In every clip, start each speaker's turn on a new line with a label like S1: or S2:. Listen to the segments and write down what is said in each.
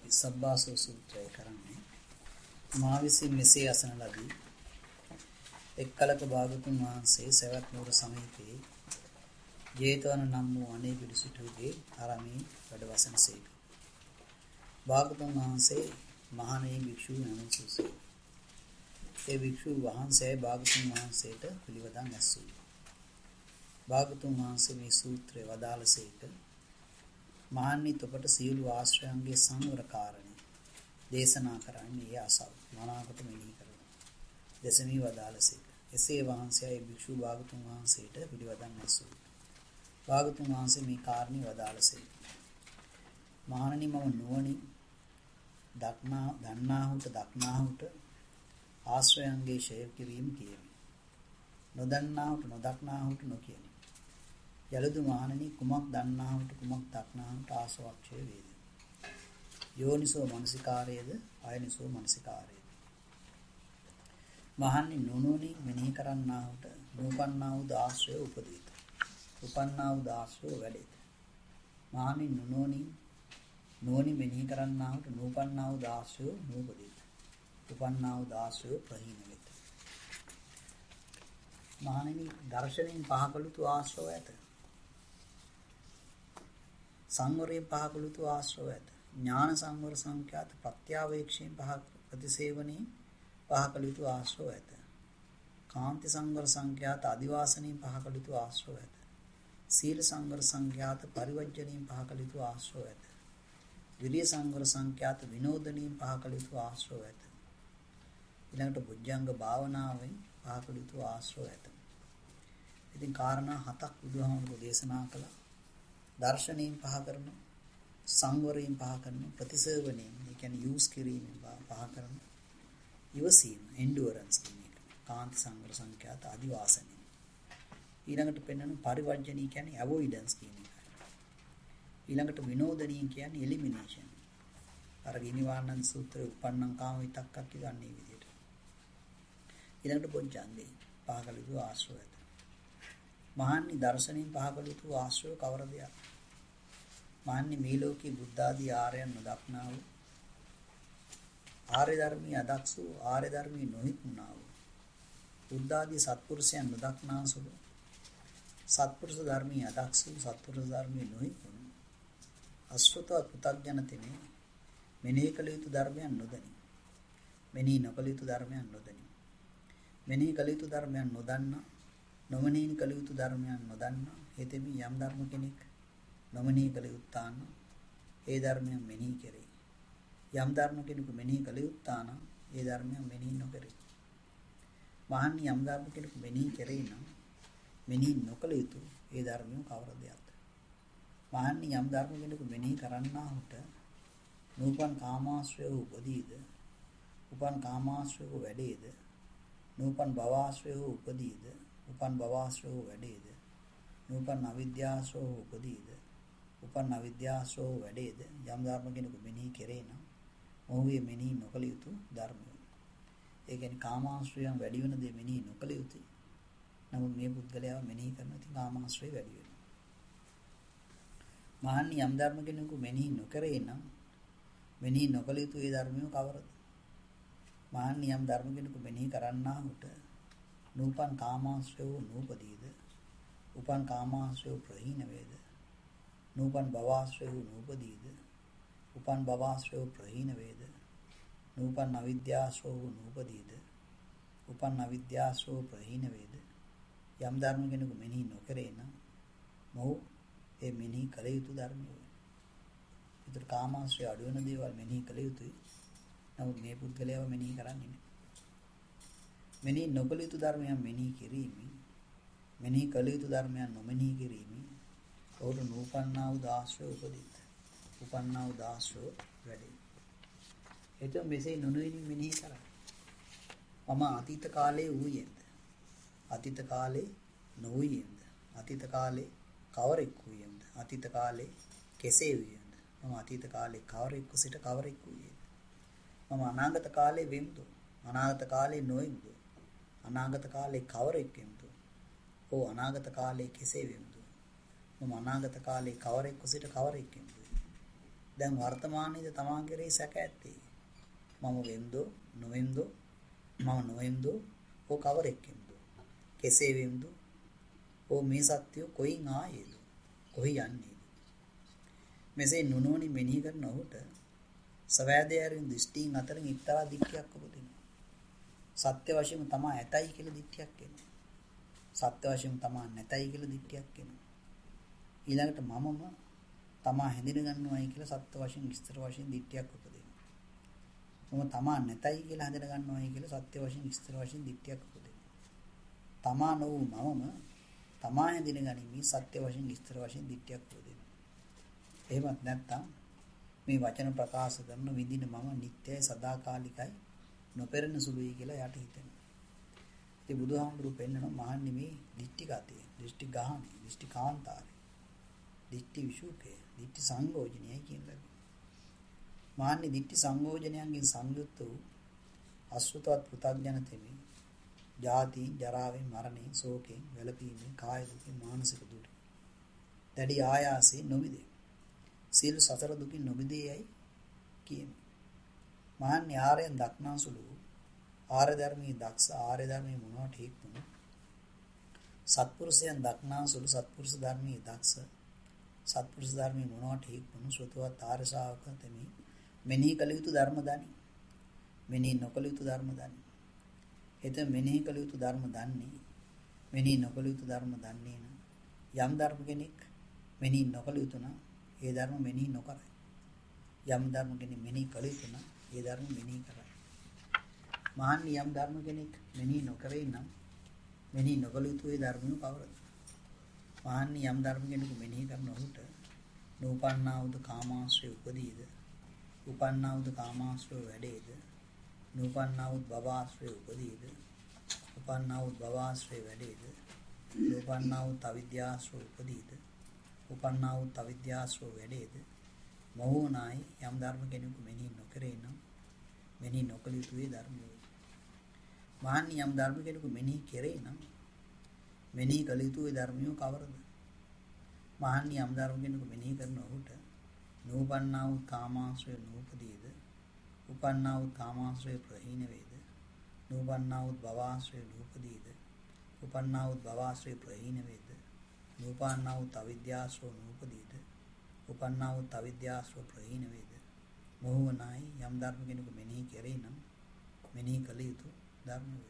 S1: අපි සබ්බාසව සූත්‍රය කරන්නේ මා විසින් මෙසේ අසන ලදී. එක් කලක භාගතුන් වහන්සේ සවැත් නුවර සමීපයේ ජේතවන නම් වූ අනේ පිළිසිටුගේ ආරාමයේ වැඩ වසනසේක. භාගතුන් වහන්සේ මහණේ භික්ෂු නමසුසේ. ඒ භික්ෂු වහන්සේ භාගතුන් වහන්සේට පිළිවදන් ඇසුවා. භාගතුන් වහන්සේ මේ සූත්‍රය වදාළසේක. මහන්නි තොපට සියලු ආශ්‍රයන්ගේ සංවර කාරණේ දේශනා කරන්නේ ඒ අසව මනාකොට මෙහි කරනවා. දසමී වදාළසේක. එසේ වහන්සේ ඒ භික්ෂු භාගතුන් වහන්සේට පිළිවදන් ඇසුවා. භාගතුන් වහන්සේ මේ කාරණේ වදාළසේක. මහණනි මම නුවණින් දන්නාහුට ආශ්‍රයන්ගේ ඡය කිරීම කියමි. නොදන්නාහුට නොදක්නාහුට නොකියමි. යලදු මහණනි කුමක් දන්නාහුට කුමක් දක්නාහුට ආසවක්ෂය වේද? යෝනිසෝ මනසිකාරයේද අයනිසෝ මනසිකාරයේද? මහණනි නුනුනි මෙනෙහි කරන්නාහුට නූපන්නා වූ ආශ්‍රය උපදීත. උපන්නා වූ ආශ්‍රය වැඩේත. මහණනි නුනුනි මෙනෙහි කරන්නාහුට නූපන්නා වූ ආශ්‍රය නූපදීත. උපන්නා වූ ආශ්‍රය ප්‍රහීන වෙත. මහණනි දර්ශනයෙන් පහකලුතු ආශ්‍රව ඇත. සංවරයෙන් පහකලුතු ආශ්‍රව ඇත. ඥාන සංවර සංඛ්‍යාත ප්‍රත්‍යාවේක්ෂයෙන් ප්‍රතිසේවනයේ පහකලුතු ආශ්‍රව ඇත. කාන්ති සංවර සංඛ්‍යාත අදිවාසනයෙන් පහකලුතු ආශ්‍රව ඇත. සීල සංවර සංඛ්‍යාත පරිවර්ජණයෙන් පහකලුතු ආශ්‍රව ඇත. විරිය සංවර සංඛ්‍යාත විනෝදනයෙන් පහකලුතු ආශ්‍රව ඇත. ඊළඟට බුද්ධංග භාවනාවෙන් පහකලුතු ආශ්‍රව ඇත. ඉතින් කාරණා හතක් බුදුහාමුදුරුවෝ දේශනා කළා. දර්ශනයෙන් පහ කරන, සංවරයෙන් පහ කරන, ප්‍රතිසේවණයෙන්, ඒ කියන්නේ යූස් කිරීමෙන් පහ කරන, ඉවසීම, endurance කියන එක. කාන්ති සංවර සංඛ්‍යාත අදිවාසනය. ඊළඟට පෙන්වන පරිවර්ජණී කියන්නේ avoidance කියන එක. ඊළඟට විනෝදනී කියන්නේ elimination. අර ගිනිවානන් සූත්‍රයේ උපන්නං කාම විතක්කක් කියන්නේ විදිහට. ඊළඟට පොච්චන්දේ පහකලුතු ආශ්‍රය ඇත. මහන්නි දර්ශනයෙන් පහකලුතු ආශ්‍රය කවර දෙයක්? මහන්නි මේ ලෝකේ බුද්ධ ආදී ආර්යයන් නොදක්නා වූ ආර්ය ධර්මී අදක්සු ආර්ය ධර්මී නොහික්ුණා වූ බුද්ධ ආදී සත්පුරුෂයන් නොදක්නා සුළු සත්පුරුෂ ධර්මී අදක්සු සත්පුරුෂ ධර්මී නොහික්ුණු අසෘත පුතග්ජන තෙමේ මෙනෙහි කළ යුතු ධර්මයන් නොදනි. මෙනෙහි නොකළ යුතු ධර්මයන් නොදනි. මෙනෙහි කළ යුතු ධර්මයන් නොදන්නා නොමනෙහි කළ යුතු ධර්මයන් නොදන්නා හේතෙමි යම් ධර්ම කෙනෙක් නොමනෙහි කළ යුත්තාන ඒ ධර්මයන් මෙනෙහි කෙරේ. යම් ධර්ම කෙනෙකු මෙනෙහි කළ යුත්තාන ඒ ධර්මයන් මෙනෙහි නොකරේ. මහන්නි යම් ධර්ම කෙනෙකු මෙනෙහි කෙරේ නම් මෙනෙහි නොකළ යුතු ඒ ධර්මය කවර දෙයක්ද? මහන්නි යම් ධර්ම කෙනෙකු මෙනෙහි කරන්නාහුට නූපන් කාමාශ්‍රය උපදීද? උපන් කාමාශ්‍රය වැඩේද? නූපන් භවආශ්‍රය උපදීද? උපන් භවආශ්‍රය වැඩේද? නූපන් අවිද්‍යාශ්‍රය උපදීද? උපන් අවිද්‍යාශ්‍රය වැඩේද? යම් ධර්ම කෙනෙකු මෙනෙහි කෙරේ නම් මොහුගේ මෙනෙහි නොකළ යුතු ධර්මය. ඒ කියන්නේ කාමාශ්‍රයයන් වැඩි වෙන දේ මෙනෙහි නොකළ යුතුයි. නමුත් මේ පුද්ගලයාව මෙනෙහි කරන ඉතින් කාමාශ්‍රය වැඩි වෙනවා. මහන්නි යම් ධර්ම කෙනෙකු මෙනෙහි නොකරේ නම් මෙනෙහි නොකළ යුතු ඒ ධර්මය කවරද? මහන්නි යම් ධර්ම කෙනෙකු මෙනෙහි කරන්නාහුට නූපන් කාමාශ්‍රය නූපදීද? උපන් කාමාශ්‍රය ප්‍රහීන වේද? නූපන් භවආශ්‍රය නූපදීද? උපන් භවආශ්‍රය ප්‍රහීන වේද? නූපන් අවිද්‍යාශ්‍රය නූපදීද? උපන් අවිද්‍යාශ්‍රය ප්‍රහීන වේද? යම් ධර්ම කෙනෙකු මෙනෙහි නොකරේ නම් මොහු ඒ මෙනෙහි කළ යුතු ධර්මය. ඒතර කාමාශ්‍රය අඩු වෙන දේවල් මෙනෙහි කළ යුතුයි. නමුත් මේ පුද්ගලයාව මෙනෙහි කරන්නේ නැහැ. මෙනෙහි නොකළ යුතු ධර්මයන් මෙනෙහි කිරීමෙන් මෙනෙහි කළ යුතු ධර්මයන් නොමෙනෙහි කිරීමෙන් ඔහුට නූපන්නා වූ ආශ්‍රය උපදිත. උපන්නා වූ ආශ්‍රය වැඩි. එතකොට මෙසේ නොනුවණින් මෙනෙහි කරා. මම අතීත කාලයේ වූයේද? අතීත කාලේ නොවූයේද? අතීත කාලේ කවරෙක් වූයේද? අතීත කාලේ කෙසේ වූයේද? මම අතීත කාලේ කවරෙක් සිට කවරෙක් වූයේද? මම අනාගත කාලේ වෙම්ද? අනාගත කාලේ නොවෙම්ද? අනාගත කාලේ කවරෙක් වෙම්ද? ඕ අනාගත කාලේ කෙසේ වෙම්ද? මම අනාගත කාලේ කවරෙක් සිට කවරෙක් වෙම්ද? දැන් වර්තමානයේදී තමන් කෙරෙහි සැක ඇත්තේ. මම වෙම්දෝ නොවෙම්දෝ මම නොවෙම්දෝ ඕ කවරෙක්ෙන්ද? කෙසේ වෙම්දෝ? ඕ මේ සත්‍යය කොයින් ආයේද? කොහි යන්නේද? මෙසේ නුනුවණින් මෙනෙහි කරන ඔහුට සවැදෑරින් දෘෂ්ටීන් අතරින් එක්තරා දික්කයක් උපදිනවා. සත්‍ය වශයෙන්ම තමා ඇතයි කියලා දික්කයක් එනවා. සත්‍ය වශයෙන්ම තමා නැතයි කියලා දික්කයක් එනවා. ඊළඟට මමම තමා හැඳින ගන්නවායි කියලා සත්‍ය වශයෙන් විස්තර වශයෙන් දික්කයක් උපදිනවා. මම තමා නැතයි කියලා හැඳින ගන්නවායි කියලා සත්‍ය වශයෙන් විස්තර වශයෙන් දික්කයක් උපදිනවා. තමා නොවු මමම තමා හැඳින ගනිමි සත්‍ය වශයෙන් විස්තර වශයෙන් දික්කයක් උපදිනවා. එහෙමත් නැත්නම් මේ වචන ප්‍රකාශ කරන විඳින මම නිට්ටයයි සදාකාලිකයි නොපෙරෙන සුළුයි කියලා යට හිතෙනවා. ඉතින් බුදුහාමුදුරු පෙන්නනවා මහන්නේ මේ දිට්ඨි ගතිය, දෘෂ්ටි ගාහනේ, දෘෂ්ටි කාන්තාරේ, දිට්ඨි විසුකේ, දිට්ඨි සංයෝජනයයි කියන්නේ. මහන්නේ දිට්ඨි සංයෝජනයන්ගෙන් සංයුක්ත වූ අසුතවත් පුතග්ජන තෙමි, ජාති, ජරාවෙන්, මරණයෙන්, ශෝකයෙන්, වැළපීමෙන්, කාය දුකින්, මානසික දුකින්, දැඩි ආයාසයෙන් නොමිදේ. සියලු සතර දුකින් නොමිදේයයි කියමි. මහන්නේ ආර්යයන් දක්නාසුළු ආර්ය ධර්මයේ දක්ෂ ආර්ය ධර්මයේ මොනවට හේතුණු සත්පුරුෂයන් දක්නාසුළු සත්පුරුෂ ධර්මයේ දක්ෂ සත්පුරුෂ ධර්මයේ මොනවට හේතුණු සෝතවත් ආර්ය ශා วก තෙමි මෙනෙහි කළ යුතු ධර්ම දනි. මෙනෙහි නොකළ යුතු ධර්ම දනි. එතෙ මෙනෙහි කළ යුතු ධර්ම දන්නේ මෙනෙහි නොකළ යුතු ධර්ම දන්නේ නම් යම් ධර්ම කෙනෙක් මෙනෙහි නොකළ යුතු නම් ඒ ධර්ම මෙනෙහි නොකරයි. යම් ධර්ම කෙනෙක් මෙනෙහි කළ යුතු නම් ඒ ධර්ම මෙනෙහි කරයි. මහන්නේ යම් ධර්ම කෙනෙක් මෙනෙහි නොකරේ නම් මෙනෙහි නොකළ යුතු ඒ ධර්මිය කවරද? මහන්නේ යම් ධර්ම කෙනෙකු මෙනෙහි කරන ඔහුට නූපන්නා වූ කාමාශ්‍රය උපදීද? උපන්නා වූ කාමාශ්‍රය වැඩේද? නූපන්නා වූ භවආශ්‍රය උපදීද? උපන්නා වූ භවආශ්‍රය වැඩේද? නූපන්නා වූ අවිද්‍යාශ්‍රය උපදීද? උපන්නා වූ අවිද්‍යාශ්‍රය වැඩේද? මොහොනායි යම් ධර්ම කෙනෙකු මෙනෙහි නොකරේ නම් මෙනෙහි නොකළ යුතු ඒ ධර්මය. මහන්නේ යම් ධර්ම කෙනෙකු මෙනෙහි කරේ නම් මෙනෙහි කළ යුතු ඒ ධර්මිය කවරද? මහන්නේ යම් ධර්ම කෙනෙකු මෙනෙහි කරන ඔහුට නූපන්නා වූ කාමාශ්‍රය නූපදීද? උපන්නා වූ කාමාශ්‍රය ප්‍රහීන වේද? නූපන්නා වූ භවආශ්‍රය නූපදීද? උපන්නා වූ භවආශ්‍රය ප්‍රහීන වේද? නූපන්නා වූ අවිද්‍යාශ්‍රය නූපදීද? උපන්නා වූ අවිද්‍යාශ්‍රය ප්‍රහීන වේද? මොහොනායි යම් ධර්ම කෙනෙකු මෙනෙහි කරේ නම් මෙනෙහි කළ යුතු ධර්ම වේ.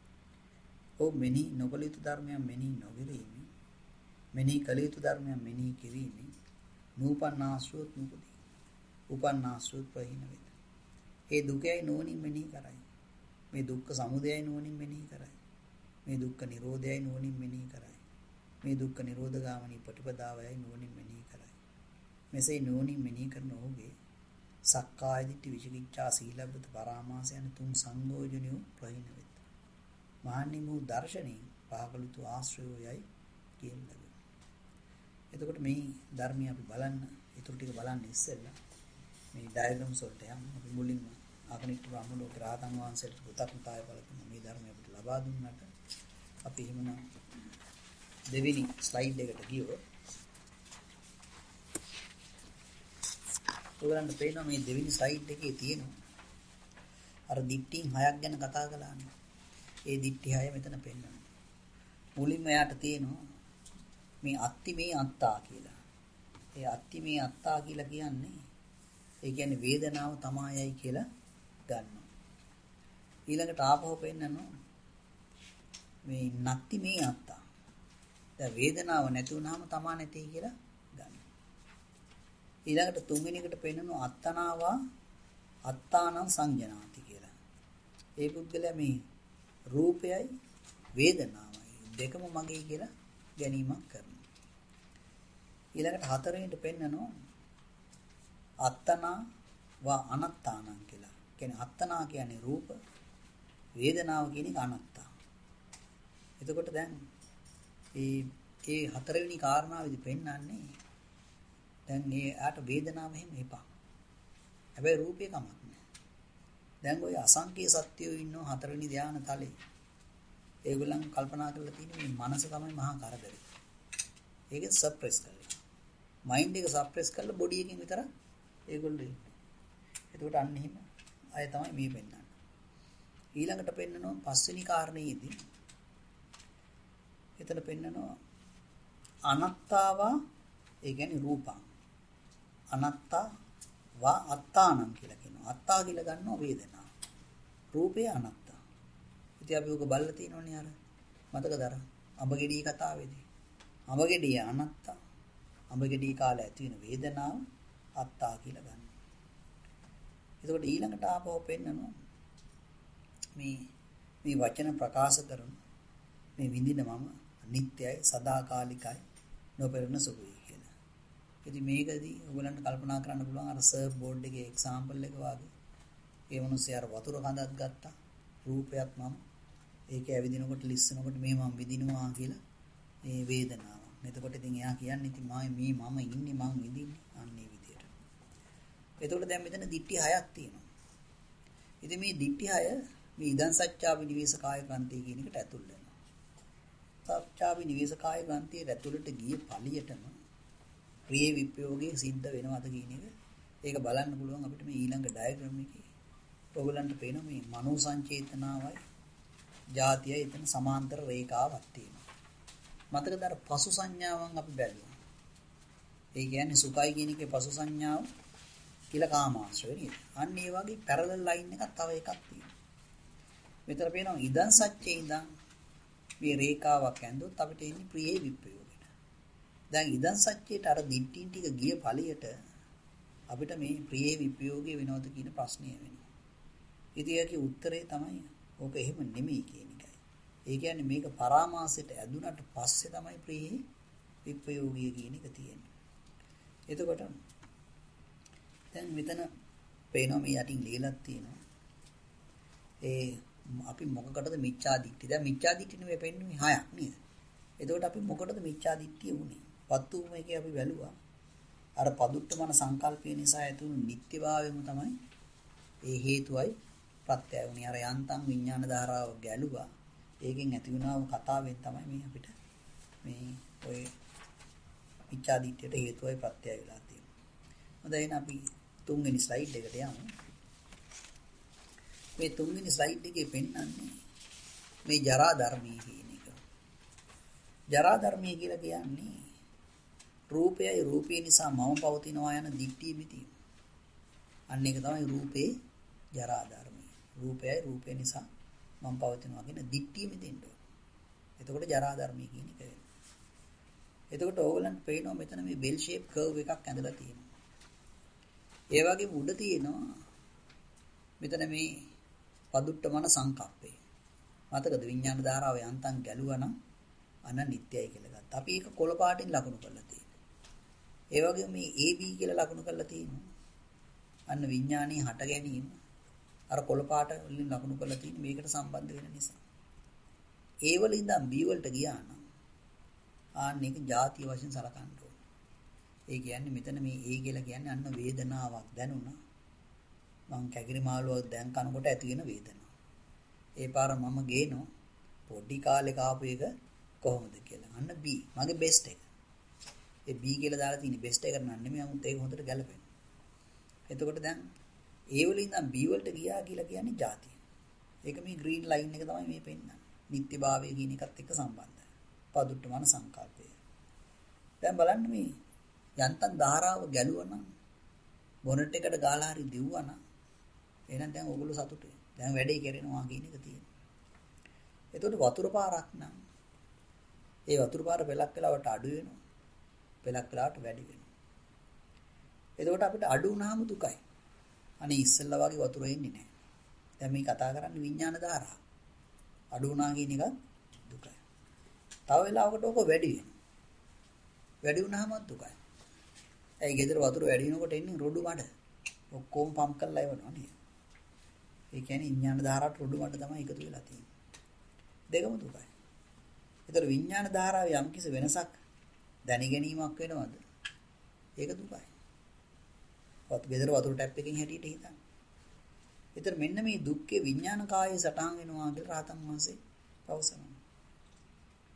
S1: ඕ මෙනෙහි නොකළ යුතු ධර්මයන් මෙනෙහි නොකිරීම, මෙනෙහි කළ යුතු ධර්මයන් මෙනෙහි කිරීම නූපන්නාශ්‍රයත් නූපදී. උපන්නාශ්‍රයත් ප්‍රහීන වේද? ඒ දුකයි නුවණින් මෙනෙහි කරයි. මේ දුක්ඛ සමුදයයි නුවණින් මෙනෙහි කරයි. මේ දුක්ඛ නිරෝධයයි නුවණින් මෙනෙහි කරයි. මේ දුක්ඛ නිරෝධ ගාමිනී ප්‍රතිපදාවයි නුවණින් මෙනෙහි කරයි. මෙසේ නුවණින් මෙනෙහි කරන ඔහුගේ සක්කාය දිට්ඨි විචිකිච්ඡා සීලබ්බත පරාමාස යන තුන් සංයෝජනිය ප්‍රහීන වෙත. මහන්නේ මු දර්ශනේ පහකලුතු ආශ්‍රයයයි කියන ලැබෙනවා. එතකොට මේ ධර්මය අපි බලන්න, ඊටු ටික බලන්න ඉස්සෙල්ලා මේ ඩයග්‍රෑම්ස් වලට යමු. අපි මුලින්ම අගනිට බ්‍රහ්මලෝක රාතන් වහන්සේට පුතක්මතාය බලපෑම මේ ධර්මය අපිට ලබා දුන්නාට අපි එහෙමනම් දෙවෙනි ස්ලයිඩ් එකට ගියොත් ඔයගලන්ට පේනවා මේ දෙවෙනි ස්ලයිඩ් එකේ තියෙනවා අර දිට්ඨීන් 6ක් ගැන කතා කළානේ. ඒ දිට්ඨි 6 මෙතන පෙන්වනවා. මුලින්ම යාට තියෙනවා මේ අත්ති මේ අත්තා කියලා. ඒ අත්ති මේ අත්තා කියලා කියන්නේ ඒ කියන්නේ වේදනාව තමයියි කියලා ගන්නවා. ඊළඟට ආපහු පෙන්නනවා මේ නැත්ති මේ අත්තා. දැන් වේදනාව නැති වුනහම තමා නැtei කියලා ගන්නවා. ඊළඟට තුන්වෙනි එකට පෙන්නනවා අත්තනාවා අත්තානං සංජනාති කියලා. ඒ පුද්ගලයා මේ රූපයයි වේදනාවයි දෙකම මගේ කියලා ගැනීමක් කරනවා. ඊළඟට හතරවෙනිට පෙන්නනවා අත්තනා වා අනත්තානං කියලා. කියන්නේ අත්තනා කියන්නේ රූප, වේදනාව කියන එක අනත්තා. එතකොට දැන් ඒ හතරවෙනි කාරණාවෙදි පෙන්නන්නේ දැන් ආට වේදනාව එහෙම එපා. හැබැයි රූපේ කමක් නෑ. දැන් ওই අසංකේ සත්‍යෝ ඉන්නෝ හතරවෙනි ධානය තලේ. ඒගොල්ලන් කල්පනා කරලා තියෙන මේ මනස තමයි මහා කරදරේ. ඒක සප්‍රෙස් කරලා. මයින්ඩ් එක සප්‍රෙස් කරලා බොඩි එකෙන් විතර ඒගොල්ලෝ ඉන්නේ. එතකොට අන්න එහෙම අය තමයි මේ පෙන්නන්නේ. ඊළඟට පෙන්නනවා පස්වෙනි කාරණේදී එතන පෙන්නනවා අනත්තාවා ඒ කියන්නේ රූපං. අනත්තා වා අත්තානම් කියලා කියනවා. අත්තා කියලා ගන්නවා වේදනාව. රූපේ අනත්තා. ඉතින් අපි ඔක බලලා තියෙනවනේ අර මතකද අර අඹගෙඩිය කතාවේදී. අඹගෙඩිය අනත්තා. අඹගෙඩිය කාලේ ඇති වෙන වේදනාව අත්තා කියලා ගන්නවා. එතකොට ඊළඟට ආපහු පෙන්නනවා මේ වචන ප්‍රකාශ කරන මේ විඳින මම නිට්ටයයි සදාකාලිකයි නොපෙරෙන සුළුයි කියලා. ඉතින් මේකදී ඔයගලන්ට කල්පනා කරන්න පුළුවන් අර සර්ෆ් බෝඩ් එකේ එක්සැම්පල් එක වගේ. ඒ මිනිස්සේ අර වතුර කඳක් ගත්තා. රූපයක් මම ඒක ඇවිදිනකොට ලිස්සනකොට මේ මම විඳිනවා කියලා මේ වේදනාව. එතකොට ඉතින් එයා කියන්නේ ඉතින් මම ඉන්නේ මං විඳින්නේ අන්නේ විදියට. එතකොට දැන් මෙතන දිට්ඨි 6ක් තියෙනවා. ඉතින් මේ දිට්ඨි 6 මේ ඉදන් සත්‍යා විනිවේෂ කාය ග්‍රන්ථය කියන එකට ඇතුල් වෙනවා. සත්‍යා විනිවේෂ කාය ග්‍රන්ථයේ ඇතුළට ගිය පළියටම ප්‍රිය විප්‍රයෝගයේ සිද්ධ වෙනවද කියන එක ඒක බලන්න පුළුවන් අපිට මේ ඊළඟ ඩයග්‍රෑම් එකේ. ඔයගලන්ට පේනවා මේ මනෝ සංචේතනාවයි ಜಾතියයි එතන සමාන්තර රේඛාවක් තියෙනවා. මතකද අර පසු සංඥාවන් අපි බැලුවා. ඒ කියන්නේ සුඛයි කියන එකේ පසු සංඥාව කියලා කාමාශ්‍රය නේද? අන්න ඒ වගේ පැරලල් ලයින් එකක් තව එකක් තියෙනවා. මෙතන පේනවා ඉදන් සත්‍යයේ ඉඳන් මේ රේඛාවක් ඇඳුත් අපිට එන්නේ ප්‍රියේ විප්‍රයෝගයට. දැන් ඉදන් සත්‍යයට අර දිට්ඨින් ටික ගිය ඵලියට අපිට මේ ප්‍රියේ විප්‍රයෝගය වෙනවද කියන ප්‍රශ්නය වෙනවා. ඉතින් ඒකේ උත්තරේ තමයි ඕක එහෙම නෙමෙයි කියන එකයි. ඒ කියන්නේ මේක පරාමාසයට ඇදුනට පස්සේ තමයි ප්‍රියේ විප්‍රයෝගය කියන එක තියෙන්නේ. එතකොට දැන් මෙතන පේනවා මේ යටින් ලියලා තියෙනවා. අපි මොකකටද මිච්ඡා දිට්ඨිය? දැන් මිච්ඡා දිට්ඨිය නෙවෙයි පෙන්නුනේ 6ක් නේද? එතකොට අපි මොකටද මිච්ඡා දිට්ඨිය උනේ? පත්තුම එකේ අපි බැලුවා. අර පදුට්ටමන සංකල්පය නිසා ඇතිවුණු නිත්‍යභාවයම තමයි ඒ හේතුවයි ප්‍රත්‍යය වුණේ. අර යන්තම් විඥාන ධාරාව ගැලුවා. ඒකෙන් ඇති වුණා වූ කතාවෙන් තමයි මේ අපිට මේ ඔය මිච්ඡා දිට්ඨියට හේතුවයි ප්‍රත්‍යය වෙලා තියෙන්නේ. හොඳයි එහෙනම් අපි තුන්වෙනි ස්ලයිඩ් එකට යමු. මේ තුන්වෙනි ස්ලයිඩ් එකේ පෙන්නන්නේ මේ ජරා ධර්මයේ කියන එක. ජරා ධර්මයේ කියලා කියන්නේ රූපයයි රූපය නිසා මම පවතිනවා යන දිට්ඨිය මිතිය. අන්න ඒක තමයි රූපේ ජරා ධර්මය. රූපයයි රූපය නිසා මම පවතිනවා කියන දිට්ඨිය මිදෙන්න ඕන. එතකොට ජරා ධර්මයේ කියන එක වෙනවා. එතකොට ඕගලන්ට පේනවා මෙතන මේ බෙල් ෂේප් කර්ව් එකක් ඇඳලා තියෙනවා. ඒ වගේම උඩ තියෙනවා මෙතන මේ පදුට්ටමන සංකප්පේ. මතකද විඥාන ධාරාව යන්තම් ගැලුවා නම් අන්න නිට්ටයයි කියලා ගත්තා. අපි ඒක කොළ පාටින් ලකුණු කරලා තියෙනවා. ඒ වගේම මේ AB කියලා ලකුණු කරලා තියෙනවා. අන්න විඥානයේ හට ගැනීම අර කොළ පාට වලින් ලකුණු කරලා තියෙන මේකට සම්බන්ධ වෙන නිසා. A වල ඉඳන් B වලට ගියා නම් ආන්න ඒක ಜಾතිය වශයෙන් සලකන්න ඕන. ඒ කියන්නේ මෙතන මේ A කියලා කියන්නේ අන්න වේදනාවක් දැනුණා. මං කැකිරි මාළුවක් දැන් කනකොට ඇති වෙන වේදනාව. ඒ පාර මම ගේනවා පොඩි කාලේ කාපු එක කොහොමද කියලා. අන්න B මගේ බෙස්ට් එක. ඒ B කියලා දාලා තියෙන බෙස්ට් එක නන් නෙමෙයි 아무ත් ඒක හොඳට ගැලපෙනවා. එතකොට දැන් A වල ඉඳන් B වලට ගියා කියලා කියන්නේ ಜಾතිය. ඒක මේ ග්‍රීන් ලයින් එක තමයි මේ පෙන්නන්නේ. නිත්‍යභාවය කියන එකත් එක්ක සම්බන්ධයි. පදුට්ටමන සංකල්පය. දැන් බලන්න මේ යන්තම් ධාරාව ගැලුවා නම් බොනට් එකට ගාලා හරි දිව්වා නම් එහෙනම් දැන් ඕගොල්ලෝ සතුටුයි. දැන් වැඩේ කරනවා කියන එක තියෙනවා. එතකොට වතුර පාරක් නම් ඒ වතුර පාර පෙලක් වෙලාවට අඩු වෙනවා. පෙලක් වෙලාවට වැඩි වෙනවා. එතකොට අපිට අඩු වුණාම දුකයි. අනේ ඉස්සෙල්ලා වගේ වතුර එන්නේ නැහැ. දැන් මේ කතා කරන්නේ විඥාන ධාරාව. අඩු වුණා කියන එක දුකයි. තව වෙලාවකට ඕක වැඩි වෙනවා. වැඩි වුණාම දුකයි. ඒ ගෙදර වතුර වැඩි වෙනකොට එන්නේ රොඩු මඩ. ඔක්කොම පම්ප් කරලා එවනවා නේද? ඒ කියන්නේ විඥාන ධාරාවට රොඩු මඩ තමයි එකතු වෙලා තියෙන්නේ. දෙකම දුකයි. ඒතර විඥාන ධාරාවේ යම්කිසි වෙනසක් දැනි ගැනීමක් වෙනවද? ඒක දුකයි. ගෙදර වතුර ටැප් එකකින් හැටියට හිතන්න. ඒතර මෙන්න මේ දුක්ඛේ විඥාන කායේ සටහන් වෙනවා කියලා රහතන් වහන්සේ පවසනවා.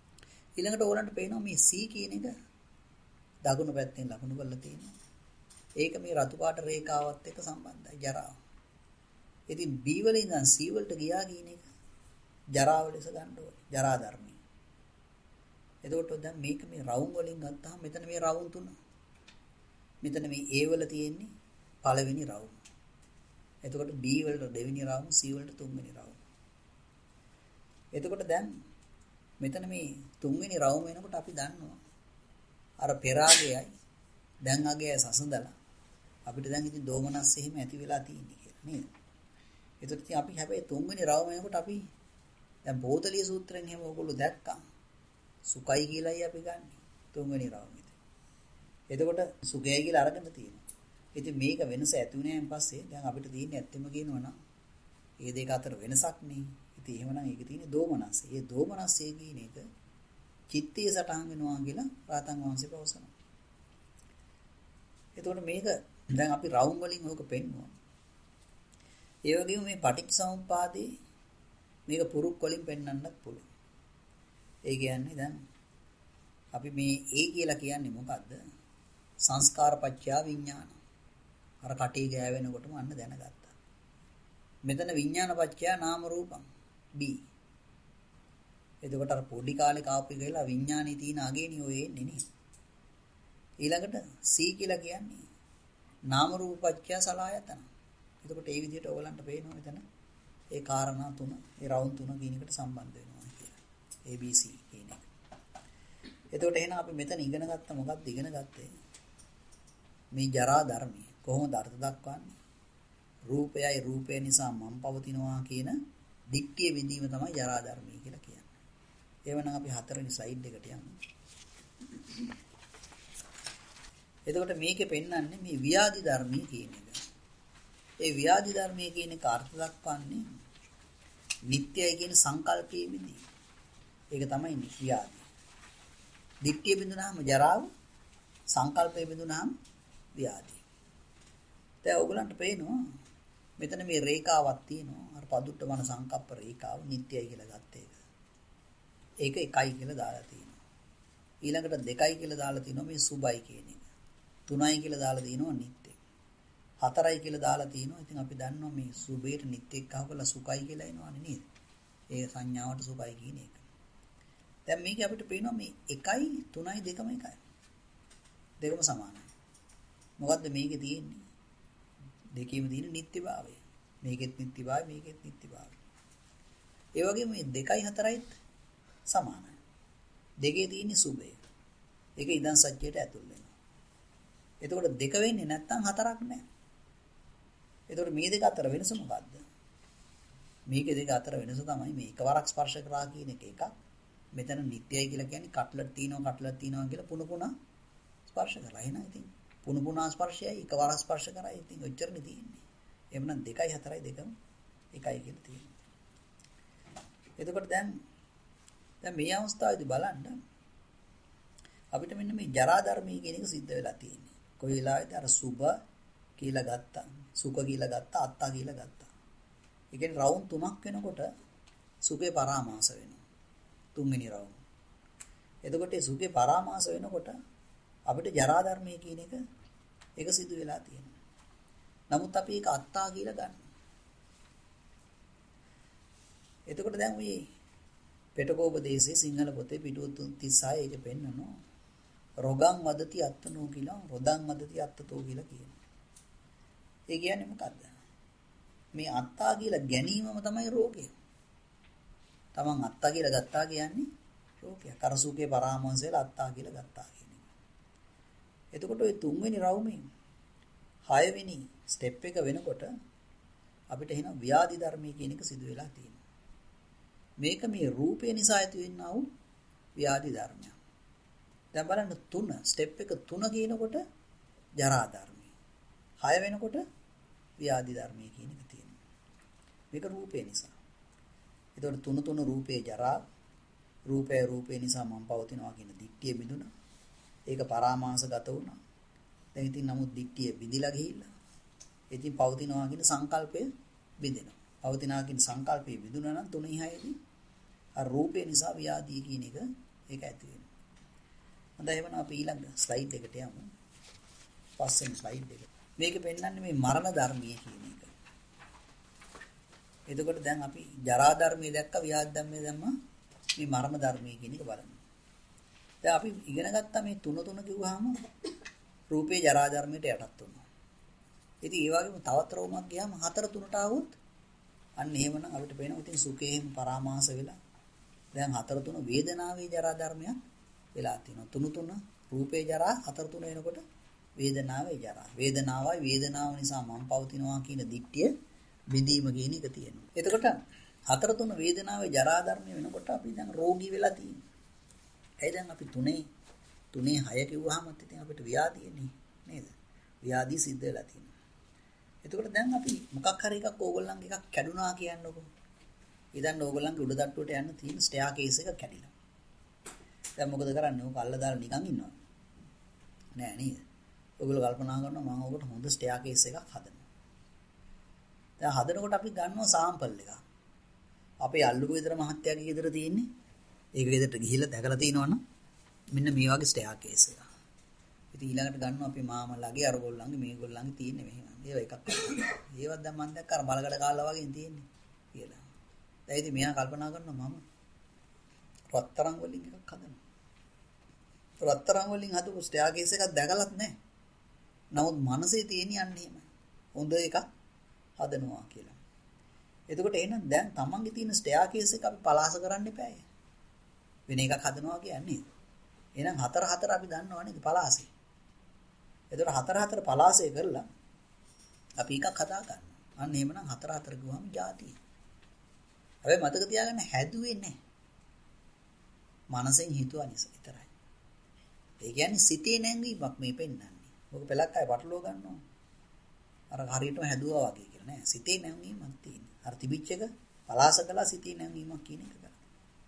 S1: ඊළඟට ඕලන්ට පේනවා මේ C කියන එක දකුණු පැත්තෙන් ලකුණු කරලා තියෙනවා. ඒක මේ රතු පාට රේඛාවත් එක්ක සම්බන්ධයි ජරාව. ඉතින් B වල ඉඳන් C වලට ගියා කියන එක ජරාව ලෙස ගන්න ඕනේ. ජරා ධර්මයි. එතකොට දැන් මේක මේ රවුම් වලින් ගත්තාම මෙතන මේ රවුම් තුන. මෙතන මේ A වල තියෙන්නේ පළවෙනි රවුම්. එතකොට B වලට දෙවෙනි රවුම්, C වලට තුන්වෙනි රවුම්. එතකොට දැන් මෙතන මේ තුන්වෙනි රවුම වෙනකොට අපි දන්නවා අර පෙරාගයයි දැන් අගය සසඳලා අපිට දැන් ඉතින් දෝමනස් එහෙම ඇති වෙලා තියෙන්නේ කියලා නේද? එතකොට ඉතින් අපි හැබැයි තුන්වෙනි රවුම වෙනකොට අපි දැන් බෝධලිය සූත්‍රයෙන් එහෙම ඔයගොල්ලෝ දැක්කා. සුඛයි කියලායි අපි ගන්නෙ තුන්වෙනි රවුමෙත්. එතකොට සුඛයයි කියලා අරගෙන තියෙනවා. ඉතින් මේක වෙනස ඇති වුණාන් පස්සේ දැන් අපිට තියෙන්නේ ඇත්තම කියනවනම් මේ දෙක අතර වෙනසක් නේ. ඉතින් එහෙමනම් ඒක තියෙන්නේ දෝමනස්සේ. ඒ දෝමනස්සේ කියන එක චිත්තයේ සටහන් වෙනවා කියලා රාතන් වහන්සේ පවසනවා. එතකොට මේක දැන් අපි රවුම් වලින් ඕක පෙන්නුවා. ඒ වගේම මේ පටිච්චසමුප්පාදේ මේක පුරුක් වලින් පෙන්වන්නත් පුළුවන්. ඒ කියන්නේ දැන් අපි මේ A කියලා කියන්නේ මොකද්ද? සංස්කාරපච්චය විඥාන. අර කටේ ගෑවෙනකොටම අන්න දැනගත්තා. මෙතන විඥානපච්චය නාම රූපං B. එතකොට අර පොඩි කාලේ කාපු කියලා විඥානේ තියෙන අගේනිය ඔය එන්නේ නේ. ඊළඟට C කියලා කියන්නේ නාම රූපපච්චය සලආයතන. එතකොට ඒ විදිහට ඕගලන්ට පේනවා මෙතන ඒ කාරණා තුන, ඒ රවුම් තුන කියන එකට සම්බන්ධ වෙනවා කියලා. ABC කියන එක. එතකොට එහෙනම් අපි මෙතන ඉගෙන ගත්ත මොකක්ද ඉගෙන ගත්තේ? මේ ජරා ධර්මය කොහොමද අර්ථ දක්වන්නේ? රූපයයි රූපය නිසා මම පවතිනවා කියන දික්තිය විඳීම තමයි ජරා ධර්මය කියලා කියන්නේ. එවනම් අපි හතරවෙනි ස්ලයිඩ් එකට යමු. එතකොට මේකේ පෙන්වන්නේ මේ ව්‍යාධි ධර්මය කියන එක. ඒ ව්‍යාධි ධර්මයේ කියන එක අර්ථ දක්වන්නේ නිට්ටයයි කියන සංකල්පයේ විදී. ඒක තමයි ව්‍යාධි. දික්තිය බිඳුනහම ජරාව, සංකල්පයේ බිඳුනහම ව්‍යාධි. දැන් ඔයගලන්ට පේනවා මෙතන මේ රේඛාවක් තියෙනවා. අර පදුට්ට වන සංකප්ප රේඛාව නිට්ටයයි කියලා ගත්ත එක. ඒක 1යි කියලා දාලා තියෙනවා. ඊළඟට 2යි කියලා දාලා තියෙනවා මේ සුභයි කියන එක. 3යි කියලා දාලා තියෙනවා නිට්ටය. 4යි කියලා දාලා තියෙනවා. ඉතින් අපි දන්නවා මේ සුභේට නිට්ටය එක්ක අහකලා සුඛයි කියලා එනවනේ නේද? ඒ සංඥාවට සුභයි කියන එක. දැන් මේක අපිට පේනවා මේ 1යි 3යි දෙකම එකයි. දෙකම සමානයි. මොකද්ද මේකේ තියෙන්නේ? දෙකේම තියෙන නිට්ටයභාවය. මේකෙත් නිට්ටයභාවය, මේකෙත් නිට්ටයභාවය. ඒ වගේම මේ 2යි 4යිත් සමානයි. දෙකේ තියෙන්නේ සුභය. ඒක ඉදන් සත්‍යයට ඇතුල් වෙනවා. එතකොට 2 වෙන්නේ නැත්නම් 4ක් නැහැ. එතකොට මේ දෙක අතර වෙනස මොකද්ද? මේකේ දෙක අතර වෙනස තමයි මේ එකවරක් ස්පර්ශ කරා කියන එකක්. මෙතන නිට්ටයයි කියලා කියන්නේ කට්ලට් තියෙනවා කියලා පුන ස්පර්ශ කරලා. එහෙනම් ඉතින් පුන ස්පර්ශයයි එකවර ස්පර්ශ කරා ඉතින් ඔච්චරනේ තියෙන්නේ. එහෙනම් 2යි 4යි දෙකම එකයි කියලා තියෙනවා. එතකොට දැන් මේ අවස්ථාවේදී බලන්න අපිට මෙන්න මේ ජරා ධර්මයේ කියන එක සිද්ධ වෙලා තියෙන්නේ. කොයි වෙලාවෙද අර සුභ කියලා ගත්තා, සුඛ කියලා ගත්තා, අත්තා කියලා ගත්තා. ඒ කියන්නේ රවුම් 3ක් වෙනකොට සුඛේ පරාමාස වෙනවා. තුන්වෙනි රවුම්. එතකොට ඒ සුඛේ පරාමාස වෙනකොට අපිට ජරා ධර්මයේ කියන එක සිදු වෙලා තියෙනවා. නමුත් අපි ඒක අත්තා කියලා ගන්නවා. එතකොට දැන් මේ පෙටකෝපදේශයේ සිංහල පොතේ පිටුව 36 ඒක පෙන්නනවා. රොගං වදති අත්තනෝ කියලා, රොදං වදති අත්තතෝ කියලා කියනවා. ඒ කියන්නේ මොකද්ද? මේ අත්තා කියලා ගැනීමම තමයි රෝගය. තමන් අත්තා කියලා ගත්තා කියන්නේ රෝගය. කරසුකේ පරාමාසයෙන් අත්තා කියලා ගත්තා කියන එක. එතකොට ওই තුන්වෙනි රවුමේ 6 වෙනි ස්ටෙප් එක වෙනකොට අපිට එන ව්‍යාධි ධර්මයේ කියන එක සිදු වෙලා තියෙනවා. මේක මේ රූපය නිසා ඇති වෙන්නා වූ ව්‍යාධි ධර්මයක්. දැන් බලන්න 3 ස්ටෙප් එක 3 කියනකොට ජරා ධර්මයි. 6 වෙනකොට ව්‍යාධි ධර්මයේ කියන එක තියෙනවා. මේක රූපය නිසා. ඒතකොට 3 රූපේ ජරා, රූපේ නිසා මම පවතිනවා කියන දික්තිය බිඳුණා. ඒක පරාමාසගත වුණා. දැන් ඉතින් නමුත් දික්තිය බිඳිලා ගිහිල්ලා. ඉතින් පවතිනවා කියන සංකල්පය බිඳෙනවා. පවතිනවා කියන සංකල්පය බිඳුණා නම් 3යි 6යි අර රූපේ නිසා ව්‍යාධිය කියන එක ඒක ඇති වෙනවා. හොඳයි එහෙනම් අපි ඊළඟ ස්ලයිඩ් එකට යමු. පස්වෙනි ස්ලයිඩ් එක. මේක පෙන්වන්නේ මේ මරණ ධර්මයේ කියන එක. එතකොට දැන් අපි ජරා ධර්මයේ දැක්ක ව්‍යාධි ධර්මයේ දැම්ම මේ මරණ ධර්මයේ කියන එක බලන්න. දැන් අපි ඉගෙන ගත්ත මේ තුන කිව්වහම රූපේ ජරා ධර්මයට යටත් වෙනවා. ඉතින් ඒ වගේම තවත් රෝමක් ගියාම 4-3ට આવොත් අන්න එහෙමනම් අපිට පේනවා ඉතින් සුඛයෙන් පරාමාස වෙලා දැන් 4-3 වේදනාවේ ජරා ධර්මයක් වෙලා තියෙනවා. 3-3 රූපේ ජරා 4-3 එනකොට වේදනාවේ ජරා. වේදනාව නිසා මම පවතිනවා කියන දිට්ඨිය බිඳීම කියන එක තියෙනවා. එතකොට 4-3 වේදනාවේ ජරා ධර්ම වෙනකොට අපි දැන් රෝගී වෙලා තියෙනවා. ඒ දැන් අපි 3-6 කිව්වහම ඉතින් අපිට ව්‍යාධියනේ නේද? ව්‍යාධි සිද්ධ වෙලා තියෙනවා. එතකොට දැන් අපි මොකක් හරි එකක් ඕගොල්ලන්ගේ එකක් කැඩුනා කියන්නකො. ඉතින් ඕගොල්ලන්ගේ උඩ තට්ටුවට යන්න තියෙන ස්ටෙයා කේස් එක කැඩිලා. දැන් මොකද කරන්නේ? ඕක අල්ල දාලා නිකන් ඉන්නවා. නෑ නේද? ඔයගොල්ලෝ කල්පනා කරනවා මම ඔකට හොඳ ස්ටෙයා කේස් එකක් හදනවා. දැන් හදනකොට අපි ගන්නවා සාම්පල් එකක්. අපේ අල්ලපු ගෙදර මහත්තයාගේ ගෙදර තියෙන්නේ. ඒක ගෙදරට ගිහිල්ලා දැකලා තිනවනම් මෙන්න මේ වගේ ස්ටෙයා කේස් එකක්. ඉතින් ඊළඟට ගන්නවා අපේ මාමලාගේ අරගොල්ලන්ගේ මේගොල්ලන්ගේ තියෙන්නේ මෙහෙම. ඒව එකක්. ඒවත් දැන් මම දැක්ක අර බලකඩ කාලා වගේ තියෙන්නේ කියලා. දැන් ඉතින් මෙයා කල්පනා කරනවා මම රත්තරන් වලින් එකක් හදනවා. රත්තරන් වලින් හදපු ස්ටෙයා කේස් එකක් දැකලත් නැහැ. නමුත් මනසේ තියෙන යන්නේ එහෙමයි. හොඳ එකක් හදනවා කියලා. එතකොට එහෙනම් දැන් තමන්ගේ තියෙන ස්ටෙයා කේස් එක අපි පලාස කරන්න එපායි. වෙන එකක් හදනවා කියන්නේ. එහෙනම් 4-4 අපි දන්නවා නේද පලාසේ. එතකොට 4-4 පලාසේ කරලා අපි එකක් හදා ගන්නවා. අන්න එහෙමනම් 4-4 ගුවම ಜಾති. හැබැයි මතක තියාගන්න හැදුවේ නැහැ. මනසෙන් හිතුවා නිසා විතරයි. ඒ කියන්නේ සිතේ නැංගීමක් මේ පෙන්වන්නේ. ඔක පළක් අය පටලව ගන්නවා. අර හරියටම හැදුවා වගේ කියලා නෑ. සිතේ නැංගීමක් තියෙනවා. අර තිබිච්ච එක පලාස කළා සිතේ නැංගීමක් කියන එක කරා.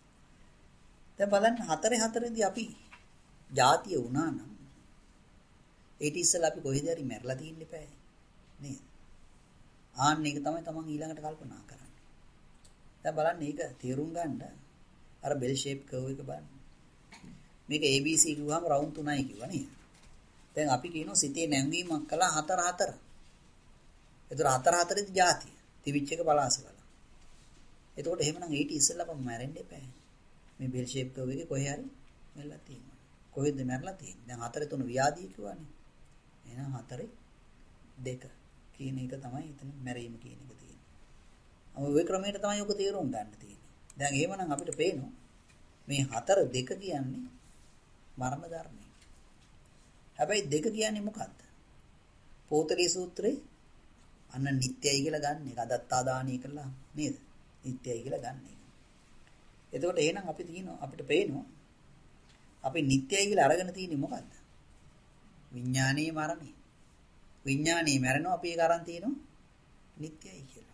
S1: දැන් බලන්න 4-4දී අපි ಜಾතිය වුණා නම් ඊට ඉස්සෙල්ලා අපි කොහෙද හරි මැරලා තියෙන්න eBay නේද? ආන්න ඒක තමයි තමන් ඊළඟට කල්පනා කරන්නේ. දැන් බලන්න මේක තේරුම් ගන්න අර බෙල් ෂේප් කර්ව් එක බලන්න. මේක ABC කිව්වම රවුන්ඩ් 3යි කිව්වා නේද? දැන් අපි කියනවා සිතේ නැංගීමක් කළා 4-4. ඒතර 4-4දී ಜಾතිය. තිවිච් එක බලාස කළා. එතකොට එහෙමනම් ඊට ඉස්සෙල්ලා අපම මැරෙන්න එපා. මේ බෙල් ෂේප් කර්ව් එකේ කොහේ හරි මැරලා තියෙනවා. කොහෙද මැරලා තියෙන්නේ? දැන් 4-3 ව්‍යාධිය කිව්වනේ. එහෙනම් 4-2 කියන එක තමයි එතන මැරීම කියන එක තියෙන්නේ. ඔය ක්‍රමයට තමයි ඔක තේරුම් ගන්න තියෙන්නේ. දැන් එහෙමනම් අපිට පේනවා මේ 4-2 කියන්නේ මරණ ධර්මයි. හැබැයි 2 කියන්නේ මොකද්ද? පෝතලී සූත්‍රේ අන්න නිට්ටයයි කියලා ගන්න එක අදත්තාදානය කළා නේද? නිට්ටයයි කියලා ගන්න එක. එතකොට එහෙනම් අපි තියෙනවා අපිට පේනවා අපි නිට්ටයයි කියලා අරගෙන තියෙන්නේ මොකද්ද? විඥානීය මරණය. විඥානීය මරණය අපි ඒක අරන් තියෙනවා නිට්ටයයි කියලා.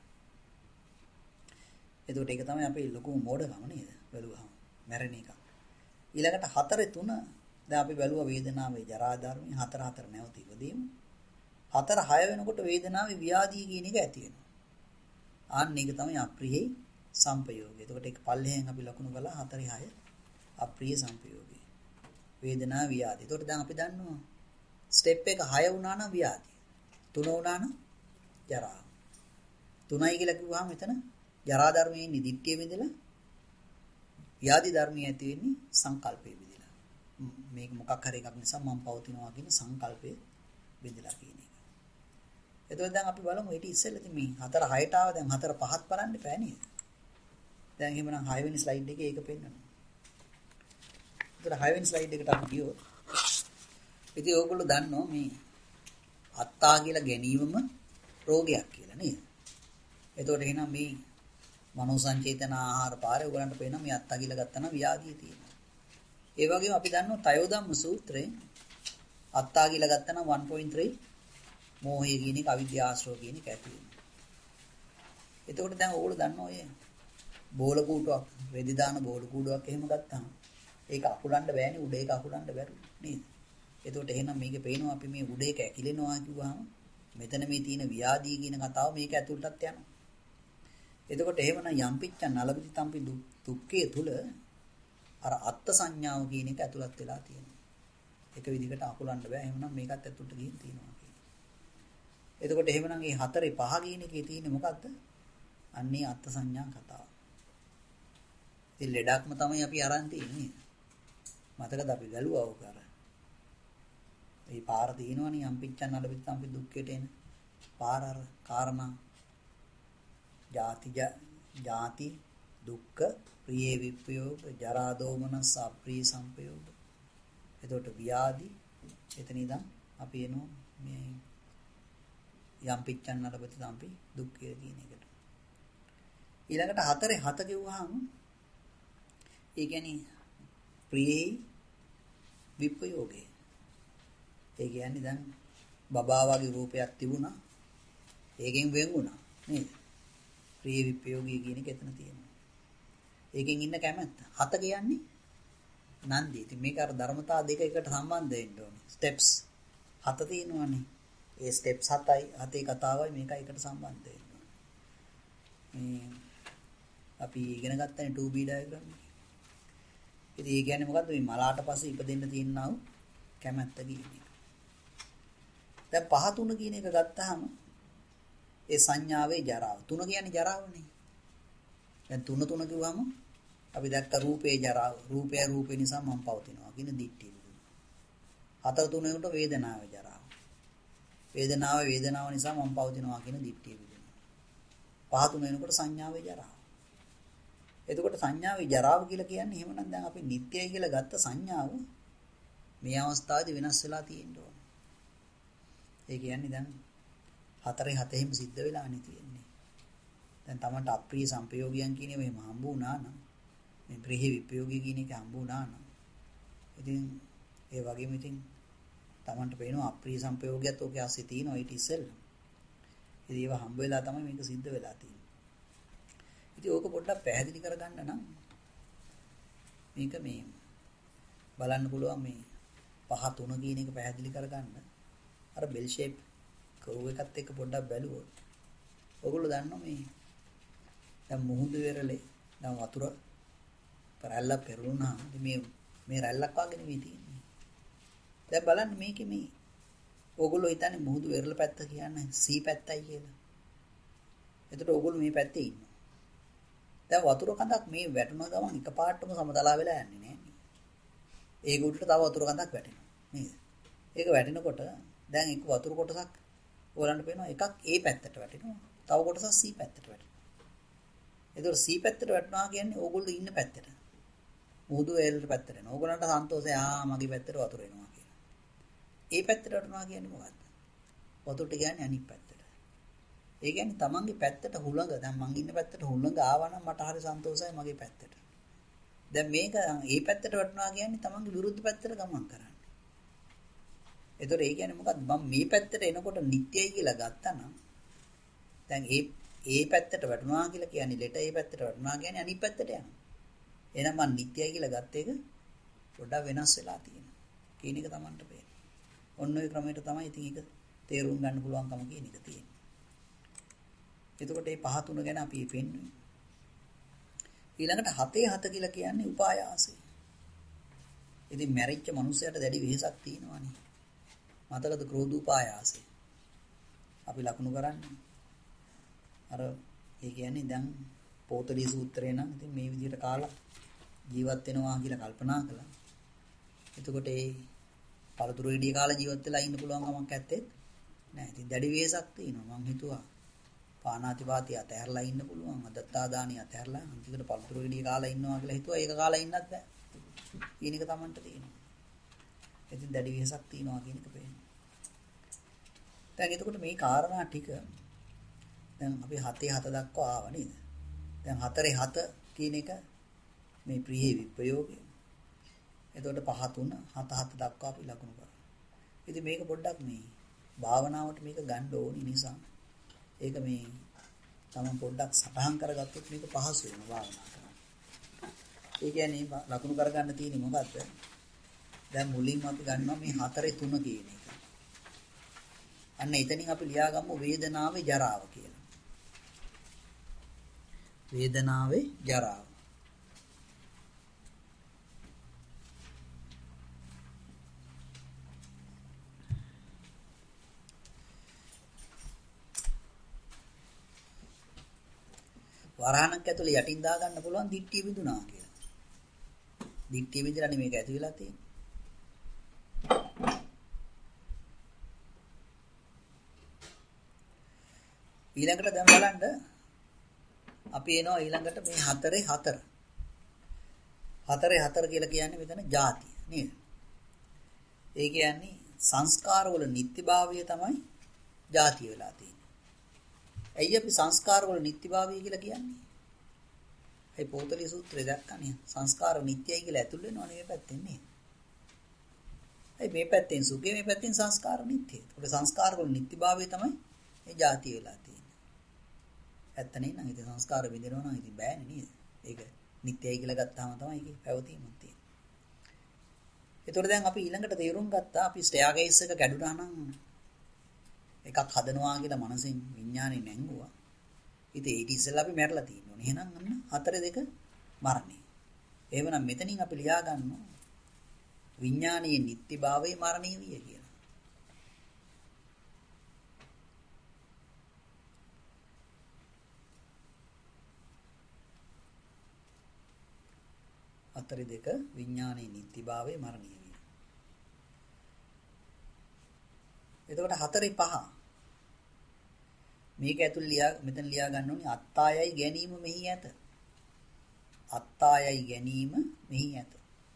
S1: එතකොට ඒක තමයි අපේ ලොකු මෝඩකම නේද? බැලුවහම මැරෙන එක. ඊළඟට 4-3 දැන් අපි බැලුවා වේදනාවේ ජරා ධර්මයේ 4-4 නැවත ඉවදීම. 4-6 වෙනකොට වේදනාවේ ව්‍යාධිය කියන එක ඇති වෙනවා. ආන්න ඒක තමයි අප්‍රියේ සංපයෝගය. එතකොට ඒක පල්ලෙහෙන් අපි ලකුණු කළා 4-6 අප්‍රිය සංපයෝගය. වේදනා ව්‍යාධි. එතකොට දැන් අපි දන්නවා ස්ටෙප් එක 6 වුණා නම් ව්‍යාධි. 3 වුණා නම් ජරා. 3යි කියලා කිව්වහම එතන ජරා ධර්මයේ නිදිත්‍ය විඳලා ව්‍යාධි ධර්මයේ ඇති වෙන්නේ සංකල්පයේ විඳලා. මේක මොකක් හරි එකක් නිසා මම පවතිනවා කියන සංකල්පයේ විඳලා කියන එක. එතකොට දැන් අපි බලමු ඊට ඉස්සෙල්ලා ඉතින් මේ 4-6ට ආව දැන් 4-5ත් බලන්න බෑ නේද? දැන් එහෙමනම් 6 වෙනි ස්ලයිඩ් එකේ ඒක පෙන්නනවා. ඒතර 6 වෙනි ස්ලයිඩ් එකට අපි ගියොත් ඉතින් ඕගොල්ලෝ දන්නවා මේ අත්තා කියලා ගැනීමම රෝගයක් කියලා නේද? එතකොට එහෙනම් මේ මනෝ සංචේතන ආහාර පාරේ ඔයගලන්ට පේනවා මේ අත්තා කියලා ගත්තා නම් ව්‍යාධිය තියෙනවා. ඒ වගේම අපි දන්නවා තයෝදම්ම සූත්‍රයෙන් අත්තා කියලා ගත්තා නම් 1.3 මෝහය කියන එක අවිද්‍යාශ්‍රව කියන එක ඇති වෙනවා. එතකොට දැන් ඕගොල්ලෝ දන්නවා ඔය බෝල කූඩුවක් රෙදි දාන බෝල කූඩුවක් එහෙම ගත්තාම ඒක අකුලන්න බෑනේ උඩ ඒක අකුලන්න බැරුව නේද? එතකොට එහෙනම් මේකේ පේනවා අපි මේ උඩ ඒක ඇකිලෙනවා කිව්වහම මෙතන මේ තියෙන ව්‍යාධිය කියන කතාව මේක ඇතුළටත් යනවා. එතකොට එහෙමනම් යම්පිච්ච නලබති තම්පි දුක්ඛයේ තුල අර අත්ත් සංඥාව කියන එක ඇතුළත් වෙලා තියෙනවා. එක විදිහකට අකුලන්න බෑ. එහෙමනම් මේකත් ඇතුළට ගිහින් තියෙනවා කියන්නේ. එතකොට එහෙමනම් මේ 4 5 කියන එකේ තියෙන්නේ මොකද්ද? අන්නේ අත්ත් සංඥා කතාව. ඉතින් ලෙඩක්ම තමයි අපි අරන් තියෙන්නේ. මතකද අපි ගලුවා ඕක අර. මේ පාර තියෙනවනේ යම්පිච්චන් නලපිත්තම්පි දුක්ඛයට එන. පාර අර කාරණා ජාති දුක්ඛ ප්‍රිය විප්‍රයෝග ජරා දෝමනස් අප්‍රිය සංපයෝග. එතකොට ව්‍යාධි එතන ඉඳන් අපි එනවා මේ යම්පිච්චන් නලපිත්තම්පි දුක්ඛය කියන එකට. ඊළඟට 4 7 කිව්වහම ඒ කියන්නේ ප්‍රියේ විප්‍රයෝගේ. ඒ කියන්නේ දැන් බබා වගේ රූපයක් තිබුණා. ඒකෙන් වෙන් වුණා නේද? ප්‍රිය විප්‍රයෝගී කියන එක එතන තියෙනවා. ඒකෙන් ඉන්න කැමැත්ත. 7 කියන්නේ නන්දි. ඉතින් මේක අර ධර්මතා දෙක එකට සම්බන්ධ වෙන්න ඕනේ. ස්ටෙප්ස් 7 තියෙනවානේ. ඒ ස්ටෙප්ස් 7යි කතාවයි මේකයි එකට සම්බන්ධ වෙන්න ඕනේ. මේ අපි ඉගෙන ගත්තනේ 2B ඩයග්‍රෑම් එක. ඉතින් ඒ කියන්නේ මොකද්ද? මේ මලාට පස්සේ ඉපදෙන්න තියෙනා වූ කැමැත්ත කියන එක. දැන් 5 3 කියන එක ගත්තාම ඒ සංඥාවේ ජරාව. 3 කියන්නේ ජරාවනේ. දැන් 3 3 කිව්වම අපි දැක්ක රූපේ ජරාව. රූපේ නිසා මම පවතිනවා කියන දිට්ඨිය. 4 3 උට වේදනාවේ ජරාව. වේදනාව නිසා මම පවතිනවා කියන දිට්ඨිය විදිනවා. 5 3 වෙනකොට සංඥාවේ ජරාව. එතකොට සංඥාවේ ජරාව කියලා කියන්නේ එහෙමනම් දැන් අපි නිට්ටයයි කියලා ගත්ත සංඥාව මේ අවස්ථාවේදී වෙනස් වෙලා තියෙන්න ඕන. ඒ කියන්නේ දැන් 4 7ෙම සිද්ධ වෙලානේ තියෙන්නේ. දැන් Tamanට අප්‍රිය සංපයෝගයන් කියන්නේ මේ හම්බ වුණා නම් මේ ප්‍රිය විප්‍රයෝගී කියන එක හම්බ වුණා නම් ඉතින් ඒ වගේම ඉතින් Tamanට පේනවා අප්‍රිය සංපයෝගයත් ඔකේ ASCII තියෙනවා ඊට ඉස්සෙල්ලා. ඉතින් ඒව හම්බ වෙලා තමයි මේක සිද්ධ වෙලා තියෙන්නේ. ඉතින් ඕක පොඩ්ඩක් පැහැදිලි කරගන්න නම් මේක මේ බලන්න පුළුවන් මේ 5 3 කියන එක පැහැදිලි කරගන්න අර බෙල් ෂේප් කර්ව් එකත් එක්ක පොඩ්ඩක් බැලුවොත් ඔයගොල්ලෝ දන්නවා මේ දැන් මුහුදු වෙරළේ දැන් වතුර රැල්ලක් පෙරළුණා මේ රැල්ලක් වගේ නෙවෙයි තියෙන්නේ. දැන් බලන්න මේකේ මේ ඔයගොල්ලෝ හිතන්නේ මුහුදු වෙරළ පැත්ත කියන්නේ සී පැත්තයි කියලා. එතකොට ඔයගොල්ලෝ මේ පැත්තේ ඉන්නවා. දැන් වතුර කඳක් මේ වැටුණ ගමන් එකපාරටම සමතලා වෙලා යන්නේ නෑ. ඒක උඩට තව වතුර කඳක් වැටෙනවා නේද? ඒක වැටෙනකොට දැන් එක වතුර කොටසක් ඕලන්ට පේනවා එකක් A පැත්තට වැටෙනවා. තව කොටසක් C පැත්තට වැටෙනවා. ඒතකොට C පැත්තට වැටෙනවා කියන්නේ ඕගොල්ලෝ ඉන්න පැත්තට. මුහුදු වේලට පැත්තට එනවා. ඕගොල්ලන්ට සන්තෝෂයි මගේ පැත්තට වතුර එනවා කියලා. A පැත්තට වැටෙනවා කියන්නේ මොකද්ද? වතුර ටික යන්නේ අනිත් පැත්තට. ඒ කියන්නේ තමන්ගේ පැත්තට හුළඟ දැන් මං ඉන්න පැත්තට හුළඟ ආවා නම් මට හරි සන්තෝෂයි මගේ පැත්තට. දැන් මේක ඒ පැත්තට වටනවා කියන්නේ තමන්ගේ විරුද්ධ පැත්තට ගමන් කරන්නේ. ඒතකොට ඒ කියන්නේ මොකද්ද? මම මේ පැත්තට එනකොට නිට්ටයයි කියලා ගත්තා නම් දැන් ඒ පැත්තට වටනවා කියලා කියන්නේ ලෙට ඒ පැත්තට වටනවා කියන්නේ අනිත් පැත්තට යනවා. එහෙනම් මම නිට්ටයයි කියලා ගත්ත එක පොඩ්ඩක් වෙනස් වෙලා තියෙනවා. කියන එක තමන්ට පේනවා. ඔන්න ඔය ක්‍රමයට තමයි ඉතින් ඒක තේරුම් ගන්න පුළුවන්කම කියන එක තියෙන්නේ. එතකොට මේ 5 3 ගැන අපි පෙන්වන්නේ. ඊළඟට 7 7 කියලා කියන්නේ උපායාසය. ඉතින් මැරිච්ච මිනිස්සයාට දැඩි වෙහසක් තියෙනවානේ. මතකද ක්‍රෝධෝපායාසය. අපි ලකුණු කරන්නේ. අර ඒ කියන්නේ දැන් පොතලී සූත්‍රේ නම් ඉතින් මේ විදිහට කාලා ජීවත් වෙනවා කියලා කල්පනා කළා. එතකොට ඒ පළතුරු ගෙඩිය කාලා ජීවත් වෙලා ඉන්න පුළුවන් කමක් නැත්තේ නෑ. ඉතින් දැඩි වෙහසක් තියෙනවා. මං හිතුවා පානාතිපාතය අතහැරලා ඉන්න පුළුවන්. අදත්තාදානිය අතහැරලා අන්තිමට පළතුරු ගෙඩිය කාලා ඉන්නවා කියලා හිතුවා. ඒක කාලා ඉන්නත් බෑ. කියන එක Tamanට තියෙනවා. ඉතින් දැඩි වෙහසක් තියෙනවා කියන එක පේනවා. දැන් එතකොට මේ කාරණා ටික දැන් අපි 7 7 දක්වා ආවා නේද? දැන් 4 7 කියන එක මේ ප්‍රිය විප්‍රයෝගය. එතකොට 5 3 7 7 දක්වා අපි ලකුණු කරා. ඉතින් මේක පොඩ්ඩක් මේ භාවනාවට මේක ගන්න ඕනි නිසා ඒක මේ තමන් පොඩ්ඩක් සටහන් කරගත්තොත් මේක පහසු වෙනවා භාවනා කරන්න. ඒ කියන්නේ ලකුණු කරගන්න තියෙන්නේ මොකද්ද? දැන් මුලින්ම අපි ගන්නවා මේ 4 3 කියන එක. අන්න එතනින් අපි ලියාගමු වේදනාවේ ජරාව කියලා. වේදනාවේ ජරාව. වරහණක් ඇතුලේ යටින් දා ගන්න පුළුවන් දිට්ඨිය විදුනා කියලා. දිට්ඨිය විදිලානේ මේක ඇති වෙලා තියෙන්නේ. ඊළඟට දැන් බලන්න අපි එනවා ඊළඟට මේ 4 කියලා කියන්නේ මෙතන ಜಾති නේද? ඒ කියන්නේ සංස්කාර වල නිත්‍යභාවය තමයි ಜಾති වෙලා තියෙන්නේ. ඇයි අපි සංස්කාර වල නිත්‍යභාවය කියලා කියන්නේ? ඒ පොතලී සූත්‍රය දැක්කනේ සංස්කාර නිත්‍යයි කියලා ඇතුල් වෙනවනේ මේ පැත්තෙන් නේද? ඒ මේ පැත්තෙන් සුඛේ මේ පැත්තෙන් සංස්කාර නිත්‍යයි. ඒකට සංස්කාර වල නිත්‍යභාවය තමයි මේ ಜಾති වෙලා තියෙන්නේ. ඇත්ත නේද? ඉතින් සංස්කාර විඳිනවා නම් ඉතින් බෑනේ නේද? ඒක නිත්‍යයි කියලා ගත්තාම තමයි ඒකේ පැවතීමක් තියෙන්නේ. ඒතකොට දැන් අපි ඊළඟට තේරුම් ගත්තා අපි ස්ටෙයාගේස් එක කැඩුනා නම් එකක් හදනවා කියලා මනසෙන් විඥානේ නැංගුවා. ඉතින් ඒක ඉස්සෙල්ලා අපි මැරලා තියෙනවා. එහෙනම් අන්න 4 මරණය. එහෙමනම් මෙතනින් අපි ලියා ගන්නවා විඥානයේ නිත්‍යභාවයේ මරණීය විය කියලා. අතරේ 2 විඥානයේ නිත්‍යභාවයේ මරණීය විය. එතකොට 4 මේක ඇතුළේ මෙතන ලියා ගන්න ඕනේ අත්තායයි ගැනීම මෙහි ඇත. අත්තායයි ගැනීම මෙහි ඇත.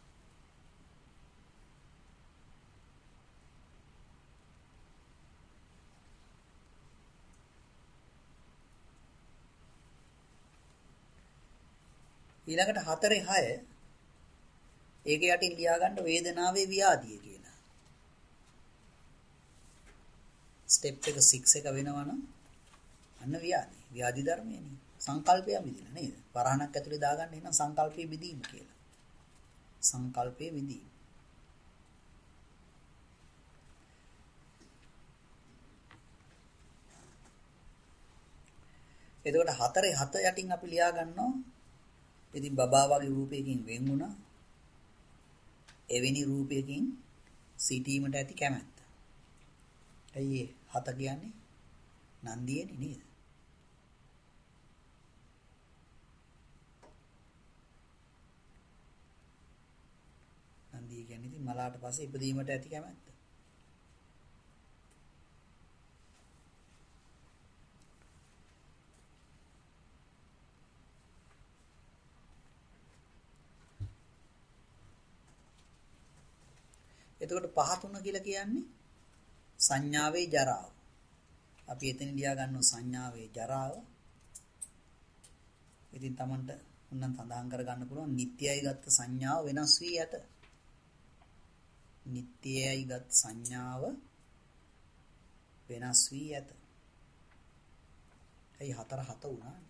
S1: ඊළඟට 4 ඒක යටින් ලියා ගන්න වේදනාවේ ව්‍යාධිය කියලා. ස්ටෙප් එක 6 එක වෙනවනම් අන්න ව්‍යාධි ධර්මයනේ. සංකල්පය විදින නේද? වරහණක් ඇතුලේ දාගන්න එන සංකල්පයේ විදීම කියලා. සංකල්පයේ විදීම. එතකොට 4 යටින් අපි ලියා ගන්නවා. ඉතින් බබා වගේ රූපයකින් වෙන් වුණා. එවැනි රූපයකින් සිටීමට ඇති කැමැත්ත. ඇයි 7 කියන්නේ? නන්දියනේ නේද? නන්දිය කියන්නේ ඉතින් මලාට පස්සේ ඉපදීමට ඇති කැමැත්ත. එතකොට 5 කියලා කියන්නේ සංඥාවේ ජරාව. අපි එතන ලියා ගන්නවා සංඥාවේ ජරාව. ඉතින් Tamanට උන්නම් සඳහන් කර ගන්න පුළුවන් නිට්ටයයි ගත්ත සංඥාව වෙනස් වී ඇත. නිට්ටයයි ගත් සංඥාව වෙනස් වී ඇත. ඒ 4 වුණානේ.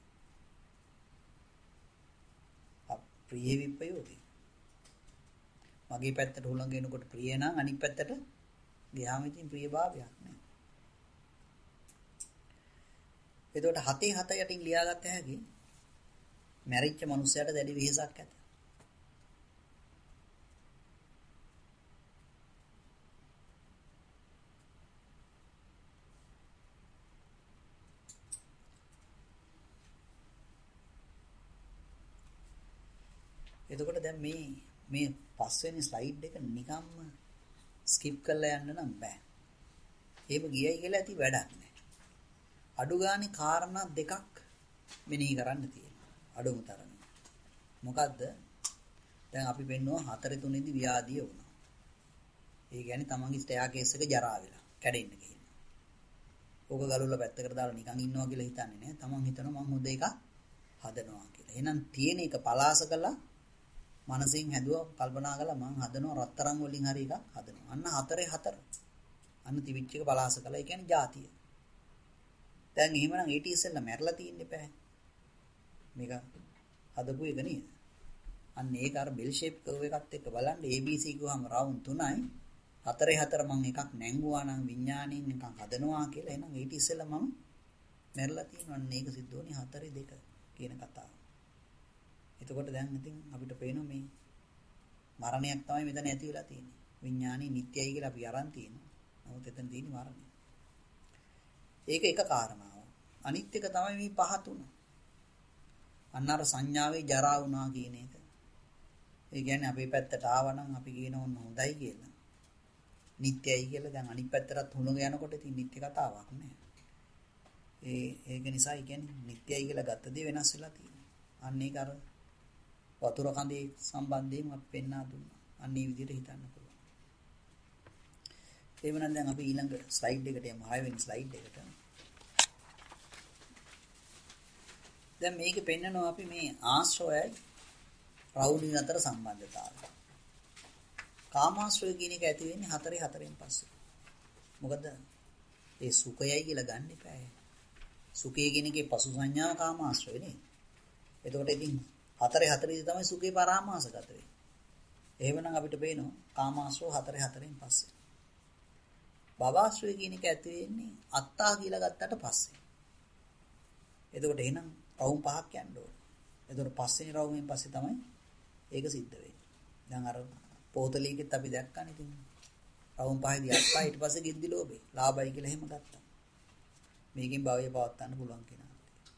S1: අප්‍රිය විපයෝගී. මගේ පැත්තට හුලඟ එනකොට ප්‍රිය නම් අනිත් පැත්තට ගියාම ඉතින් ප්‍රියභාවයක් නෑ. එතකොට 7 යටින් ලියාගත්ත හැකි මැරිච්ච මනුස්සයාට දැඩි වෙහසක් ඇත. එතකොට දැන් මේ 5 වෙනි ස්ලයිඩ් එක නිකම්ම ස්කිප් කරලා යන්න නම් බෑ. එහෙම ගියයි කියලා ඇති වැඩක් නෑ. අඩු ගානේ කාරණා 2ක් මෙනෙහි කරන්න තියෙනවා. අඩුම තරමේ. මොකද්ද? දැන් අපි පෙන්නුවා 4 3 දී ව්‍යාධිය වුණා. ඒ කියන්නේ තමන්ගේ ස්ටෙයාකේස් එක ජරා වෙලා කැඩෙන්න ගිහින්. ඕක ගලවලා පැත්තකට දාලා නිකන් ඉන්නවා කියලා හිතන්නේ නෑ. තමන් හිතනවා මං හොඳ එකක් හදනවා කියලා. එහෙනම් තියෙන එක පලාස කළා මනසින් හැදුවා කල්පනා කළා මං හදනවා රත්තරන් වලින් හරි එකක් හදනවා. අන්න 4. අන්න තිවිච් එක පලාස කළා. ඒ කියන්නේ ಜಾතිය. දැන් එහෙමනම් ඊට ඉස්සෙල්ලා මැරලා තියෙන්න එපා. මේක හදපු එක නේද? අන්න ඒක අර බෙල් ෂේප් කර්ව් එකත් එක්ක බලන්න ABC ගුවාම රවුන්ඩ් 3යි. 4 මං එකක් නැංගුවා නම් විඥාණයෙන් එකක් හදනවා කියලා. එහෙනම් ඊට ඉස්සෙල්ලා මම මැරලා තියෙනවා. අන්න ඒක සිද්ධ වුණේ 4 කියන කතාව. එතකොට දැන් ඉතින් අපිට පේනවා මේ මරණයක් තමයි මෙතන ඇති වෙලා තියෙන්නේ. විඥානේ නිට්ටයයි කියලා අපි අරන් තියෙනවා. නමුත් එතන තියෙන්නේ මරණය. ඒක එක කාරණාවක්. අනිත් එක තමයි මේ 5 3. අන්න අර සංඥාවේ ජරා වුණා කියන එක. ඒ කියන්නේ අපේ පැත්තට ආවනම් අපි කියන ඕන හොඳයි කියලා. නිත්‍යයි කියලා දැන් අනිත් පැත්තටත් හුණග යනකොට ඉතින් නිත්‍ය කතාවක් නෑ. ඒක නිසා කියන්නේ නිත්‍යයි කියලා ගත්ත දේ වෙනස් වෙලා තියෙනවා. අන්න ඒක අර වතුර කඳේ සම්බන්ධයෙන් අපි පෙන්වා දුන්නා. අන්න ඒ විදිහට හිතන්න පුළුවන්. එවනම් දැන් අපි ඊළඟ ස්ලයිඩ් එකට යමු. 6 වෙනි ස්ලයිඩ් එකට. දැන් මේකේ පෙන්නනවා අපි මේ ආශ්‍රයයි රෞඩින් අතර සම්බන්ධතාවය. කාමාශ්‍රය කියන එක ඇති වෙන්නේ 4න් පස්සේ. මොකද ඒ සුඛයයි කියලා ගන්න එපා. සුඛය කියන එකේ පසු සංඥාව කාමාශ්‍රය නේ. එතකොට ඉතින් 4 තමයි සුඛේ පරාමාසගත වෙන්නේ. එහෙමනම් අපිට පේනවා කාමාශ්‍රය 4න් පස්සේ. භවආශ්‍රය කියන එක ඇති වෙන්නේ අත්තා කියලා ගත්තට පස්සේ. එතකොට එහෙනම් රවුම් 5ක් යන්න ඕනේ. එතකොට පස්වෙනි රවුමෙන් පස්සේ තමයි ඒක සිද්ධ වෙන්නේ. දැන් අර පොතලීකෙත් අපි දැක්කනේ ඉතින් රවුම් 5දී අත්තා ඊට පස්සේ ගිද්දි ලෝභේ ලාභයි කියලා එහෙම ගත්තා. මේකෙන් භවය පවත් ගන්න පුළුවන් කෙනා.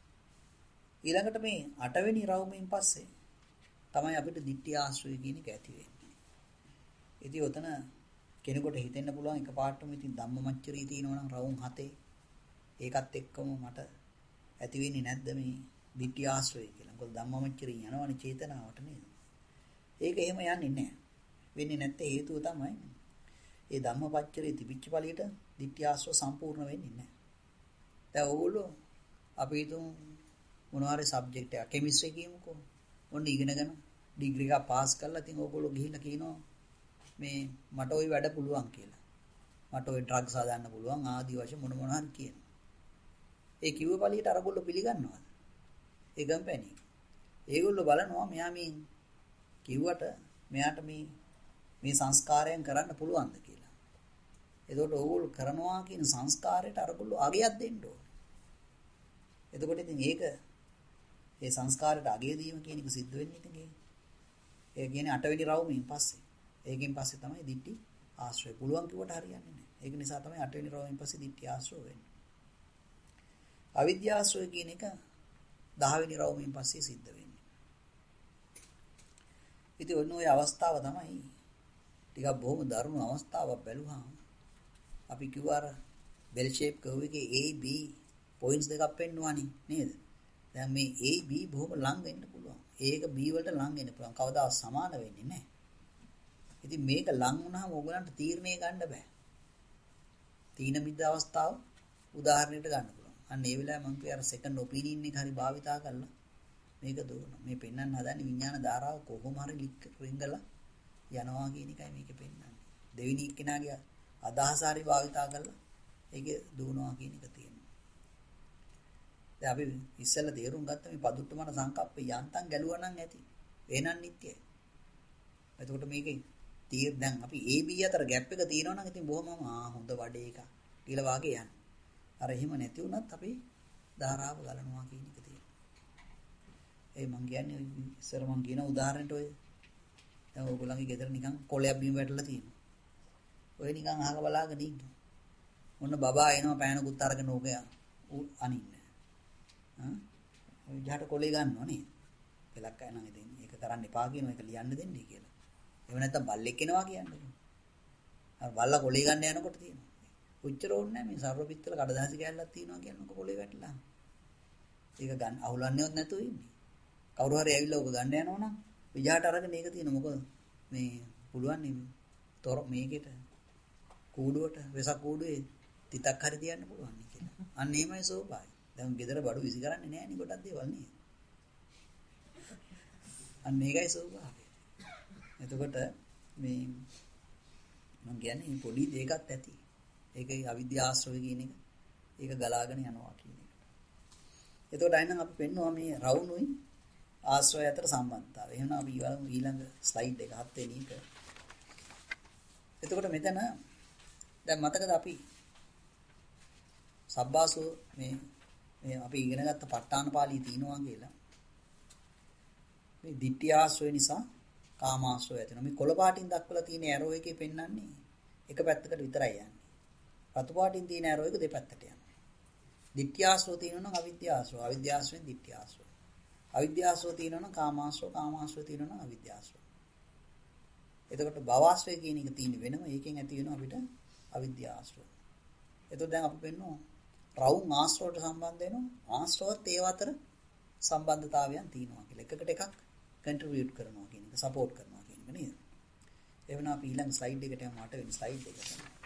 S1: ඊළඟට මේ 8 වෙනි රවුමෙන් පස්සේ තමයි අපිට ditthi ආශ්‍රය කියන එක ඇති වෙන්නේ. ඉතින් ඔතන කෙනෙකුට හිතෙන්න පුළුවන් එකපාරටම ඉතින් ධම්මමච්චරිය තියෙනවා නම් රවුම් 7 ඒකත් එක්කම මට ඇති වෙන්නේ නැද්ද මේ ditthi ආශ්‍රය කියලා. මොකද ධම්මමච්චරිය යනවනේ චේතනාවට නේද? ඒක එහෙම යන්නේ නැහැ. වෙන්නේ නැත්තේ හේතුව තමයි ඒ ධම්මපච්චරිය තිබිච්ච පළියට ditthi ආශ්‍රය සම්පූර්ණ වෙන්නේ නැහැ. දැන් ඕගොල්ලෝ අපි හිතමු මොනවා හරි සබ්ජෙක්ට් එකක් කෙමිස්ට්‍රි කියමුකෝ. ඔන්න ඉගෙනගෙන ඩිග්‍රී එක පාස් කරලා ඉතින් ඕගොල්ලෝ ගිහිල්ලා කියනවා මේ මට ওই වැඩ පුළුවන් කියලා. මට ওই ඩ්‍රග්ස් හදන්න පුළුවන් ආදි වශයෙන් මොන හරි කියනවා. ඒ කිව්ව පළියට අරගොල්ලෝ පිළිගන්නවද? ඒ ගම්පැණි. ඒගොල්ලෝ බලනවා මෙයා මේ කිව්වට මෙයාට මේ සංස්කාරයෙන් කරන්න පුළුවන්ද කියලා. එතකොට ඕගොල්ලෝ කරනවා කියන සංස්කාරයට අරගොල්ලෝ අගයක් දෙන්න ඕනේ. එතකොට ඉතින් ඒ සංස්කාරයට අගය දීම කියන එක සිද්ධ වෙන්නේ ඉතින් ඒ කියන්නේ 8 වෙනි රවුමෙන් පස්සේ. ඒකෙන් පස්සේ තමයි ditthi ආශ්‍රය. පුළුවන් කිව්වට හරියන්නේ නැහැ. ඒක නිසා තමයි 8 වෙනි රවුමෙන් පස්සේ ditthi ආශ්‍රය වෙන්නේ. අවිද්‍යාශ්‍රය කියන එක 10 වෙනි රවුමෙන් පස්සේ සිද්ධ වෙන්නේ. ඉතින් ඔන්න ඔය අවස්ථාව තමයි ටිකක් බොහොම දරුණු අවස්ථාවක් බැලුවාම අපි කිව්වා අර බෙල් ෂේප් කර්ව් එකේ A B පොයින්ට්ස් දෙකක් පෙන්වන්නේ නේද? දැන් මේ A B බොහොම ලං වෙන්න පුළුවන්. A එක B වලට ලං වෙන්න පුළුවන්. කවදාවත් සමාන වෙන්නේ නැහැ. ඉතින් මේක ලං වුණාම ඕගලන්ට තීරණය ගන්න බෑ. තීන මිද්ද අවස්ථාව උදාහරණයකට ගන්න පුළුවන්. අන්න ඒ වෙලාවේ මම කිය අර සෙකන්ඩ් ඔපිනියන් එක හරි භාවිතා කරලා මේක දුවනවා. මේ පෙන්වන්න හදන්නේ විඥාන ධාරාව කොහොම හරි රිංගලා යනවා කියන එකයි මේකේ පෙන්වන්නේ. දෙවෙනි එක්කෙනාගේ අදහස හරි භාවිතා කරලා ඒක දුවනවා කියන එක තියෙනවා. දැන් අපි ඉස්සෙල්ලා තේරුම් ගත්ත මේ පදුට්ටමන සංකප්පේ යන්තම් ගැලුවා නම් ඇති. එහෙනම් නිට්ටයයි. එතකොට මේකේ දැන් අපි AB අතර ગેප් එක තියෙනවා නම් ඉතින් බොහොමම හොඳ වඩේ එක කියලා වාගේ යන්නේ. අර එහෙම නැති වුණත් අපි ධාරාව ගලනවා කියන එක තියෙනවා. ඒ මං කියන්නේ ඉස්සර මං කියන උදාහරණයට ඔය දැන් ඕගොල්ලන්ගේ ගෙදර නිකන් කොළයක් බිම වැටලා තියෙනවා. ඔය නිකන් අහක බලාගෙන ඉන්නවා. ඔන්න බබා එනවා පෑනකුත් අරගෙන ඕක අනින්නේ. ඔය විදිහට කොළේ ගන්නවා නේද? පෙලක් අය නම් ඉතින් ඒක කරන්න එපා කියන එක ලියන්න දෙන්නේ කියලා. එහෙම නැත්නම් බල්ලෙක් එනවා කියන්නේ. අර බල්ලා කොළේ ගන්න යනකොට තියෙනවා. උච්චර ඕනේ නැහැ මේ සර්ව පිත්තල කඩදාසි කැල්ලක් තියෙනවා කියනකොට කොළේ වැටලා. ඒක ගන්න අහුලන්නේවත් නැතුව ඉන්නේ. කවුරු හරි ඇවිල්ලා ඔක ගන්න යනවනම් විජහට අරගෙන ඒක තියෙන මොකද මේ පුළුවන් නේ තොර මේකෙට කූඩුවට වෙසක් කූඩුවේ තිතක් හරි තියන්න පුළුවන් නේ කියලා. අන්න එහෙමයි සෝපායි. දැන් ගෙදර බඩු විසි කරන්නේ නැහැ නේ කොටක් දේවල් නේ. අන්න ඒකයි සෝපායි. එතකොට මේ මම කියන්නේ පොඩි දෙයක්ත් ඇති. ඒකයි අවිද්‍යා ආශ්‍රය කියන එක. ඒක ගලාගෙන යනවා කියන එක. එතකොට අයිනම් අපි පෙන්නවා මේ රවුනුයි ආශ්‍රය අතර සම්බන්ධතාවය. එහෙනම් අපි ඊළඟ ස්ලයිඩ් එක 7 වෙනි එක. එතකොට මෙතන දැන් මතකද අපි සබ්බාසෝ මේ අපි ඉගෙන ගත්ත ප ဋ ාණ පාළිය තියෙනවා කියලා. මේ ditthi ආශ්‍රය නිසා කාමාශ්‍රය ඇති වෙනවා. මේ කොළ පාටින් දක්වලා තියෙන ඇරෝ එකේ පෙන්වන්නේ එක පැත්තකට විතරයි යන්නේ. රතු පාටින් තියෙන ඇරෝ එක දෙපැත්තට යනවා. ditthi ආශ්‍රය තියෙනවා නම් අවිද්‍යා ආශ්‍රය. අවිද්‍යා ආශ්‍රයෙන් ditthi ආශ්‍රය. අවිද්‍යාශ්‍රව තියෙනවා නම් කාමාශ්‍රව, කාමාශ්‍රව තියෙනවා නම් අවිද්‍යාශ්‍රව. එතකොට භවශ්‍රය කියන එක තියෙන වෙනම ඒකෙන් ඇති වෙනවා අපිට අවිද්‍යාශ්‍රව. එතකොට දැන් අපි පෙන්නනවා රවුම් ආශ්‍රවයට සම්බන්ධ වෙනවා. ආශ්‍රවත් ඒව අතර සම්බන්ධතාවයන් තියෙනවා කියලා. එකකට එකක් කන්ට්‍රිබියුට් කරනවා කියන එක, සපෝට් කරනවා කියන එක නේද? එවනම් අපි ඊළඟ ස්ලයිඩ් එකට යමු. 8 වෙනි ස්ලයිඩ් එකට.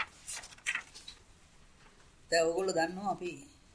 S1: දැන් ඔයගොල්ලෝ දන්නවා අපි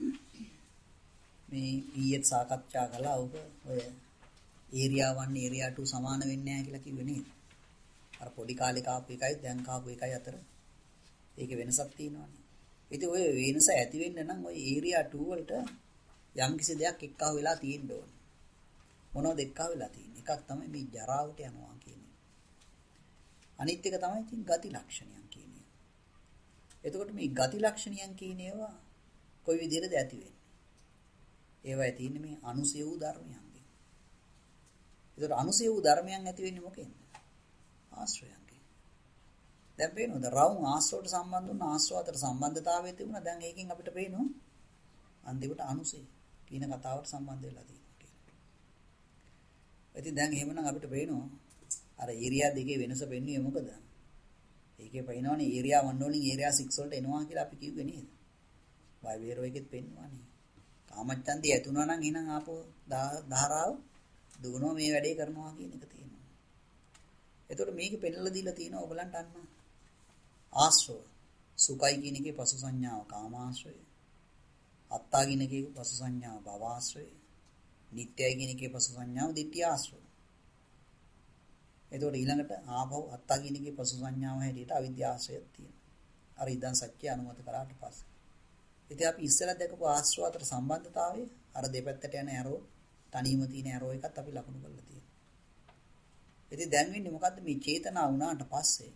S1: මේ ඊයේ සාකච්ඡා කළා ඔබ ඔය ඒරියා 1 ඒරියා 2 සමාන වෙන්නේ නැහැ කියලා කිව්වේ නේද? අර පොඩි කාලේ කාපු එකයි දැන් කාපු එකයි අතර ඒකේ වෙනසක් තියෙනවානේ. ඉතින් ඔය වෙනස ඇති වෙන්න නම් ඔය ඒරියා 2 වලට යම් කිසි දෙයක් එක්කව වෙලා තියෙන්න ඕනේ. මොනවද එක්කව වෙලා තියෙන්නේ? එකක් තමයි මේ ජරාවට යනවා කියන්නේ. අනිත් එක තමයි ඉතින් ගති ලක්ෂණයන් කියන්නේ. එතකොට මේ ගති ලක්ෂණයන් කියන ඒවා කොයි විදිහටද ඇති වෙන්නේ? ඒවා තියෙන්නේ මේ අනුසය වූ ධර්මයන්ගෙන්. ඒතර අනුසය වූ ධර්මයන් ඇති වෙන්නේ මොකෙන්ද? ආශ්‍රයයන්ගෙන්. දැන් පේනවද? රවුම් ආශ්‍රවයට සම්බන්ධ වුණ ආශ්‍රව අතර සම්බන්ධතාවය තිබුණා. දැන් ඒකෙන් අපිට පේනවා අන්තිමට අනුසය කියන කතාවට සම්බන්ධ වෙලා තියෙනවා කියලා. ඉතින් දැන් එහෙමනම් අපිට පේනවා අර ඒරියා දෙකේ වෙනස පෙන්වන්නේ මොකද? ඒකේ පේනවනේ ඒරියා 1 වලින් ඒරියා 6 වලට එනවා කියලා අපි කිව්වේ නේද? වයිවේරෝ එකෙත් පෙන්වන්නේ. කාමච්ඡන්දේ ඇතුණා නම් එහෙනම් ආපෝ ධාරාව දුවනවා මේ වැඩේ කරනවා කියන එක තියෙනවා. එතකොට මේක පෙන්නලා දීලා තියෙනවා ඔයගලන්ට අන්න ආශ්‍රව. සුඛයි කියන එකේ පසු සංඥාව කාමාශ්‍රය. අත්තා කියන එකේ පසු සංඥාව භවආශ්‍රය. නිට්ටයයි කියන එකේ පසු සංඥාව ditthya ආශ්‍රය. එතකොට ඊළඟට ආපහු අත්තා කියන එකේ පසු සංඥාව හැටියට අවිද්‍යාශ්‍රයක් තියෙනවා. අර ඉදන් සත්‍ය අනුමත කරාට පස්සේ. ඉතින් අපි ඉස්සෙල්ලා දැකපු ආශ්‍රව අතර සම්බන්ධතාවය අර දෙපැත්තට යන ඇරෝ තනියම තියෙන ඇරෝ එකත් අපි ලකුණු කරලා තියෙනවා. ඉතින් දැන් වෙන්නේ මොකද්ද මේ චේතනා වුණාට පස්සේ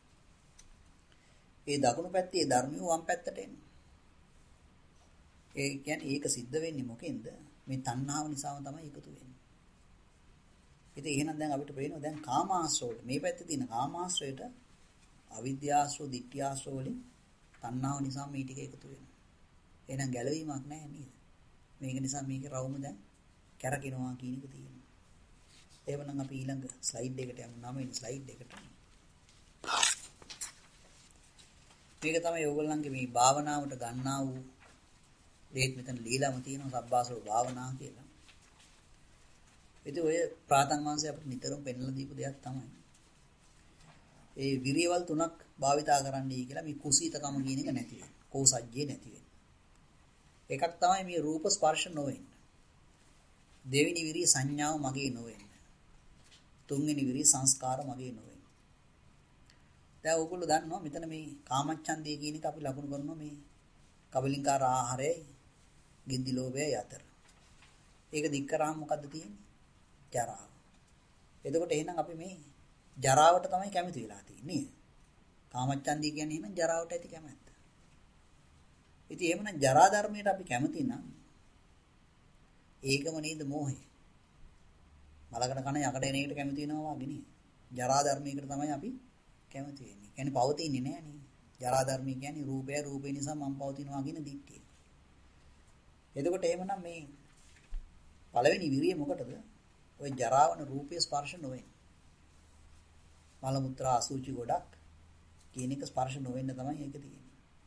S1: ඒ දකුණු පැත්තේ ධර්මිය වම් පැත්තට එන්නේ. ඒ කියන්නේ ඒක සිද්ධ වෙන්නේ මොකෙන්ද? මේ තණ්හාව නිසාම තමයි එකතු වෙන්නේ. ඉතින් එහෙනම් දැන් අපිට පේනවා දැන් කාමාශ්‍රවවල මේ පැත්තේ තියෙන කාමාශ්‍රවයට අවිද්‍යාශ්‍රව, ditthyaශ්‍රව වලින් තණ්හාව නිසා මේ ටික එකතු වෙනවා. එහෙනම් ගැළවීමක් නැහැ නේද? මේක නිසා මේකේ රවුම දැන් කැරකිනවා කියන එක තියෙනවා. එහෙනම් අපි ඊළඟ ස්ලයිඩ් එකට යමු. 9 වෙනි ස්ලයිඩ් එකට. මේක තමයි ඕගොල්ලන්ගේ මේ භාවනාවට ගන්නා වූ දෙයක් මෙතන ලීලාම තියෙනවා සබ්බාසව භාවනා කියලා. ඉතින් ඔය ප්‍රාතන් වංශය අපිට නිතරම පෙන්වලා දීපු දෙයක් තමයි. ඒ විරියවල් තුනක් භාවිතා කරන්නයි කියලා මේ කුසීතකම කියන එක නැති වෙන. කෝසජ්ජේ නැති වෙන. එකක් තමයි මේ රූප ස්පර්ශ නොවෙන්න. දෙවෙනි විරිය සංඥාව මගේ නොවෙන්න. තුන්වෙනි විරිය සංස්කාර මගේ නොවෙන්න. දැන් ඔයගොල්ලෝ දන්නවා මෙතන මේ කාමච්ඡන්දේ කියන එක අපි ලකුණු කරනවා මේ කබලින්කාර ආහාරයයි ගින්දි ලෝභයයි අතර. ඒක දික් කරාම මොකද්ද තියෙන්නේ? ජරාව. එතකොට එහෙනම් අපි මේ ජරාවට තමයි කැමති වෙලා තියෙන්නේ නේද? කාමච්ඡන්දේ කියන්නේ එහෙනම් ජරාවට ඇති කැමැත්ත. ඉතින් එහෙමනම් ජරා ධර්මයට අපි කැමති නම් ඒකම නේද මෝහය. මලකට කන යකඩ එන එකට කැමති වෙනවා වගේ නේද? ජරා ධර්මයකට තමයි අපි කැමති වෙන්නේ. කියන්නේ පවතින්නේ නැහැ නේ. ජරා ධර්මය කියන්නේ රූපය, රූපේ නිසා මම පවතිනවා කියන දික්කේ. එතකොට එහෙමනම් මේ පළවෙනි විරිය මොකටද? ඔය ජරාවන රූපේ ස්පර්ශ නොවෙන්නේ. මල මුත්‍රා අසුචි ගොඩක් කියන එක ස්පර්ශ නොවෙන්න තමයි ඒක තියෙන්නේ.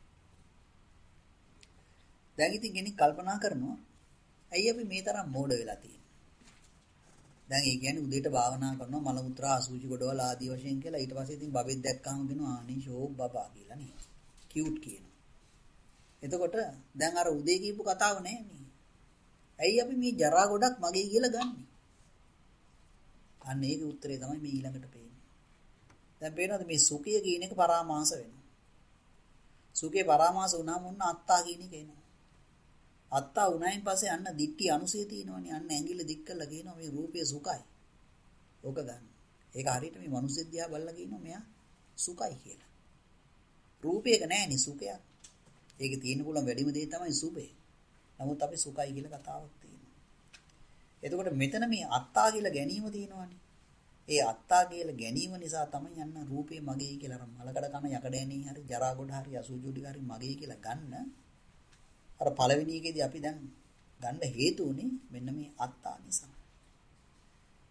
S1: දැන් ඉතින් කෙනෙක් කල්පනා කරනවා ඇයි අපි මේ තරම් මෝඩ වෙලා තියෙන්නේ? දැන් ඒ කියන්නේ උදේට භාවනා කරනවා මල මුත්‍රා අසුචි ගොඩවල ආදී වශයෙන් කියලා ඊට පස්සේ ඉතින් බබෙක් දැක්කම කියනවා අනේ ෂෝක් බබා කියලා නේ. කියුට් කියනවා. එතකොට දැන් අර උදේ කියපු කතාව නෑනේ. ඇයි අපි මේ ජරා ගොඩක් මගේ කියලා ගන්නෙ? අන්න ඒකේ උත්තරේ තමයි මේ ඊළඟට පේන්නේ. දැන් පේනවද මේ සුඛය කියන එක පරාමාස වෙනවා. සුඛේ පරාමාස වුණාම ඔන්න අත්තා කියන එක එනවා. අත්තා උනායින් පස්සේ අන්න දික්ටි අනුසය තියෙනවනේ. අන්න ඇඟිල්ල දික් කරලා කියනවා මේ රූපය සුඛයි. ඕක ගන්න. ඒක හරියට මේ මිනිස්සු දිහා බලලා කියනවා මෙයා සුඛයි කියලා. රූපයක නෑනේ සුඛයක්. ඒකේ තියෙන පුළුවන් වැඩිම දේ තමයි සුභේ. නමුත් අපි සුඛයි කියලා කතාවක් තියෙනවා. එතකොට මෙතන මේ අත්තා කියලා ගැනීම තියෙනවනේ. ඒ අත්තා කියලා ගැනීම නිසා තමයි යන්න රූපේ මගේ කියලා අර මලකඩ කන යකඩ ඇනේ හරි ජරා ගොඩ හරි අසුචි හරි මගේ කියලා ගන්න. අර පළවෙනි එකේදී අපි දැන් ගන්න හේතු උනේ මෙන්න මේ අත්තා නිසා.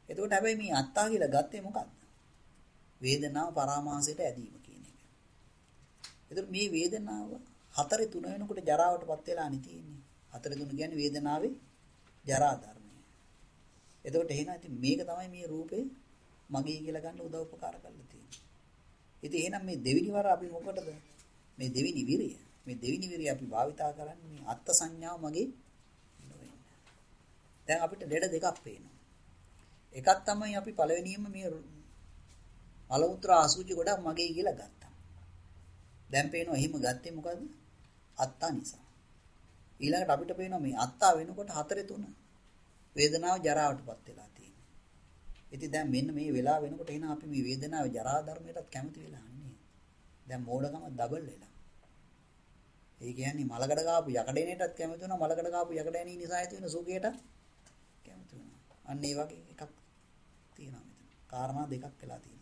S1: එතකොට හැබැයි මේ අත්තා කියලා ගත්තේ මොකද්ද? වේදනාව පරාමාසයට ඇදීම කියන එක. එතකොට මේ වේදනාව 4 3 වෙනකොට ජරාවටපත් වෙලා තියෙන්නේ. 4 3 කියන්නේ වේදනාවේ ජරා ධර්මය. එතකොට එහෙනම් ඉතින් මේක තමයි මේ රූපේ මගේ කියලා ගන්න උදව් උපකාර කරලා තියෙන්නේ. ඉතින් එහෙනම් මේ දෙවිනි වර අපි මොකටද මේ දෙවිනි විරිය? මේ දෙවිනි විරිය අපි භාවිතා කරන්නේ මේ අත්ත් සංඥාව මගේ නොවෙන්න. දැන් අපිට ලෙඩ දෙකක් පේනවා. එකක් තමයි අපි පළවෙනියෙන්ම මේ මලමුත්‍ර ආසූචි ගොඩක් මගේ කියලා ගත්තා. දැන් පේනවා එහෙම ගත්තේ මොකද? අත්තා නිසා. ඊළඟට අපිට පේනවා මේ අත්තා වෙනකොට 4 3 වේදනාව ජරාවටපත් වෙලා තියෙනවා. ඉතින් දැන් මෙන්න මේ වෙලාව වෙනකොට එහෙනම් අපි මේ වේදනාවේ ජරා ධර්මයටත් කැමති වෙලා නැහැ. දැන් මෝඩකම ඩබල් වෙලා. ඒ කියන්නේ මලකඩ කාපු යකඩේනටත් කැමති වෙනවා මලකඩ කාපු යකඩේනී නිසා ඇති වෙන සුඛයට කැමති වෙනවා. අන්න ඒ වගේ එකක් තියෙනවා මෙතන. කාරණා දෙකක් වෙලා තියෙනවා.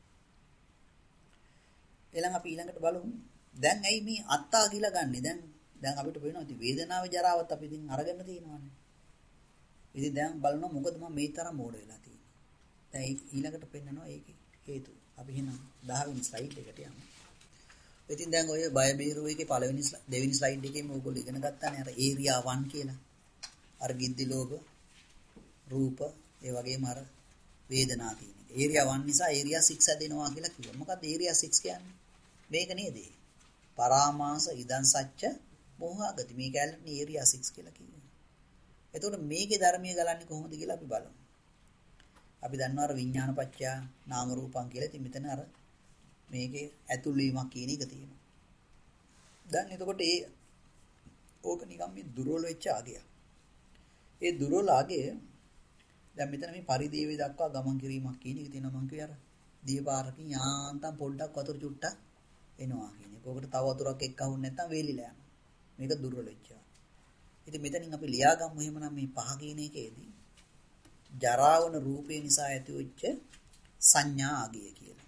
S1: ඊළඟ අපි ඊළඟට බලමු. දැන් ඇයි මේ අත්තා කියලා ගන්නෙ? දැන් අපිට පේනවා ඉතින් වේදනාවේ ජරාවත් අපි ඉතින් අරගෙන තියෙනවානේ. ඉතින් දැන් බලනවා මොකද මම මේ තරම් මෝඩ වෙලා තියෙන්නේ. දැන් ඊළඟට පෙන්නනවා ඒකේ හේතුව. අපි එහෙනම් 10 වෙනි ස්ලයිඩ් එකට යමු. ඉතින් දැන් ඔය බය බීරුව එකේ දෙවෙනි ස්ලයිඩ් එකේම ඕගොල්ලෝ ඉගෙන ගත්තානේ අර ඒරියා 1 කියලා. අර ගිද්දි ලෝභ රූප ඒ වගේම අර වේදනා තියෙන එක. ඒරියා 1 නිසා ඒරියා 6 හැදෙනවා කියලා කිව්වා. මොකද්ද ඒරියා 6 කියන්නේ? මේක නේද? පරාමාස ඉදන් සච්ච මොහාගති. මේ කැලේට ඒරියා 6 කියලා කිව්වා. එතකොට මේකේ ධර්මීය ගලන්නේ කොහොමද කියලා අපි බලමු. අපි දන්නවා අර විඥානපච්චය නාම රූපං කියලා. ඉතින් මෙතන අර මේකේ ඇතුල් වීමක් කියන එක තියෙනවා. දැන් එතකොට ඕක නිකන් මේ දුර්වල වෙච්ච ආගයක්. ඒ දුර්වල ආගය දැන් මෙතන මේ පරිදේවේ දක්වා ගමන් කිරීමක් කියන එක තියෙනවා මං කිය අර දියපාරකින් යාන්තම් පොඩ්ඩක් වතුර චුට්ටක් එනවා කියන එක. ඕකට තව වතුරක් එක්ක අහුන්නේ නැත්නම් වේලිලා යනවා. මේක දුර්වල වෙච්චා. ඉතින් මෙතනින් අපි ලියා ගමු එහෙමනම් මේ පහ කියන එකේදී ජරාවන රූපේ නිසා ඇති වෙච්ච සංඥා ආගය කියලා.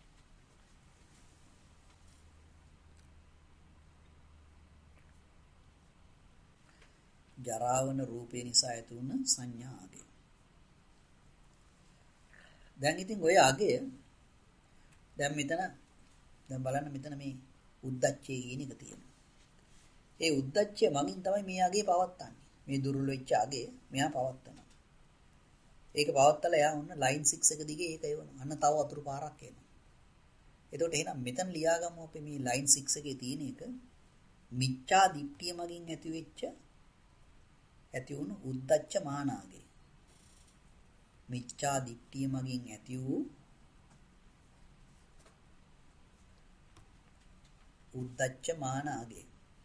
S1: ජරාවන රූපේ නිසා ඇති වුණ සංඥා ආගය. දැන් ඉතින් ඔය ආගය දැන් බලන්න මෙතන මේ උද්දච්චය කියන එක තියෙනවා. ඒ උද්දච්චය මගින් තමයි මේ ආගේ පවත්තන්නේ. මේ දුර්වල වෙච්ච ආගේ මෙයා පවත්තනවා. ඒක පවත්තලා එයා ඔන්න ලයින් 6 එක දිගේ ඒක එවනවා. අන්න තව වතුරු පාරක් එනවා. එතකොට එහෙනම් මෙතන ලියාගමු අපි මේ ලයින් 6 එකේ තියෙන එක මිච්ඡා දිට්ඨිය මගින් ඇති වුණු උද්දච්ච මානාගේ. මිච්ඡා දිට්ඨිය මගින් ඇති වූ උද්දච්ච මානාගේ.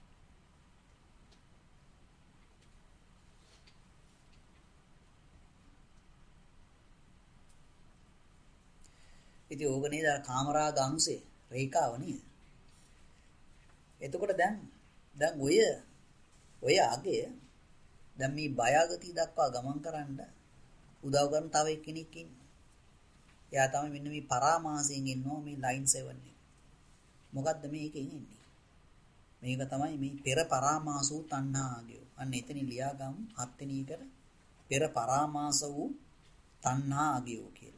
S1: ඉතින් ඕක නේද කාමරාග අංශේ රේඛාව නේද? එතකොට දැන් ඔය ආගේ දැන් මේ බයගතිය දක්වා ගමන් කරන්න උදව් කරන තව එක්කෙනෙක් ඉන්නවා. එයා තමයි මෙන්න මේ පරාමාසයෙන් ඉන්නවා මේ ලයින් 7 එක. මොකද්ද මේකෙන් ඉන්නේ? මේක තමයි මේ පෙර පරාමාසෝ තණ්හාගය. අන්න එතනින් ලියාගමු 7 වෙනි එකට පෙර පරාමාස වූ තණ්හාගය කියලා.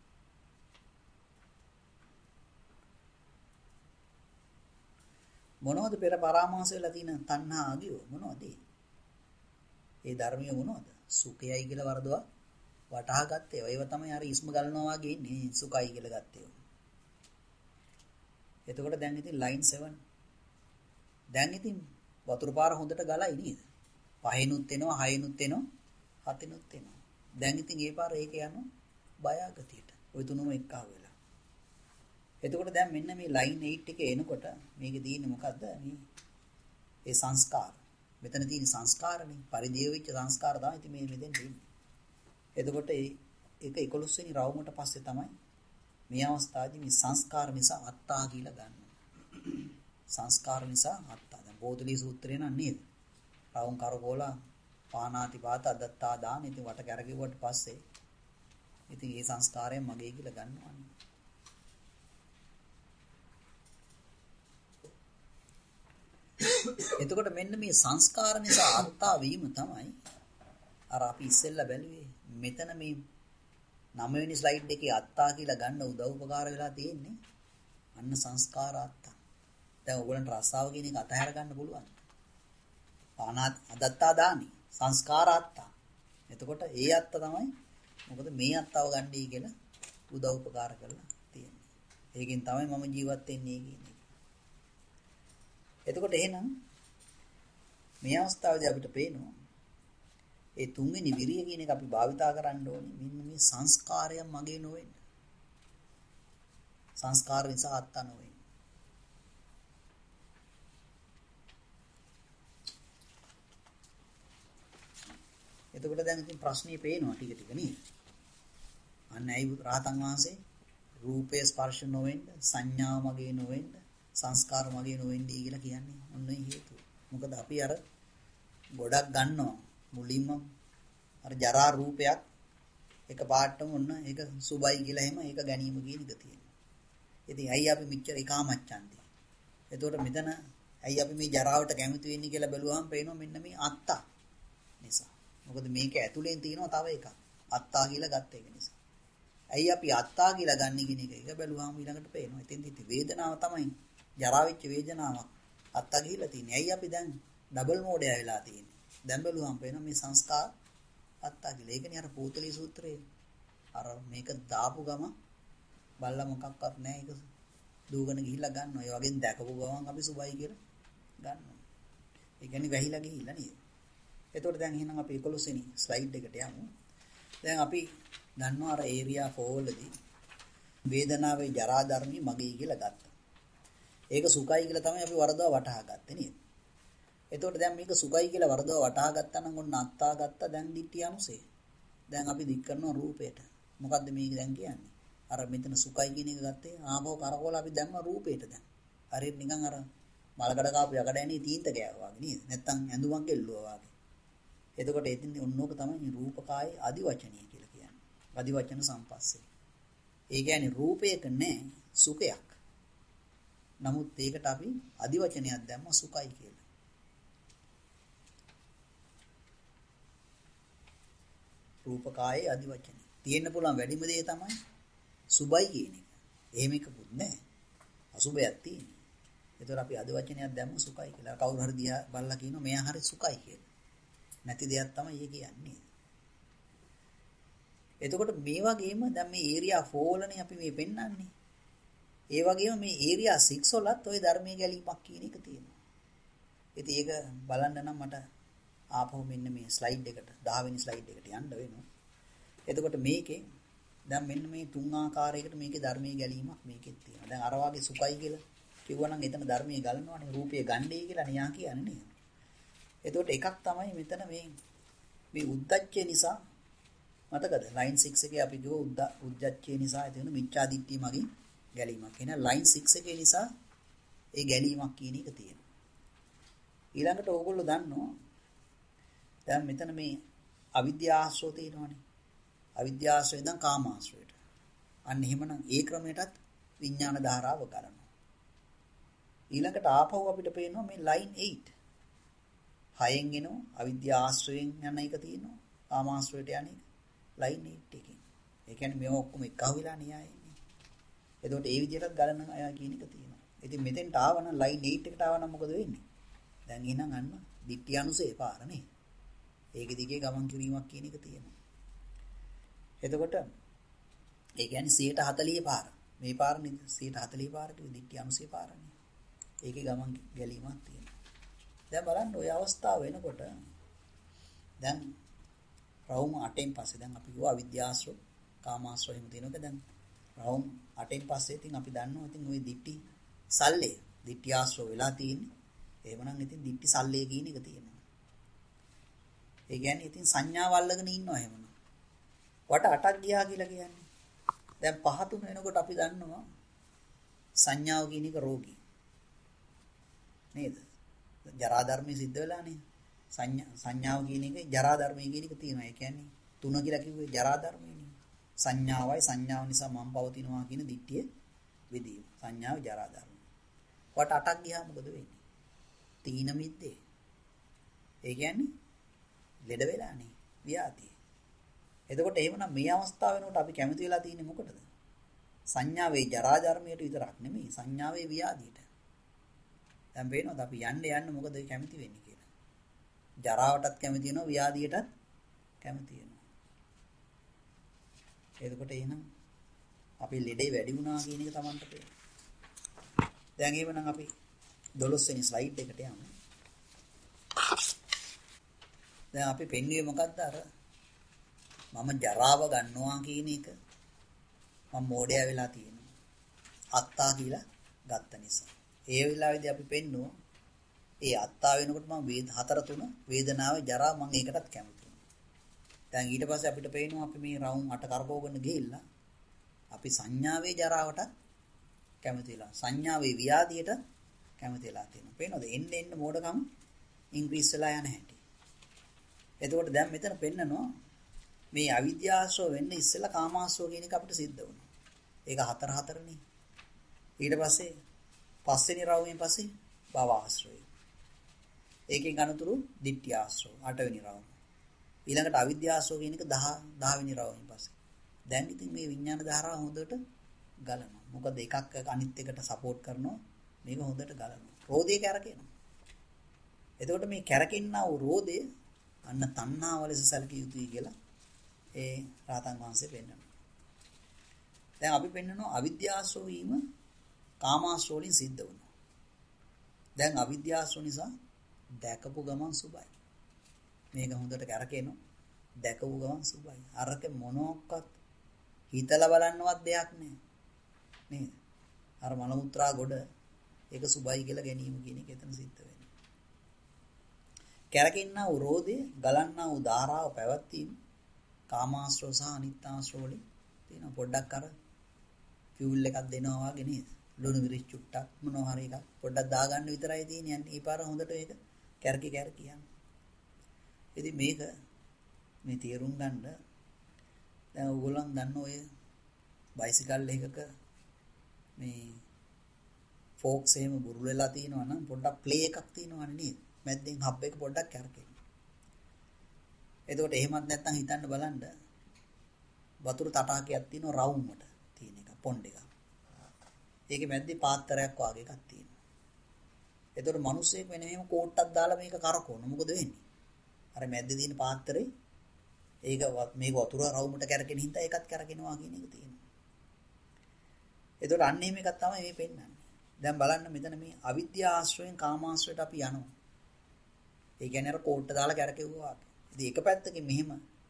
S1: මොනවද පෙර පරාමාස වෙලා තියෙන තණ්හාගය මොනවද? ඒ ධර්මිය මොනවද? සුඛයයි කියලා වරදවා වටහා ගත්තේ. ඒව තමයි අර ඉස්ම ගලනවා වගේ ඉන්නේ සුඛයි කියලා ගත්තේ. එතකොට දැන් ඉතින් ලයින් 7 දැන් ඉතින් වතුර පාර හොඳට ගලයි නේද? 5නුත් එනවා 6නුත් එනවා 7නුත් එනවා. දැන් ඉතින් ඒ පාර ඒක යනවා බයගතියට. ওই තුනම එක්කව වෙලා. එතකොට දැන් මෙන්න මේ ලයින් 8 එකේ එනකොට මේකේ තියෙන්නේ මොකද්ද? මේ සංස්කාර. මෙතන තියෙන සංස්කාරනේ පරිදේව වෙච්ච සංස්කාර තමයි ඉතින් මේ මෙතෙන් තියෙන්නේ. එතකොට ඒක 11 වෙනි රවුමට පස්සේ තමයි මේ අවස්ථාවේදී මේ සංස්කාර නිසා අත්තා කියලා ගන්නවා. සංස්කාර නිසා අත්තා. දැන් බෝධිලී සූත්‍රේ නන් නේද? රවුම් කරකෝලා පානාති පාත අදත්තා දාන ඉතින් වට කරගෙවුවට පස්සේ ඉතින් මේ සංස්කාරයෙන් මගේ කියලා ගන්නවා. එතකොට මෙන්න මේ සංස්කාර නිසා අත්තා වීම තමයි අර අපි ඉස්සෙල්ලා බැලුවේ මෙතන මේ 9 වෙනි ස්ලයිඩ් එකේ අත්තා කියලා ගන්න උදව් උපකාර වෙලා තියෙන්නේ අන්න සංස්කාර අත්තා. දැන් ඔයගොල්ලන්ට රස්සාව කියන එක අතහැර ගන්න පුළුවන්. පානාත් අදත්තා දානි සංස්කාර අත්තා. එතකොට ඒ අත්ත තමයි මොකද මේ අත්තව ගන්නයි කියලා උදව් උපකාර කරලා තියෙන්නේ. ඒකෙන් තමයි මම ජීවත් වෙන්නේ කියන්නේ. එතකොට එහෙනම් මේ අවස්ථාවේදී අපිට පේනවා ඒ තුන්වෙනි විරිය කියන එක අපි භාවිතා කරන්න ඕනේ මෙන්න මේ සංස්කාරයන් මගේ නොවෙන්න. සංස්කාර නිසා අත්තා නොවෙන්න. එතකොට දැන් ඉතින් ප්‍රශ්නේ පේනවා ටික ටික නේද? අන්න ඇයි රහතන් වහන්සේ රූපය ස්පර්ශ නොවෙන්න, සංඥාව මගේ නොවෙන්න, සංස්කාර මගේ නොවෙන්නයි කියලා කියන්නේ. ඔන්න ඒ හේතුව. මොකද අපි අර ගොඩක් ගන්නවා මුලින්ම අර ජරා රූපයක් එක පාටම ඔන්න ඒක සුබයි කියලා එහෙම ඒක ගැනීම කියන එක තියෙනවා. ඉතින් ඇයි අපි මෙච්චර ඒකාමච්ඡන්දි? එතකොට මෙතන ඇයි අපි මේ ජරාවට කැමති වෙන්නේ කියලා බැලුවහම පේනවා මෙන්න මේ අත්තා නිසා. මොකද මේක ඇතුලෙන් තියෙනවා තව එකක්. අත්තා කියලා ගත්ත එක නිසා. ඇයි අපි අත්තා කියලා ගන්න කියන එක බැලුවාම ඊළඟට පේනවා. එතෙන්දි වේදනාව තමයි ජරා වෙච්ච වේදනාවක් අත්තා ගිහිලා තියෙන්නේ. ඇයි අපි දැන් ඩබල් මෝඩය වෙලා තියෙන්නේ? දැන් බැලුවාම පේනවා මේ සංස්කාර අත්තා කියලා. ඒකනේ අර පූතලී සූත්‍රයේ අර මේක දාපු ගම බල්ලා මොකක්වත් නැහැ ඒක දූගන ගිහිල්ලා ගන්නවා. ඒ වගේම දැකපු ගමන් අපි සුබයි කියලා ගන්නවා. ඒ කියන්නේ වැහිලා ගිහිල්ලා නේද? එතකොට දැන් එහෙනම් අපි 11 වෙනි ස්ලයිඩ් එකට යමු. දැන් අපි දන්නවා අර ඒරියා 4 වලදී වේදනාවේ ජරා ධර්මي මගේ කියලා ගත්තා. ඒක සුඛයි කියලා තමයි අපි වරදව වටහා ගත්තේ නේද? එතකොට දැන් මේක සුඛයි කියලා වරදව වටහා ගත්තා නම් ඔන්න අත්තා ගත්තා දැන් දිට්ඨිය අනුසේ. දැන් අපි දික් කරනවා රූපයට. මොකද්ද මේක දැන් කියන්නේ? අර මෙතන සුඛයි කියන එක ගත්තේ ආපහු කරකවල අපි දැම්ම රූපයට දැන්. හරියට නිකන් අර මලකඩ කාපු යකඩ ඇනේ තීන්ත ගෑවා වගේ නේද? නැත්තම් ඇඳුමක් ගෙල්ලුවා වගේ. එතකොට එතින් ඔන්නෝක තමයි රූපකායේ අදිවචනීය කියලා කියන්නේ. අදිවචන සම්පස්සේ. ඒ කියන්නේ රූපයක නෑ සුඛයක්. නමුත් ඒකට අපි අදිවචනයක් දැම්ම සුඛයි කියලා. රූපකායේ අදිවචනය. තියෙන්න පුළුවන් වැඩිම දේ තමයි සුභයි කියන එක. එහෙම එකකුත් නෑ. අසුභයක් තියෙන්නේ. ඒතර අපි අදිවචනයක් දැම්ම සුඛයි කියලා. කවුරු හරි දිහා බලලා කියනවා මෙයා හරි සුඛයි කියලා. නැති දෙයක් තමයි ඒ කියන්නේ. එතකොට මේ වගේම දැන් මේ ඒරියා 4 වලනේ අපි මේ පෙන්වන්නේ. ඒ වගේම මේ ඒරියා 6 වලත් ওই ධර්මයේ ගැලීමක් කියන එක තියෙනවා. ඉතින් ඒක බලන්න නම් මට ආපහු මෙන්න මේ ස්ලයිඩ් එකට 10 වෙනි ස්ලයිඩ් එකට යන්න වෙනවා. එතකොට මේකේ දැන් මෙන්න මේ තුන් ආකාරයකට මේකේ ධර්මයේ ගැලීමක් මේකෙත් තියෙනවා. දැන් අර වාගේ සුඛයි කියලා කිව්වනම් එතන ධර්මයේ ගලනවානේ රූපය ගන්නේ කියලා නියා කියන්නේ නේද? එතකොට එකක් තමයි මෙතන මේ උද්දච්චය නිසා මතකද ලයින් 6 එකේ අපි කිව්ව උද්දච්චය නිසා ඇති වෙන මිච්ඡා දිට්ඨිය මගින් ගැලීමක්. එහෙනම් ලයින් 6 එකේ නිසා ඒ ගැලීමක් කියන එක තියෙනවා. ඊළඟට ඕගොල්ලෝ දන්නවා දැන් මෙතන මේ අවිද්‍යාශ්‍රය තියෙනවානේ. අවිද්‍යාශ්‍රය ඉඳන් කාමාශ්‍රයට. අන්න එහෙමනම් ඒ ක්‍රමයටත් විඥාන ධාරාව ගලනවා. ඊළඟට ආපහු අපිට පේනවා මේ ලයින් 8 හයෙන් එනවා අවිද්‍යාශ්‍රයෙන් යන එක තියෙනවා කාමාශ්‍රයට යන එක ලයින් 8 එකකින්. ඒ කියන්නේ මේව ඔක්කොම එකහුව වෙලා න්යායන්නේ. එතකොට ඒ විදිහටත් ගලන අය කියන එක තියෙනවා. ඉතින් මෙතෙන්ට ආවනම් ලයින් 8 එකට ආවනම් මොකද වෙන්නේ? දැන් එහෙනම් අන්න දිට්ඨිය අනුසේ පාර නේ. ඒක දිගේ ගමන් කිරීමක් කියන එක තියෙනවා. එතකොට ඒ කියන්නේ 140 පාර. මේ පාරනේ 140 පාරට දිට්ඨිය අනුසේ පාරනේ. ඒකේ ගමන් ගැලීමක් තියෙනවා. දැන් බලන්න ওই අවස්ථාව වෙනකොට දැන් රවුම් 8න් පස්සේ දැන් අපි ගියා අවිද්‍යාශ්‍රය කාමාශ්‍රය එහෙම තියෙනක දැන් රවුම් 8න් පස්සේ ඉතින් අපි දන්නවා ඉතින් ওই දිට්ටි සල්ලේ දිට්ටි ආශ්‍රය වෙලා තියෙන්නේ. එහෙමනම් ඉතින් දිට්ටි සල්ලේ කියන එක තියෙනවා. ඒ කියන්නේ ඉතින් සංඥාව අල්ලගෙන ඉන්නවා එහෙමනම්. වට 8ක් ගියා කියලා කියන්නේ. දැන් 5 3 වෙනකොට අපි දන්නවා සංඥාව කියන එක රෝගී. නේද? ජරා ධර්මයේ සිද්ධ වෙලානේ. සංඥාව කියන එක ජරා ධර්මයේ කියන එක තියෙනවා. ඒ කියන්නේ 3 කියලා කිව්වේ ජරා ධර්මයනේ. සංඥාවයි සංඥාව නිසා මම පවතිනවා කියන දිට්ඨිය විදීම. සංඥාව ජරා ධර්ම. වට 8ක් ගියාම මොකද වෙන්නේ? තීන මිද්දේ. ඒ කියන්නේ ලෙඩ වෙලානේ ව්‍යාධිය. එතකොට එහෙමනම් මේ අවස්ථාව වෙනකොට අපි කැමති වෙලා තියෙන්නේ මොකටද? සංඥාවේ ජරා ජර්මයට විතරක් නෙමෙයි සංඥාවේ ව්‍යාධියට. දැන් පේනවද අපි යන්න මොකද කැමති වෙන්නේ කියලා. ජරාවටත් කැමති වෙනවා ව්‍යාධියටත් කැමති වෙනවා. එතකොට එහෙනම් අපි ලෙඩේ වැඩි වුණා කියන එක Tamanට පේනවා. දැන් එහෙමනම් අපි 12 වෙනි ස්ලයිඩ් එකට යමු. දැන් අපි පෙන්වුවේ මොකද්ද අර මම ජරාව ගන්නවා කියන එක මම මෝඩයා වෙලා තියෙනවා. අත්තා කියලා ගත්ත නිසා. ඒ වෙලාවේදී අපි පෙන්නුවා ඒ අත්තා වෙනකොට මම හතර තුන වේදනාවේ ජරා මම ඒකටත් කැමති වෙනවා. දැන් ඊට පස්සේ අපිට පේනවා අපි මේ රවුම් 8 කරකවගෙන ගිහිල්ලා අපි සංඥාවේ ජරාවට කැමති වෙලා සංඥාවේ ව්‍යාධියට කැමති වෙලා තියෙනවා. පේනවද? එන්න මෝඩකම ඉන්ක්‍රීස් වෙලා යන හැටි. එතකොට දැන් මෙතන පෙන්නනවා මේ අවිද්‍යාශ්‍රව වෙන්න ඉස්සෙල්ලා කාමාශ්‍රව කියන එක අපිට සිද්ධ වුණා. ඒක 4-4නේ. ඊට පස්සේ පස්වෙනි රවුමෙන් පස්සේ භව ආශ්‍රවය. ඒකෙන් අනුතුරු ditthි ආශ්‍රව 8 වෙනි රවුම. ඊළඟට අවිද්‍යාශ්‍රව කියන එක 10 වෙනි රවුමෙන් පස්සේ. දැන් ඉතින් මේ විඥාන ධාරාව හොඳට ගලනවා. මොකද එකක් අනිත් එකට සපෝට් කරනවා. මේක හොඳට ගලනවා. රෝධය කැරකෙනවා. එතකොට මේ කැරකෙන්නා වූ රෝධය අන්න තණ්හාව ලෙස සැලකිය යුතුයි කියලා ඒ රාතන් වහන්සේ පෙන්නනවා. දැන් අපි පෙන්නනවා අවිද්‍යාශ්‍රව වීම කාමාශ්‍රව වලින් සිද්ධ වෙනවා. දැන් අවිද්‍යාශ්‍රව නිසා දැකපු ගමන් සුබයි. මේක හොඳට කරකේනවා. දැකපු ගමන් සුබයි. අරක මොනක්වත් හිතලා බලන්නවත් දෙයක් නැහැ. නේද? අර මල මුත්‍රා ගොඩ ඒක සුබයි කියලා ගැනීම කියන එක එතන සිද්ධ වෙනවා. කරකින්නා වූ රෝධය ගලන්නා වූ ධාරාව පැවැත්වීම කාමාශ්‍රව සහ අනිත්‍යාශ්‍රව වලින් තියෙන පොඩ්ඩක් අර ෆියුල් එකක් දෙනවා වගේ නේද? ලුණු මිරිස් චුට්ටක් මොනවා හරි එකක් පොඩ්ඩක් දාගන්න විතරයි තියෙන්නේ. යන්නේ ඊපාර හොඳට ඒක කැරකි යනවා. ඉතින් මේක මේ තේරුම් ගන්න දැන් ඕගොල්ලන් දන්න ඔය බයිසිකල් එකක මේ ෆෝක්ස් එහෙම බුරුල් වෙලා තියෙනවා නම් පොඩ්ඩක් ප්ලේ එකක් තියෙනවනේ නේද? මැද්දෙන් හබ් එක පොඩ්ඩක් කැරකෙනවා. එතකොට එහෙමත් නැත්නම් හිතන්න බලන්න වතුර තටාකයක් තියෙනවා රවුමට තියෙන එක පොන්ඩ් එක. ඒකේ මැද්දේ පාත්‍රයක් වගේ එකක් තියෙනවා. එතකොට මිනිස්සෙක් වෙන එහෙම කෝට්ටක් දාලා මේක කරකවන මොකද වෙන්නේ? අර මැද්දේ තියෙන පාත්‍රේ ඒක මේක වතුර රවුමට කැරකෙන හින්දා ඒකත් කැරකෙනවා කියන එක තියෙනවා. එතකොට අන්න එහෙම එකක් තමයි මේ පෙන්නන්නේ. දැන් බලන්න මෙතන මේ අවිද්‍යා ආශ්‍රයෙන් කාමාශ්‍රයට අපි යනවා. ඒ කියන්නේ අර කෝට්ට දාලා කැරකෙවුවා. ඉතින් එක පැත්තකින් මෙහෙම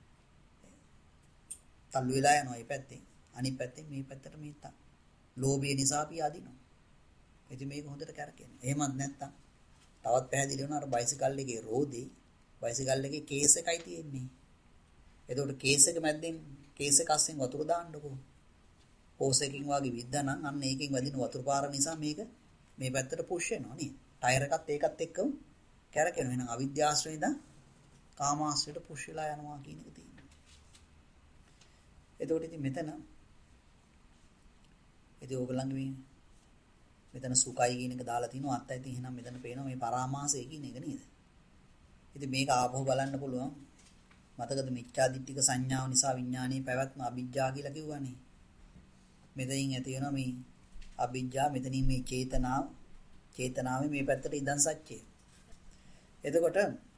S1: තල්ලු වෙලා යනවා මේ පැත්තෙන්. අනිත් පැත්තෙන් මේ පැත්තට මේ ලෝභය නිසා අපි අදිනවා. ඉතින් මේක හොඳට කැරකෙනවා. එහෙමත් නැත්තම් තවත් පැහැදිලි වෙනවා අර බයිසිකල් එකේ රෝදේ බයිසිකල් එකේ කේස් එකයි තියෙන්නේ. එතකොට කේස් එක මැද්දෙන් කේස් එක අස්සෙන් වතුර දාන්නකෝ. හෝස් එකකින් වගේ විද්දානම් අන්න ඒකෙන් වැදින වතුර පාර නිසා මේක මේ පැත්තට පුෂ් වෙනවා නේ. ටයර් එකත් ඒකත් එක්කම කැරකෙනවා. එහෙනම් අවිද්‍යාශ්‍රයෙන් ඉඳන් කාමාශ්‍රයට පුෂ් වෙලා යනවා කියන එක තියෙනවා. එතකොට ඉතින් මෙතන ඉතින් ඕගොල්ලන්ගේ මෙතන සුඛයි කියන එක දාලා තිනවා අත්තයි ඉතින් එහෙනම් මෙතන පේනවා මේ පරාමාසය කියන එක නේද? ඉතින් මේක ආපහු බලන්න පුළුවන්. මතකද මිච්ඡා දිට්ඨික සංඥාව නිසා විඥානයේ පැවැත්ම අවිජ්ජා කියලා කිව්වනේ. මෙතනින් ඇති වෙනවා මේ අවිජ්ජා මෙතනින් මේ චේතනාවේ මේ පැත්තට ඉඳන් සත්‍යය. එතකොට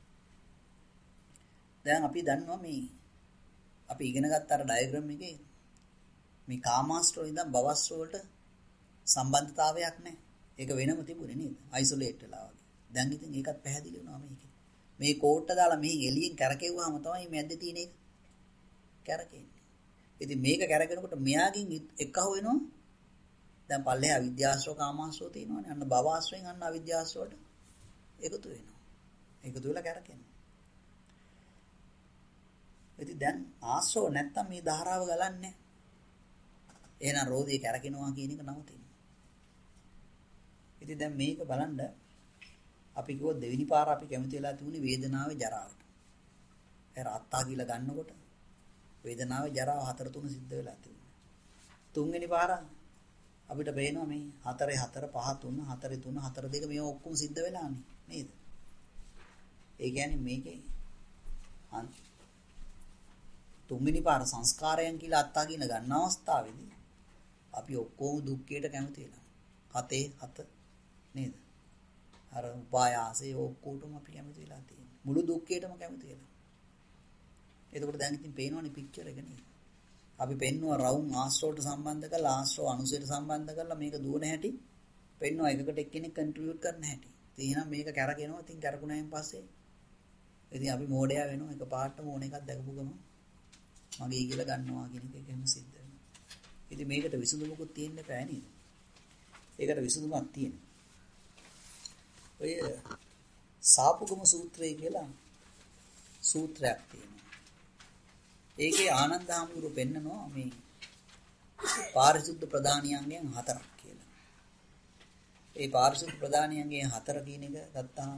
S1: දැන් අපි දන්නවා මේ අපි ඉගෙන ගත්ත අර ඩයග්‍රෑම් එකේ මේ කාමාශ්‍රව ඉඳන් භවශ්‍රව වලට සම්බන්ධතාවයක් නැහැ. ඒක වෙනම තිබුණේ නේද? අයිසොලේට් වෙලා වගේ. දැන් ඉතින් ඒකත් පැහැදිලි වෙනවා මේකේ. මේ කෝට්ට දාලා මෙහි එළියෙන් කැරකෙව්වම තමයි මැද්දේ තියෙන එක කැරකෙන්නේ. ඉතින් මේක කැරකෙනකොට මෙයාගෙන් එකහුව වෙනවා. දැන් පල්ලෙහා අවිද්‍යාශ්‍රව කාමාශ්‍රව තියෙනවානේ. අන්න භවආශ්‍රයෙන් අන්න අවිද්‍යාශ්‍රවට එකතු වෙනවා. එකතු වෙලා කැරකෙනවා. ඉතින් දැන් ආශ්‍රව නැත්තම් මේ ධාරාව ගලන්නේ. එහෙනම් රෝධිය කැරකෙනවා කියන එක නවතිනවා. ඉතින් දැන් මේක බලන්න අපි කිව්ව දෙවෙනි පාර අපි කැමති වෙලා තිබුණේ වේදනාවේ ජරාවට. ඒ රාත්තා කියලා ගන්නකොට වේදනාවේ ජරාව 4 සිද්ධ වෙලා තිබුණා. තුන්වෙනි පාර අපිට පේනවා මේ 4 4 5 3 4 3 4 2 මේ ඔක්කොම සිද්ධ වෙලානේ නේද? ඒ කියන්නේ මේකේ තුන්වෙනි පාර සංස්කාරයන් කියලා අත්හාගෙන ගන්න අවස්ථාවේදී අපි ඔක්කොම දුක්ඛයට කැමති වෙනවා. හතේ හත නේද? අර උපායාසයේ ඔක්කොටම අපි කැමති වෙලා තියෙනවා. මුළු දුක්ඛයටම කැමති වෙලා. එතකොට දැන් ඉතින් පේනවනේ පික්චර් එක නේද? අපි පෙන්නවා රවුම් ආශ්‍රවයට සම්බන්ධ කරලා ආශ්‍රව අනුසයට සම්බන්ධ කරලා මේක දුවන හැටි පෙන්නවා එකකට එක්කෙනෙක් කන්ට්‍රිබියුට් කරන හැටි. ඉතින් එහෙනම් මේක කැරගෙනවා. ඉතින් කැරකුණායින් පස්සේ ඉතින් අපි මෝඩයා වෙනවා. එක පාටම ඕන එකක් දැකපු ගමන් මගේ කියලා ගන්නවා කියන එක එහෙම සිද්ධ වෙනවා. ඉතින් මේකට විසඳුමකුත් තියෙන්න බෑ නේද? ඒකට විසඳුමක් තියෙනවා. ඔය සාපුගම සූත්‍රය කියලා සූත්‍රයක් තියෙනවා. ඒකේ ආනන්ද හාමුදුරුවෝ පෙන්නනවා මේ පාරිශුද්ධ ප්‍රධානියන්ගෙන් හතරක් කියලා. ඒ පාරිශුද්ධ ප්‍රධානියන්ගෙන් හතර කියන එක ගත්තාම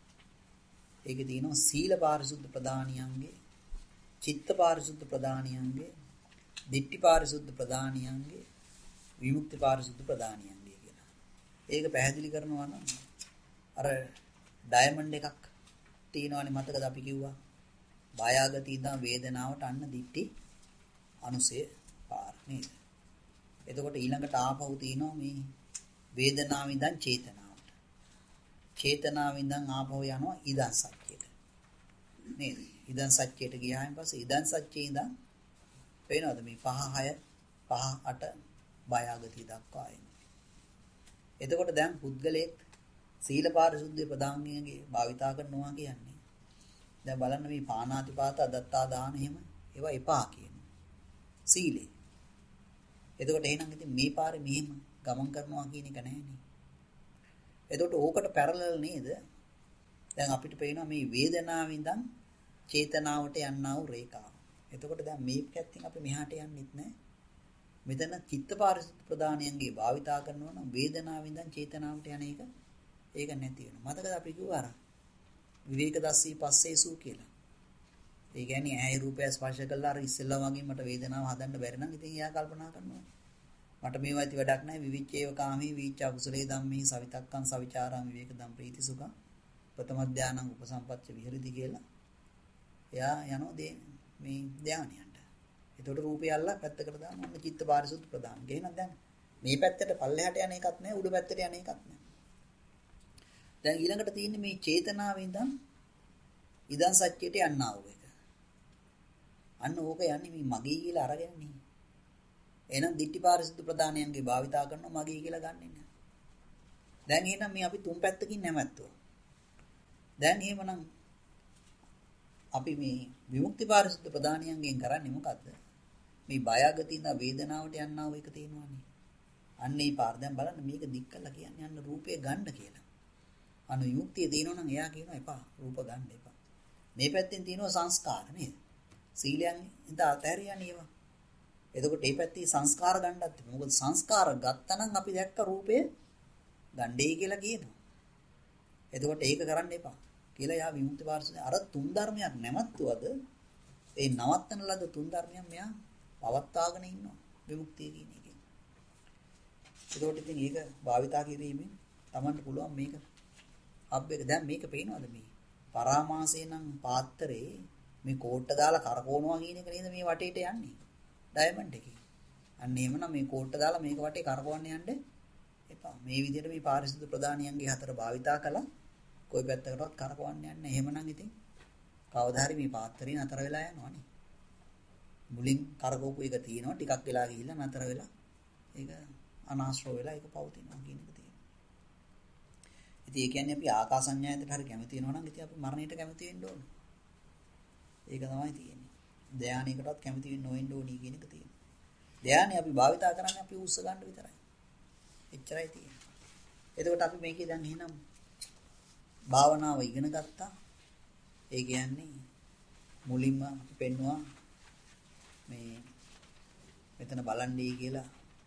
S1: ඒකේ තියෙනවා සීල පාරිශුද්ධ ප්‍රධානියන්ගේ, චිත්ත පාරිශුද්ධ ප්‍රධානියන්ගේ, දිට්ඨි පාරිශුද්ධ ප්‍රධානියන්ගේ, විමුක්ති පාරිශුද්ධ ප්‍රධානියන්ගේ කියලා. ඒක පැහැදිලි කරනවා නම් අර ඩයමන්ඩ් එකක් තියෙනවානේ මතකද අපි කිව්වා බායාගති ඉඳන් වේදනාවට අන්න දිට්ටි අනුසය පාර නේද? එතකොට ඊළඟට ආපහු තියෙනවා මේ වේදනාව ඉඳන් චේතනාවට. චේතනාව ඉඳන් ආපහු යනවා ඉදන් සත්‍යයට. නේද? ඉදන් සත්‍යයට ගියායින් පස්සේ ඉදන් සත්‍යයේ ඉඳන් වෙනවද මේ 5 6 5 8 බායාගති දක්වා එන්නේ. එතකොට දැන් පුද්ගලයෙක් සීල පාරිශුද්ධිය ප්‍රදාංගයේ භාවිතා කරනවා කියන්නේ දැන් බලන්න මේ පාණාතිපාත අදත්තා දාන එහෙම ඒවා එපා කියනවා සීලේ. එතකොට එහෙනම් ඉතින් මේ පාරේ මෙහෙම ගමන් කරනවා කියන එක නැහැනේ. එතකොට ඕකට පැරලල් නේද? දැන් අපිට පේනවා මේ වේදනාවෙන් ඉඳන් චේතනාවට යන්නා වූ රේඛාව. එතකොට දැන් මේ පැත්තෙන් අපි මෙහාට යන්නෙත් නැහැ. මෙතන චිත්ත පාරිශුද්ධ ප්‍රදානයන්ගේ භාවිතා කරනවා නම් වේදනාවෙන් ඉඳන් චේතනාවට යන එක ඒක නැති වෙනවා. මතකද අපි කිව්වා අර විවේක දස්සී පස්සේසු කියලා. ඒ කියන්නේ ඇහැ රූපය ස්පර්ශ කළා අර ඉස්සෙල්ලා වගේ මට වේදනාව හදන්න බැරි නම් ඉතින් එයා කල්පනා කරනවා. මට මේවා ඇති වැඩක් නැහැ. විවිච්ඡේව කාමී විච්ඡ අකුසලේ ධම්මේ සවිතක්කං සවිචාරං විවේක ධම් ප්‍රීති සුඛ ප්‍රථම ධානං උපසම්පච්ච විහෙරති කියලා. එයා යනවා මේ ධානයන්ට. ඒතකොට රූපය අල්ලලා පැත්තකට දානවා. ඔන්න චිත්ත පාරිශුද්ධ ප්‍රදාන. එහෙනම් දැන් මේ පැත්තට පල්ලෙහාට යන එකක් නැහැ. උඩ පැත්තට යන එකක් නැහැ. දැන් ඊළඟට තියෙන්නේ මේ චේතනාවෙන් ඉඳන් ඉදන් සත්‍යයට යන්නා වූ එක. අන්න ඕක යන්නේ මේ මගේ කියලා අරගෙන නේ. එහෙනම් දිට්ඨි පාරිශුද්ධ ප්‍රදානයන්ගේ භාවිතා කරනවා මගේ කියලා ගන්නෙ නෑ. දැන් එහෙනම් මේ අපි තුන් පැත්තකින් නැමැත්තුවා. දැන් එහෙමනම් අපි මේ විමුක්ති පාරිශුද්ධ ප්‍රදානයන්ගෙන් කරන්නේ මොකද්ද? මේ බයගතිය ඉඳන් වේදනාවට යන්නා වූ එක තියෙනවානේ. අන්න ඒ පාර දැන් බලන්න මේක දික් කළා කියන්නේ අන්න රූපය ගන්න කියලා. අනු යුක්තිය දිනනවා නම් එයා කියනවා එපා රූප ගන්න එපා. මේ පැත්තෙන් තියෙනවා සංස්කාර නේද? සීලයන් ඉඳ අතහැරියන්නේ ඒවා. එතකොට මේ පැත්තේ සංස්කාර ගන්නත් මොකද සංස්කාර ගත්තනම් අපි දැක්ක රූපය ගණ්ඩේ කියලා කියනවා. එතකොට ඒක කරන්න එපා කියලා යා විමුක්ති පාරිශුද්ධ අර තුන් ධර්මයක් නැමැත්තුවද ඒ නවත්තන ලද තුන් ධර්මයන් මෙයා පවත්වාගෙන ඉන්නවා විමුක්තිය කියන එකෙන්. එතකොට ඉතින් ඒක භාවිතා කිරීමෙන් Tamanට පුළුවන් මේක අබ්බේක දැන් මේක පේනවද මේ පරාමාසයෙන් නම් පාත්‍රේ මේ කෝට්ට දාලා කරකවනවා කියන එක නේද මේ වටේට යන්නේ ඩයමන්ඩ් එකේ. අන්න එහෙමනම් මේ කෝට්ට දාලා මේක වටේ කරකවන්න යන්න එපා. මේ විදිහට මේ පාරිශුද්ධ ප්‍රදානියන්ගේ හතර භාවිතා කළා කොයි පැත්තකටවත් කරකවන්න යන්න. එහෙමනම් ඉතින් කවදා හරි මේ පාත්‍රේ නතර වෙලා යනවනේ. මුලින් කරකවපු එක තියෙනවා ටිකක් වෙලා ගිහිල්ලා නතර වෙලා ඒක අනාශ්‍රව වෙලා ඒක පවතිනවා කියන එක තියෙනවා. ඉතින් ඒ කියන්නේ අපි ආකාසඤ්ඤායතට හරි කැමති වෙනවා නම් ඉතින් අපි මරණයට කැමති වෙන්න ඕන. ඒක තමයි තියෙන්නේ. ධානයකටවත් කැමති වෙන්න ඕනෙන්න ඕනි කියන එක තියෙනවා. ධානය අපි භාවිතා කරන්නේ අපි උස්ස ගන්න විතරයි. එච්චරයි තියෙන්නේ. එතකොට අපි මේකේ දැන් එහෙනම් භාවනාව ඉගෙන ගත්තා. ඒ කියන්නේ මුලින්ම අපි පෙන්නවා මේ මෙතන බලන්නේ කියලා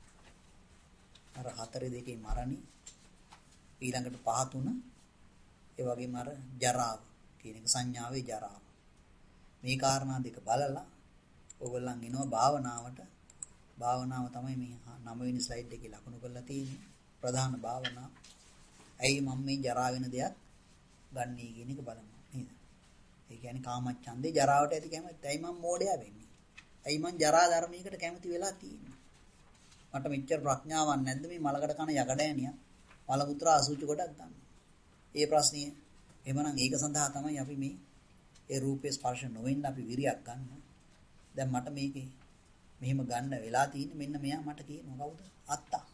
S1: අර 4 මරණි ඊළඟට 5 ඒ වගේම අර ජරාව කියන එක සංඥාවේ ජරාව මේ කාරණා දෙක බලලා ඕගොල්ලන් එනවා භාවනාවට. භාවනාව තමයි මේ 9 වෙනි ස්ලයිඩ් එකේ ලකුණු කරලා තියෙන්නේ ප්‍රධාන භාවනාව. ඇයි මම මේ ජරා වෙන දෙයක් ගන්නේ කියන එක බලනවා නේද? ඒ කියන්නේ කාමච්ඡන්දේ ජරාවට ඇති කැමැත්ත. ඇයි මම මෝඩයා වෙන්නේ? ඇයි මං ජරා ධර්මයකට කැමති වෙලා තියෙන්නේ? මට මෙච්චර ප්‍රඥාවක් නැද්ද මේ මලකට කන යකඩෑනියා මල පුත්‍රා අසුචි කොටක් ගන්න? ඒ ප්‍රශ්නේ. එහෙමනම් ඒක සඳහා තමයි අපි මේ ඒ රූපේ ස්පර්ශ නොවෙන්න අපි විරියක් ගන්න. දැන් මට මේකේ මෙහෙම ගන්න වෙලා තියෙන්නේ මෙන්න මෙයා මට කියනවා කවුද? අත්තා.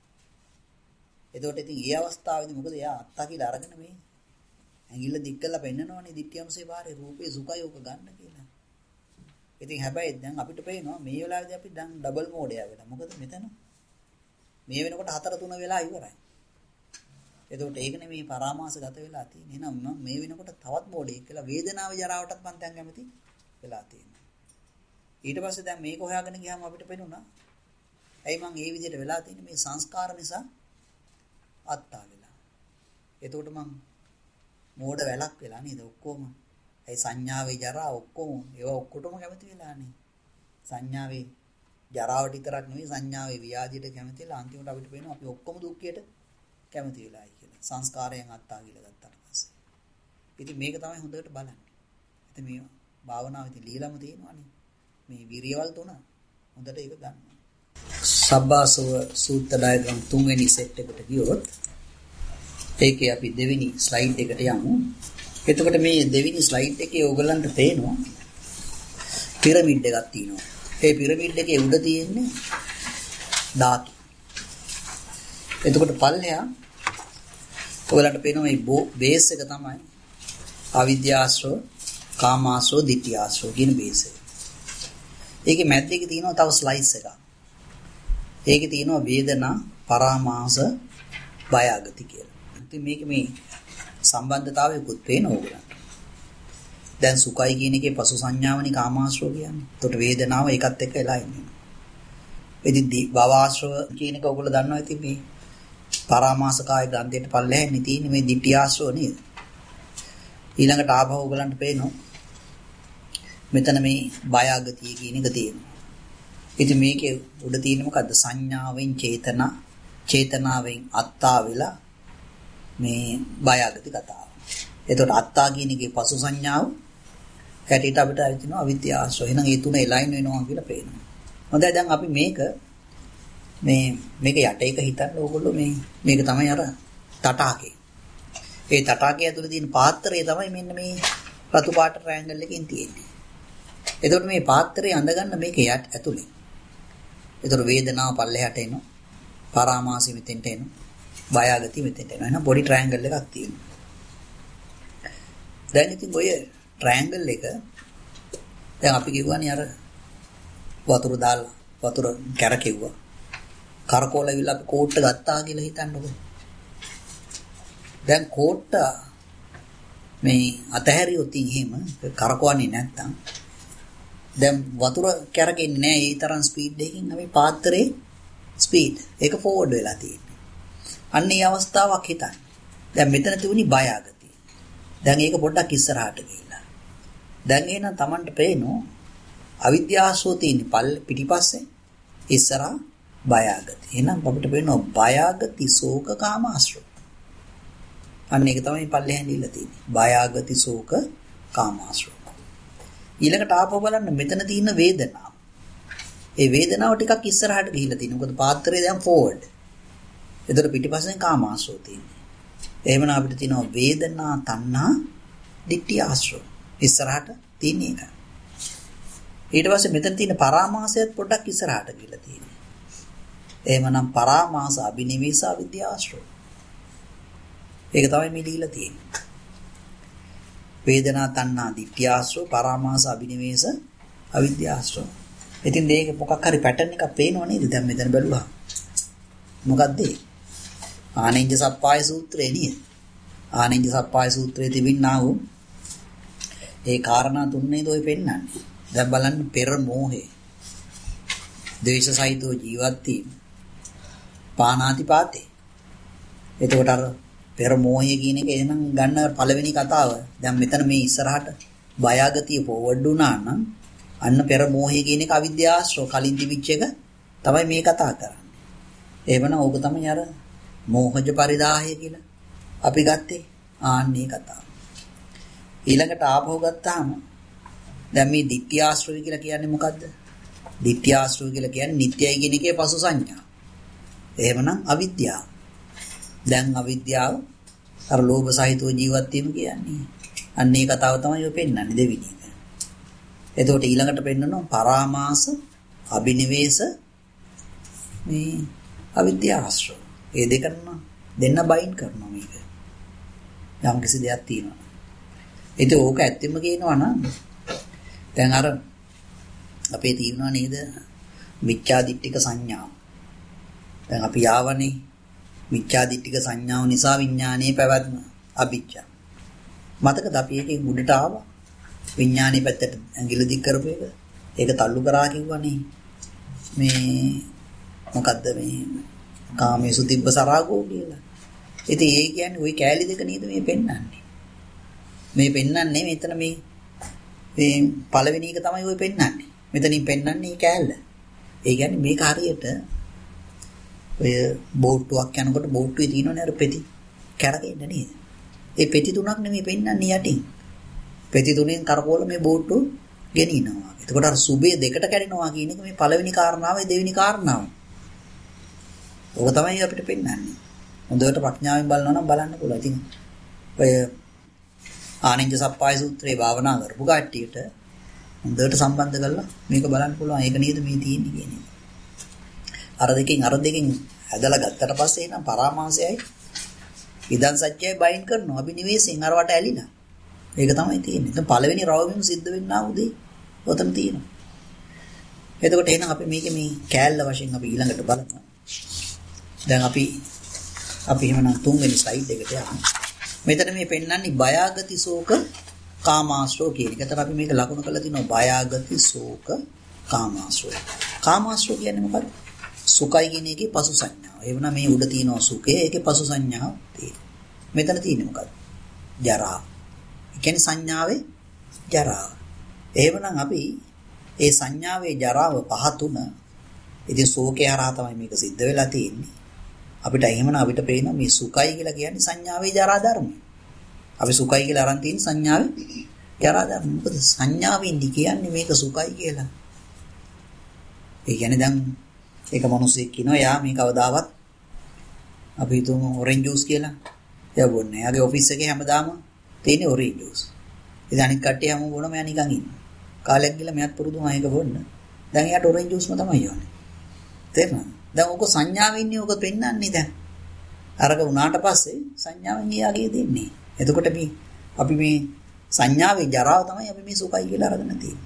S1: එතකොට ඉතින් ඒ අවස්ථාවේදී මොකද එයා අත්තා කියලා අරගෙන මේ ඇඟිල්ල දික් කරලා පෙන්නනවනේ දිට්ඨියම්සේ වාරේ රූපේ සුඛය ඔක ගන්න කියලා. ඉතින් හැබැයි දැන් අපිට පේනවා මේ වෙලාවේදී අපි දැන් ඩබල් මෝඩයා වෙලා. මොකද මෙතන මේ වෙනකොට 4-3 වෙලා ඉවරයි. එතකොට ඒක නෙමෙයි පරාමාස ගත වෙලා තියෙන්නේ. එහෙනම් මම මේ වෙනකොට තවත් මෝඩයෙක් කියලා වේදනාව ජරාවටත් මම දැන් කැමති වෙලා තියෙනවා. ඊට පස්සේ දැන් මේක හොයාගෙන ගියාම අපිට පේනුණා ඇයි මං මේ විදිහට වෙලා තියෙන්නේ මේ සංස්කාර නිසා අත්තා වෙලා. එතකොට මං මෝඩ වැලක් වෙලා නේද ඔක්කොම. ඒ සංඥාවේ ජරා ඔක්කොම ඒවා ඔක්කොටම කැමති වෙලානේ. සංඥාවේ ජරාවට විතරක් නෙවෙයි සංඥාවේ ව්‍යාධියට කැමතිලා අන්තිමට අපිට පේනවා අපි ඔක්කොම දුක්ඛයට කැමති වෙලායි කියලා. සංස්කාරයෙන් අත්තා කියලා ගත්තාට පස්සේ. ඉතින් මේක තමයි හොඳට බලන්න. ඉතින් මේ භාවනාව ඉතින් লীලම තියෙනවානේ. මේ විරියවල් තුන හොඳට ඒක ගන්න. සබ්බාසව සූත්‍ර ඩයග්‍රෑම් තුන්වෙනි සෙට් එකට ගියොත් ඒකේ අපි දෙවෙනි ස්ලයිඩ් එකට යමු. එතකොට මේ දෙවෙනි ස්ලයිඩ් එකේ ඕගලන්ට පේනවා පිරමිඩ් එකක් තියෙනවා. ඒ පිරමිඩ් එකේ උඩ තියෙන්නේ ධාතු. එතකොට පල්ලෙහා ඔයගලන්ට පේනවා මේ බේස් එක තමයි අවිද්‍යාශ්‍රව, කාමාශ්‍රව, ditthියාශ්‍රව කියන බේස් එක. ඒකේ මැද්දේ තියෙනවා තව ස්ලයිස් එකක්. ඒකේ තියෙනවා වේදනා, පරාමාස, බයගති කියලා. ඉතින් මේක මේ සම්බන්ධතාවයකුත් පේන ඕගලන්ට. දැන් සුඛයි කියන එකේ පසු සංඥාවනේ කාමාශ්‍රව කියන්නේ. එතකොට වේදනාව ඒකත් එක්ක එලා ඉන්නේ. ඉතින් භවආශ්‍රව කියන එක ඔයගොල්ලෝ දන්නවා ඉතින් මේ පරාමාසකාය ග්‍රන්ථයට පල්ලෙහෙන්නේ තියෙන්නේ මේ ditthියාශ්‍රව නේද? ඊළඟට ආභව ඔයගලන්ට පේනවා මෙතන මේ බයගතිය කියන එක තියෙනවා. ඉතින් මේකේ උඩ තියෙන්නේ මොකද්ද? සංඥාවෙන් චේතනා, චේතනාවෙන් අත්තා වෙලා මේ බයගති කතාව. එතකොට අත්තා කියන එකේ පසු සංඥාව හැටියට අපිට හිතෙනවා අවිද්‍යාශ්‍රය. එහෙනම් මේ තුන එලයින් වෙනවා කියලා පේනවා. හොඳයි දැන් අපි මේක යට එක හිතන්න ඕගොල්ලෝ මේක තමයි අර තටාකේ. ඒ තටාකේ ඇතුලේ තියෙන පාත්‍රය තමයි මෙන්න මේ රතු පාට ට්‍රයැන්ගල් එකකින් තියෙන්නේ. එතකොට මේ පාත්‍රය අඳගන්න මේක ඇතුලේ. එතකොට වේදනාව පල්ලෙහාට එනවා. පරාමාසි මෙතෙන්ට එනවා. බයගති මෙතෙන්ට එනවා. එහෙනම් පොඩි ට්‍රයැන්ගල් එකක් තියෙනවා. දැන් ඉතින් ඔය ට්‍රයැන්ගල් එක දැන් අපි කියවනේ අර වතුර දාලා වතුර කැරකෙව්වා. කරකෝලවිලා අපි කෝට්ට ගත්තා කියලා හිතන්නකෝ. දැන් කෝට්ට මේ අතහැරියොත් එහෙම කරකවන්නේ නැත්තම් දැන් වතුර කැරකෙන්නේ නැහැ ඒ තරම් ස්පීඩ් එකකින් අපි පාත්‍රයේ ස්පීඩ් ඒක ෆෝවර්ඩ් වෙලා තියෙන්නේ. අන්න ඒ අවස්ථාවක් හිතන්න. දැන් මෙතන තිබුණි බයගතිය. දැන් ඒක පොඩ්ඩක් ඉස්සරහට ගිහිල්ලා. දැන් එහෙනම් Tamanට පේනවා අවිද්‍යාවසෝ තියෙන පිටිපස්සේ ඉස්සරහා බයගති. එහෙනම් අපිට පේනවා බයගති ශෝක කාමාශ්‍රව. අන්න ඒක තමයි පල්ලෙහෙන් දීලා තියෙන්නේ. බයගති ශෝක කාමාශ්‍රව. ඊළඟට ආපහු බලන්න මෙතන තියෙන වේදනාව. ඒ වේදනාව ටිකක් ඉස්සරහට ගිහිල්ලා තියෙනවා. මොකද පාත්‍රය දැන් ෆෝවර්ඩ්. ඒතර පිටිපස්සෙන් කාමාශ්‍රව තියෙන්නේ. එහෙමනම් අපිට තියෙනවා වේදනා, තණ්හා, ditthi ආශ්‍රව. ඉස්සරහට තියෙන එක. ඊට පස්සේ මෙතන තියෙන පරාමාසයත් පොඩ්ඩක් ඉස්සරහට ගිහිල්ලා තියෙනවා. එහෙමනම් පරාමාස, අභිනිවේෂ, අවිද්‍යාශ්‍රව. ඒක තමයි මේ දීලා තියෙන්නේ. වේදනා, තණ්හා, ditthi ආශ්‍රව, පරාමාස, අභිනිවේෂ, අවිද්‍යාශ්‍රව. ඉතින් මේක මොකක් හරි පැටර්න් එකක් පේනව නේද? දැන් මෙතන බැලුවා. මොකද්ද? ආනෙන්ජ සප්පාය සූත්‍රය නේද? ආනෙන්ජ සප්පාය සූත්‍රයේ තිබෙනා වූ ඒ කාරණා තුනේද ඔය පෙන්නන්නේ. දැන් බලන්න පෙර මෝහේ. ද්වේෂසහිතව ජීවත් වීම. පානාතිපාතේ. එතකොට අර පෙර මෝහය කියන එක එනම් ගන්න පළවෙනි කතාව. දැන් මෙතන මේ ඉස්සරහට බයගතිය ෆෝවර්ඩ් වුණා නම් අන්න පෙර මෝහය කියන එක අවිද්‍යාශ්‍රව කලින් තිබිච්ච එක තමයි මේ කතා කරන්නේ. එහෙමනම් ඕක තමයි අර මෝහජ පරිදාහය කියලා අපි ගත්තේ ආන්නේ කතාව. ඊළඟට ආපහු ගත්තාම දැන් මේ ditthi ආශ්‍රවය කියලා කියන්නේ මොකද්ද? ditthya ආශ්‍රව කියලා කියන්නේ නිට්ටයයි කියන එකේ පසු සංඥා. එහෙමනම් අවිද්‍යාව. දැන් අවිද්‍යාව අර ලෝභ සහිතව ජීවත් වීම කියන්නේ. අන්න ඒ කතාව තමයි ඔය පෙන්නන්නේ දෙවෙනි එක. එතකොට ඊළඟට පෙන්නනවා පරාමාස, අබිනිවේෂ මේ අවිද්‍යාව ආශ්‍රව. ඒ දෙන්න බයින් කරනවා මේක. යම් කිසි දෙයක් තියෙනවා. ඒක ඕක ඇත්තම කියනවා නම් දැන් අර අපේ තියෙනවා නේද මිච්ඡා දිට්ඨික සංඥාව. දැන් අපි ආවනේ මිච්ඡා දිට්ඨික සංඥාව නිසා විඥානයේ පැවැත්ම අවිච්ඡා. මතකද අපි ඒකේ උඩට ආවා. විඥානයේ පැත්තට ඇඟිලි දික් කරපු එක. ඒක තල්ලු කරා කිව්වනේ. මේ මොකද්ද මේ කාමේසු තිබ්බ සරාගෝ කියලා. ඉතින් ඒ කියන්නේ ওই කෑලි දෙක නේද මේ පෙන්වන්නේ. මේ පෙන්වන්නේ මෙතන මේ පළවෙනි එක තමයි ඔය පෙන්වන්නේ. මෙතනින් පෙන්වන්නේ කෑල්ල. ඒ කියන්නේ මේක හරියට ඔය බෝට්ටුවක් යනකොට බෝට්ටුවේ තියෙනවනේ අර පෙති කැරකෙන්න නේද? ඒ පෙති තුනක් නෙමෙයි පෙන්වන්නේ යටින්. පෙති තුනෙන් කරකවල මේ බෝට්ටුව ගෙනිනවා. එතකොට අර සුබේ දෙකට කැඩෙනවා කියන එක මේ පළවෙනි කාරණාවයි දෙවෙනි කාරණාවයි. ඕක තමයි අපිට පෙන්වන්නේ. හොඳට ප්‍රඥාවෙන් බලනවා නම් බලන්න පුළුවන්. ඉතින් ඔය ආනන්ද සප්පාය සූත්‍රයේ භාවනා කරපු කට්ටියට හොඳට සම්බන්ධ කරලා මේක බලන්න පුළුවන්. ඒක නේද මේ තියෙන්නේ කියන එක. අර දෙකෙන් ඇදලා ගත්තට පස්සේ නම් පරාමාසයයි ඉදන් සත්‍යයි බයින් කරනවා. අභිනිවේෂයෙන් අරවට ඇලිලා. ඒක තමයි තියෙන්නේ. දැන් පළවෙනි රවුමින් සිද්ධ වෙන්නා උදේ ඔතන තියෙනවා. එතකොට එහෙනම් අපි මේකේ මේ කෑල්ල වශයෙන් අපි ඊළඟට බලමු. දැන් අපි එහෙමනම් තුන්වෙනි ස්ලයිඩ් එකට යමු. මෙතන මේ පෙන්වන්නේ බයාගති ශෝක කාමාශ්‍රව කියන එක. ඒතර අපි මේක ලකුණු කරලා තිනවා බයාගති ශෝක කාමාශ්‍රව. කාමාශ්‍රව කියන්නේ මොකක්ද? සුඛයි කියන එකේ පසු සංඥාව. එවනම් මේ උඩ තියෙනවා සුඛය, ඒකේ පසු සංඥාව තියෙනවා. මෙතන තියෙන්නේ මොකක්ද? ජරාව. ඒ කියන්නේ සංඥාවේ ජරාව. එහෙමනම් අපි ඒ සංඥාවේ ජරාව පහ තුන ඉතින් ශෝකේ හරහා තමයි මේක සිද්ධ වෙලා තියෙන්නේ. අපිට පේනවා මේ සුඛයි කියලා කියන්නේ සංඥාවේ ජරා ධර්මය. අපි සුඛයි කියලා අරන් තියෙන සංඥාවේ ජරා ධර්ම. මොකද සංඥාවෙන් කියන්නේ මේක සුඛයි කියලා. ඒ කියන්නේ දැන් ඒක මිනිස්සෙක් කියනවා යා මේ කවදාවත් අපි හිතමු ඔරෙන්ජ් ජූස් කියලා. එයා බොන්නේ. එයාගේ ඔෆිස් එකේ හැමදාම තියෙන ඔරෙන්ජ් ජූස්. ඉතින් අනිත් කට්ටිය හැමෝම බොනවා මෙයා නිකන් ඉන්නවා. කාලයක් ගිහලා මෙයාත් පුරුදු වුණා ඒක බොන්න. දැන් එයාට ඔරෙන්ජ් ජූස්ම තමයි යන්නේ. තේරුණාද? දැන් ඔක සංඥාවෙන් ඉන්නේ ඔක පෙන්වන්නේ දැන්. අරක උනාට පස්සේ සංඥාවෙන් එයාගේ දෙන්නේ. එතකොට අපි මේ සංඥාවේ ජරාව තමයි අපි මේ සුඛයි කියලා අරගෙන තියෙන්නේ.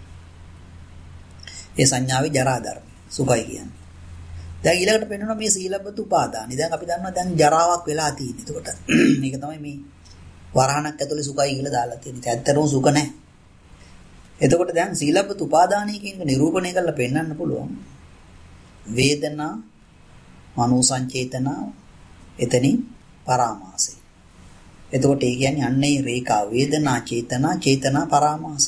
S1: ඒ සංඥාවේ ජරා ධර්ම සුඛයි කියන්නේ. දැන් ඊළඟට පෙන්වනවා මේ සීලබ්බත උපාදානයි. දැන් අපි දන්නවා දැන් ජරාවක් වෙලා තියෙන්නේ. එතකොට මේක තමයි මේ වරහණක් ඇතුලේ සුඛයි කියලා දාලා තියෙන්නේ. ඇත්තටම සුඛ නැහැ. එතකොට දැන් සීලබ්බත උපාදානයි කියන එක නිරූපණය කරලා පෙන්වන්න පුළුවන්. වේදනා මනෝ සංචේතනා එතනින් පරාමාසය. එතකොට ඒ කියන්නේ අන්නේ රේඛා වේදනා චේතනා පරාමාස.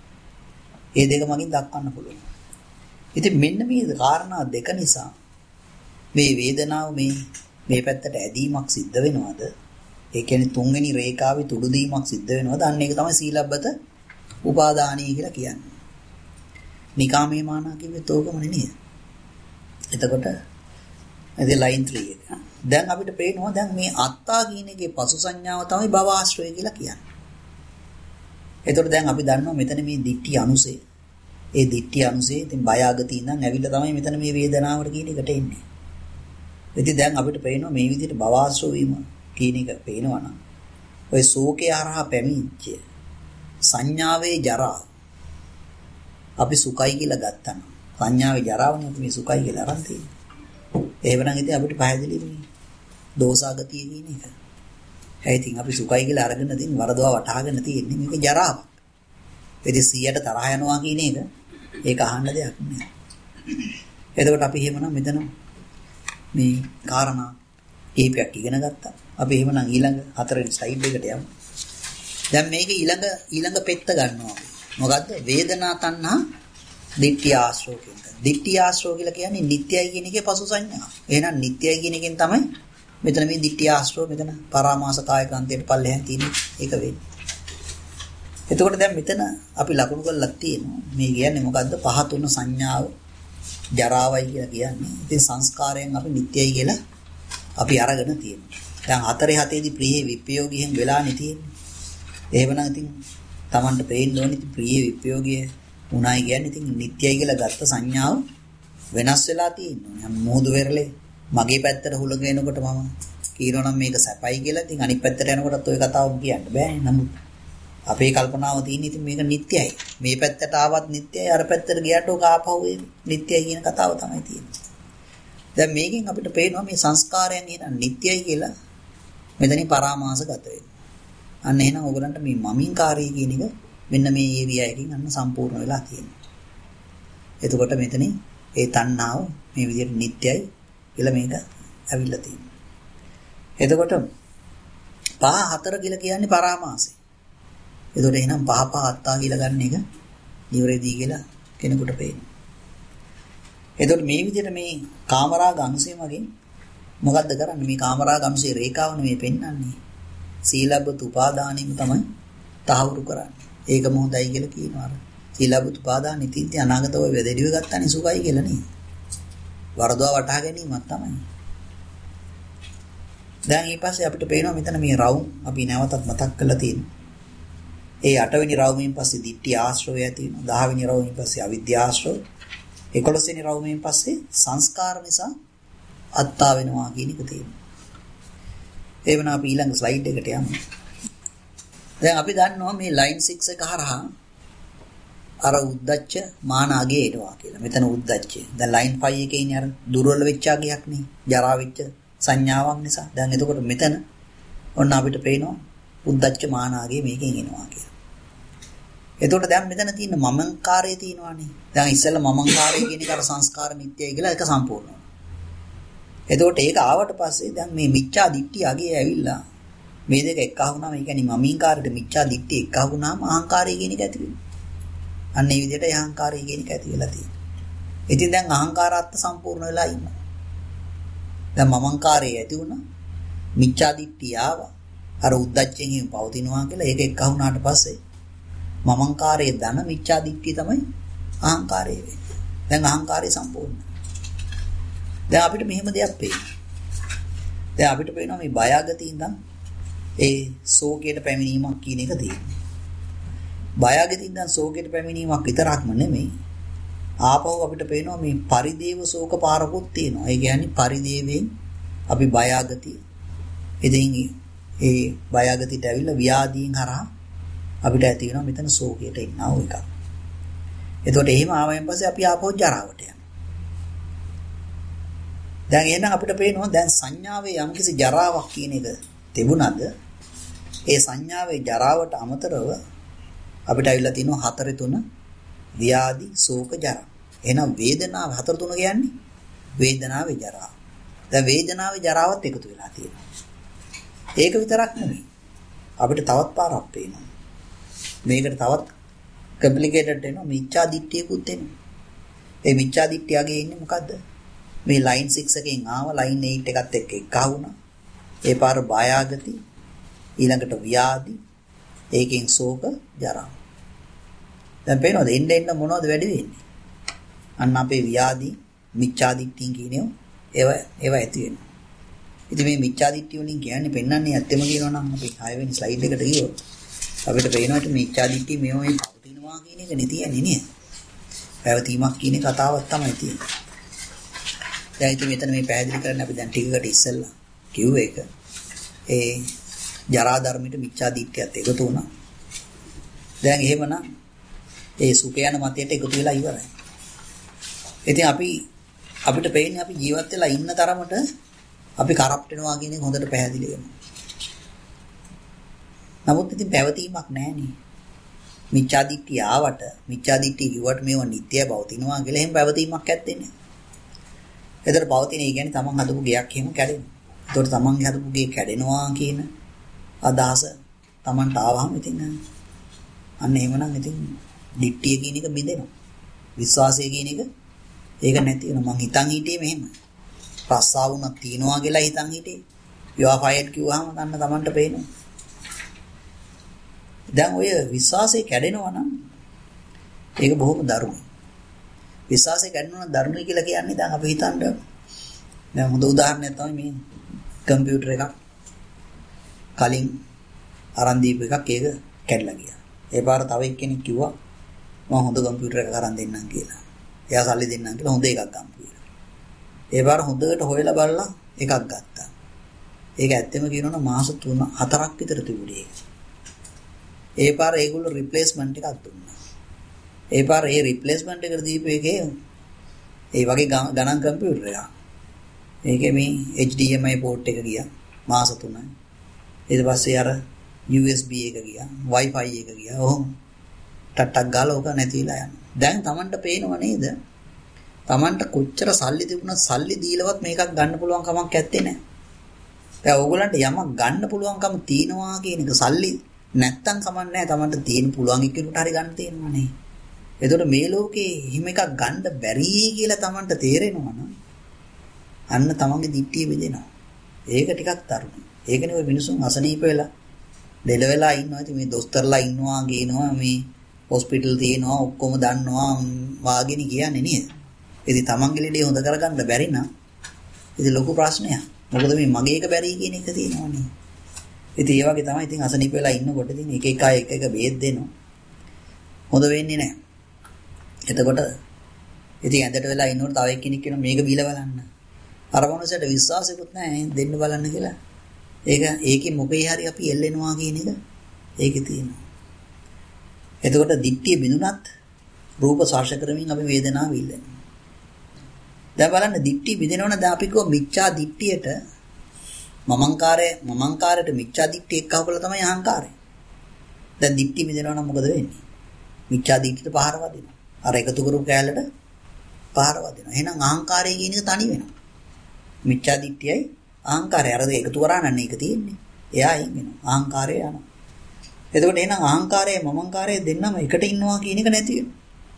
S1: මේ දෙක මගින් දක්වන්න පුළුවන්. ඉතින් මෙන්න මේ කාරණා දෙක නිසා මේ වේදනාව මේ පැත්තට ඇදීමක් සිද්ධ වෙනවද? ඒ කියන්නේ තුන්වෙනි රේඛාවේ තුඩු දීමක් සිද්ධ වෙනවද? අන්න ඒක තමයි සීලබ්බත උපාදානීය කියලා කියන්නේ. නිකාමේ මානා කිව්වෙත් ඕකම නෙමෙයි. එතකොට එදේ ලයින් 3 එක. දැන් අපිට පේනවා දැන් මේ අත්තා කියන එකේ පසු සංඥාව තමයි භව ආශ්‍රය කියලා කියන්නේ. එතකොට දැන් අපි දන්නවා මෙතන මේ දිට්ඨි අනුසය. ඒ දිට්ඨි අනුසය ඉතින් බයාගති ඉඳන් ඇවිල්ලා තමයි මෙතන මේ වේදනාවට කියන එකට එන්නේ. ඉතින් දැන් අපිට පේනවා මේ විදිහට භව ආශ්‍රය වීම කියන එක පේනවා නම් ඔය ශෝකේ හරහා පැමිණිච්ච සංඥාවේ ජරා අපි සුඛයි කියලා ගත්තා නම් සංඥාවේ ජරාවනේ අපි මේ සුඛයි කියලා අරන් තියෙන්නේ. එහෙමනම් ඉතින් අපිට පැහැදිලි මේ දෝසාගතිය කියන එක. ඒ ඉතින් අපි සුඛයි කියලා අරගෙන තියෙන වරදවා වටහාගෙන තියෙන්නේ මේක ජරාවක්. ඉතින් 100ට තරහ යනවා කියන එක ඒක අහන්න දෙයක් නෑ. එතකොට අපි එහෙමනම් මෙතන මේ කාරණා කීපයක් ඉගෙන ගත්තා. අපි එහෙමනම් ඊළඟ හතරවෙනි ස්ලයිඩ් එකට යමු. දැන් මේක ඊළඟ පෙත්ත ගන්නවා. මොකද්ද? වේදනා තණ්හා දිට්ඨි ආශ්‍රව කියන එක. දිට්ඨි ආශ්‍රව කියලා කියන්නේ නිට්ටයයි කියන එකේ පසු සංඥා. එහෙනම් නිට්ටයයි කියන එකෙන් තමයි මෙතන මේ දිට්ඨි ආශ්‍රව මෙතන පරාමාස කායකාන්තයට පල්ලෙහාන් තියෙන එක වෙන්නේ. එතකොට දැන් මෙතන අපි ලකුණු කරලා තියෙනවා මේ කියන්නේ මොකද්ද? පහ තුන සංඥාව ජරාවයි කියලා කියන්නේ. ඉතින් සංස්කාරයෙන් අපි නිට්ටයයි කියලා අපි අරගෙන තියෙනවා. දැන් 4-7ේදී ප්‍රිය විප්‍රයෝගයෙන් වෙලානේ තියෙන්නේ. එහෙමනම් ඉතින් Tamanට පේන්න ඕනේ ඉතින් ප්‍රිය විප්‍රයෝගය උනායි කියන්නේ ඉතින් නිට්ටයයි කියලා ගත්ත සංඥාව වෙනස් වෙලා තියෙනවා. මොහොදු වෙරළේ මගේ පැත්තට හුලඟ එනකොට මම කියනවා නම් මේක සැපයි කියලා. ඉතින් අනිත් පැත්තට යනකොටත් ওই කතාවම කියන්න බෑනේ. නමුත් අපේ කල්පනාව තියෙන ඉතින් මේක නිට්ටයයි. මේ පැත්තට ආවත් නිට්ටයයි, අර පැත්තට ගියට ඔක ආපහු නිට්ටයයි කියන කතාව තමයි තියෙන්නේ. දැන් මේකෙන් අපිට පේනවා මේ සංස්කාරයන් කියන නිට්ටයයි කියලා මෙතනින් පරාමාස ගත වෙනවා. අන්න එහෙනම් ඔයගලන්ට මේ මමින්කාරී කියන එක මෙන්න මේ ඒරියා එකකින් අන්න සම්පූර්ණ වෙලා තියෙනවා. එතකොට මෙතනින් ඒ තණ්හාව මේ විදිහට නිට්ටයයි කියලා මේක ඇවිල්ලා තියෙනවා. එතකොට 5-4 කියලා කියන්නේ පරාමාසය. එතකොට එහෙනම් 5-5 කියලා ගන්න එක නිවැරදි කියලා කෙනෙකුට පේනවා. එතකොට මේ විදිහට මේ කාමරාග අංශය මගින් මොකද්ද කරන්නේ? මේ කාමරාග අංශයේ රේඛාවනේ මේ පෙන්වන්නේ. සීලබ්බත උපාදානෙම තමයි තහවුරු කරන්නේ. ඒකම හොඳයි කියලා කියනවා. සීලබ්බත උපාදානෙ තින්ති අනාගතව වෙදෙඩිව ගන්නනේ සුඛයි කියලා නේ. වරදවා වටහා ගැනීමක් තමයි. දැන් ඊපස්සේ අපිට පේනවා මෙතන මේ රවුම් අපි නැවතත් මතක් කරලා තියෙනවා. ඒ 8 වෙනි රවුමෙන් පස්සේ ditthi ආශ්‍රවය ඇති වෙනවා. 10 වෙනි රවුමෙන් පස්සේ අවිද්‍යා ආශ්‍රව. 11 වෙනි රවුමෙන් පස්සේ සංස්කාර නිසා අත්තා වෙනවා කියන එක තියෙනවා. එවන අපි ඊළඟ ස්ලයිඩ් එකට යමු. දැන් අපි දන්නවා මේ ලයින් 6 එක හරහා අර උද්දච්ච මාන අගේ එනවා කියලා. මෙතන උද්දච්චය. දැන් ලයින් 5 එකේ ඉන්නේ අර දුර්වල වෙච්ච අගයක් නේ. ජරා වෙච්ච සංඥාවක් නිසා. දැන් එතකොට මෙතන ඔන්න අපිට පේනවා උද්දච්ච මාන අගේ මේකෙන් එනවා කියලා. එතකොට දැන් මෙතන තියෙන මමංකාරය තියෙනවානේ. දැන් ඉස්සෙල්ලා මමංකාරය කියන එක අර සංස්කාර නිට්ටයයි කියලා එක සම්පූර්ණ වෙනවා. එතකොට ඒක ආවට පස්සේ දැන් මේ මිච්ඡා දිට්ඨිය අගේ ඇවිල්ලා මේ දෙක එකහ වුණාම ඒ කියන්නේ මමංකාරයට මිච්ඡා දිට්ඨිය එකහ වුණාම අහංකාරය කියන එක ඇති වෙනවා. අන්න ඒ විදිහට අහංකාරය කියන එක ඇති වෙලා තියෙනවා. ඉතින් දැන් අහංකාරාත්ත සම්පූර්ණ වෙලා ඉන්නවා. දැන් මමංකාරය ඇති වුණා. මිච්ඡා දිට්ඨිය ආවා. අර උද්දච්චයෙන් හිම පවතිනවා කියලා ඒක එකහ වුණාට පස්සේ මමංකාරයේ ධන මිච්ඡා දිට්ඨිය තමයි අහංකාරය වෙන්නේ. දැන් අහංකාරය සම්පූර්ණයි. දැන් අපිට මෙහෙම දෙයක් පේනවා. දැන් අපිට පේනවා මේ බයගතිය ඉඳන් ඒ ශෝකයට පැමිණීමක් කියන එක තියෙනවා. බයගතිය ඉඳන් ශෝකයට පැමිණීමක් විතරක්ම නෙමෙයි. ආපහු අපිට පේනවා මේ පරිදේව ශෝක පාරකුත් තියෙනවා. ඒ කියන්නේ පරිදේවයෙන් අපි බයගතිය. ඉතින් ඒ බයගතියට ඇවිල්ලා ව්‍යාධීන් හරහා අපිට ඇති වෙනවා මෙතන ශෝකයට ඉන්නා වූ එකක්. එතකොට එහෙම ආවයින් පස්සේ අපි ආපහු ජරාවට යනවා. දැන් එහෙනම් අපිට පේනවා දැන් සංඥාවේ යම්කිසි ජරාවක් කියන එක තිබුණාද? ඒ සංඥාවේ ජරාවට අමතරව අපිට ඇවිල්ලා තියෙනවා 4-3 ව්‍යාධි ශෝක ජරා. එහෙනම් වේදනාව 4-3 කියන්නේ වේදනාවේ ජරාව. දැන් වේදනාවේ ජරාවත් එකතු වෙලා තියෙනවා. ඒක විතරක් නෙමෙයි. අපිට තවත් පාරක් පේනවා. මේකට තවත් කම්ප්ලිකේටඩ් වෙනවා මිච්ඡා දිට්ඨියකුත් එනවා. ඒ මිච්ඡා දිට්ඨියගේ ඉන්නේ මොකද්ද? මේ ලයින් 6 එකෙන් ආව ලයින් 8 එකත් එක්ක එකහ වුණා. ඒ පාර බයගති ඊළඟට ව්‍යාධි ඒකෙන් ශෝක ජරා. දැන් පේනවද එන්න එන්න මොනවද වැඩි වෙන්නේ? අන්න අපේ ව්‍යාධි මිච්ඡා දිට්ඨිය කියනෝ ඒව ඇති වෙනවා. ඉතින් මේ මිච්ඡා දිට්ඨිය වලින් කියන්නේ පෙන්වන්නේ ඇත්තම කියනවා නම් අපි 6 වෙනි ස්ලයිඩ් එකට ගියොත් අපිට පේනවා මේ මිච්ඡා දිට්ඨිය මේවයි පවතිනවා කියන එක නෙතියන්නේ නේද? පැවතීමක් කියන කතාවක් තමයි තියෙන්නේ. දැන් ඉතින් මෙතන මේ පැහැදිලි කරන්න අපි දැන් ටිකකට ඉස්සෙල්ලා කිව්ව එක ඒ ජරා ධර්මයට මිච්ඡා දිට්ඨියත් එකතු වුණා. දැන් එහෙමනම් ඒ සුඛ යන මතයට එකතු වෙලා ඉවරයි. ඉතින් අපිට පේන්නේ අපි ජීවත් වෙලා ඉන්න තරමට අපි කරප්ට් වෙනවා කියන එක හොඳට පැහැදිලි වෙනවා. නමුත් ඉතින් පැවතීමක් නැහැනේ. මිච්ඡා දිට්ඨිය ආවට මිච්ඡා දිට්ඨිය කිව්වට මේව නිට්ටය පවතිනවා කියලා එහෙම පැවතීමක් ඇත්තේ නැහැ. ඒතර පවතින ඒ කියන්නේ තමන් හදපු ගයක් එහෙම කැඩෙනවා. ඒතකොට තමන්ගේ හදපු ගේ කැඩෙනවා කියන අදහස තමන්ට ආවම ඉතින් අන්න එහෙමනම් ඉතින් දිට්ඨිය කියන එක බිඳෙනවා. විශ්වාසය කියන එක ඒක නැති වෙනවා. මං හිතන් හිටියේ මෙහෙම. ප්‍රස්තාවුණක් තියනවා කියලා හිතන් හිටියේ. you are fired කිව්වහම ගන්න තමන්ට පේනවා. දැන් ඔය විශ්වාසය කැඩෙනවා නම් ඒක බොහොම දරුණුයි. විශ්වාසය කැඩෙනවා ධර්මය කියලා කියන්නේ දැන් අපි හිතන්න දැන් හොඳ උදාහරණයක් තමයි මේ කම්පියුටර් එකක් කලින් අරන් දීපු එකක් ඒක කැඩලා ගියා. ඒ පාර තව එක්කෙනෙක් කිව්වා මම හොඳ කම්පියුටර් එකක් අරන් දෙන්නම් කියලා. එයා සල්ලි දෙන්නම් කියලා හොඳ එකක් ගමු කියලා. ඒ පාර හොඳට හොයලා බලලා එකක් ගත්තා. ඒක ඇත්තම කියනවනම් මාස 3-4ක් විතර තිබුණේ ඒක. ඒ පාර ඒගොල්ලෝ රිප්ලේස්මන්ට් එකක් දුන්නා. ඒ පාර ඒ රිප්ලේස්මන්ට් එකට දීපු එකේ ඒ වගේ ගණන් කම්පියුටර් එකක්. ඒකේ මේ HDMI පෝට් එක ගියා මාස 3යි. ඊට පස්සේ අර USB එක ගියා, Wi-Fi එක ගියා. ඔහොම ටට්ටක් ගාලා ඕක නැතිලා යනවා. දැන් Tamanට පේනව නේද? Tamanට කොච්චර සල්ලි තිබුණත් සල්ලි දීලවත් මේකක් ගන්න පුළුවන් කමක් නැත්තේ නෑ. දැන් ඕගොල්ලන්ට යමක් ගන්න පුළුවන්කම තියනවා කියන එක සල්ලි නැත්තම් කමක් නෑ. Tamanට තියෙන පුළුවන් එක්කෙනෙකුට හරි ගන්න තියෙනවනේ. එතකොට මේ ලෝකේ හිම එකක් ගන්න බැරි කියලා Tamanට තේරෙනවා නම් අන්න තමන්ගේ දිට්ඨිය බෙදෙනවා. ඒක ටිකක් තරුණයි. ඒකනේ ඔය මිනිසුන් අසනීප වෙලා දෙල වෙලා ඉන්නවා. ඉතින් මේ දොස්තරලා ඉන්නවා කියනවා මේ හොස්පිටල් තියෙනවා ඔක්කොම දන්නවා වාගෙන කියන්නේ නේද? ඉතින් තමන්ගේ ලෙඩේ හොඳ කරගන්න බැරි නම් ඉතින් ලොකු ප්‍රශ්නයක්. මොකද මේ මගේ එක බැරි කියන එක තියෙනවනේ. ඉතින් ඒ වගේ තමයි ඉතින් අසනීප වෙලා ඉන්නකොට ඉතින් එක එක බේත් දෙනවා. හොඳ වෙන්නේ නැහැ. එතකොට ඉතින් ඇඳට වෙලා ඉන්නකොට තව එක්කෙනෙක් කියනවා මේක බීලා බලන්න. අර මොනසට විශ්වාසෙකුත් නැහැ දෙන්න බලන්න කියලා. ඒකේ මොකේ හරි අපි එල්ලෙනවා කියන එක ඒකේ තියෙනවා. එතකොට දිට්ඨිය බිඳුනත් රූප ස්පර්ශ කරමින් අපි වේදනාව විඳිනවා. දැන් බලන්න දිට්ඨිය බිඳිනවනේ දැන් අපි කෝ මිච්ඡා දිට්ඨියට මමංකාරයට මිච්ඡා දිට්ඨිය එක්කවලා තමයි අහංකාරය. දැන් දිට්ඨිය බිඳිනවා නම් මොකද වෙන්නේ? මිච්ඡා දිට්ඨියට පහර වදිනවා. අර එකතු කරපු කැලලට පහර වදිනවා. එහෙනම් අහංකාරය කියන එක තනි වෙනවා. මිච්ඡා දිට්ඨියයි අහංකාරය අර එකතු කරා නම් ඒක තියෙන්නේ. එයා අයින් වෙනවා. අහංකාරය යනවා. එතකොට එහෙනම් අහංකාරය මමංකාරය දෙන්නම එකට ඉන්නවා කියන එක නැති වෙනවා.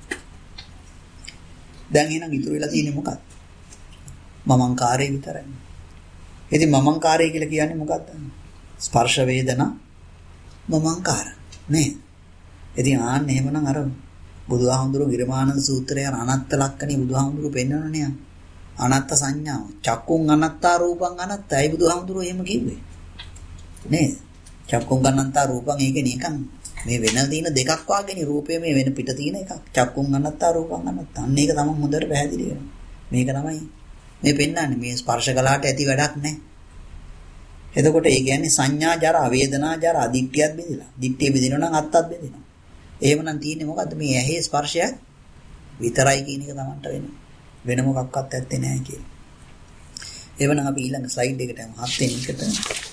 S1: දැන් එහෙනම් ඉතුරු වෙලා තියෙන්නේ මොකක්ද? මමංකාරය විතරයි. ඉතින් මමංකාරය කියලා කියන්නේ මොකක්ද? ස්පර්ශ වේදනා මමංකාර නේද? ඉතින් ආන්න එහෙමනම් අර බුදුහාමුදුරුවෝ ගිරමානන්ද සූත්‍රයේ අනත්ත ලක්ෂණේ බුදුහාමුදුරුවෝ පෙන්වනනේ. අනත්ත සංඥාව. චක්කුං අනත්තා රූපං අනත්තයි බුදුහාමුදුරුවෝ එහෙම කිව්වේ. නේද? චක්කුං අනත්තා රූපං ඒකේ නිකන් මේ වෙන දින දෙකක් වාගේනේ රූපය මේ වෙන පිට තියෙන එකක්. චක්කුං අනත්තා රූපං අනත්තා. අන්න ඒක තමයි හොඳට පැහැදිලි වෙනවා. මේක තමයි මේ පෙන්නන්නේ මේ ස්පර්ශ කලාට ඇති වැඩක් නැහැ. එතකොට ඒ කියන්නේ සංඥා ජරා වේදනා ජරා දිට්ඨියත් බෙදලා. දිට්ඨිය බෙදිනවා නම් අත්තත් බෙදෙනවා. එහෙමනම් තියෙන්නේ මොකද්ද මේ ඇහි ස්පර්ශය විතරයි කියන එක තමන්ට වෙන්නේ. වෙන මොකක්වත් ඇත්තේ නැහැ කියලා. එවනම් අපි ඊළඟ ස්ලයිඩ් එකට යමු 7 වෙනි එකට.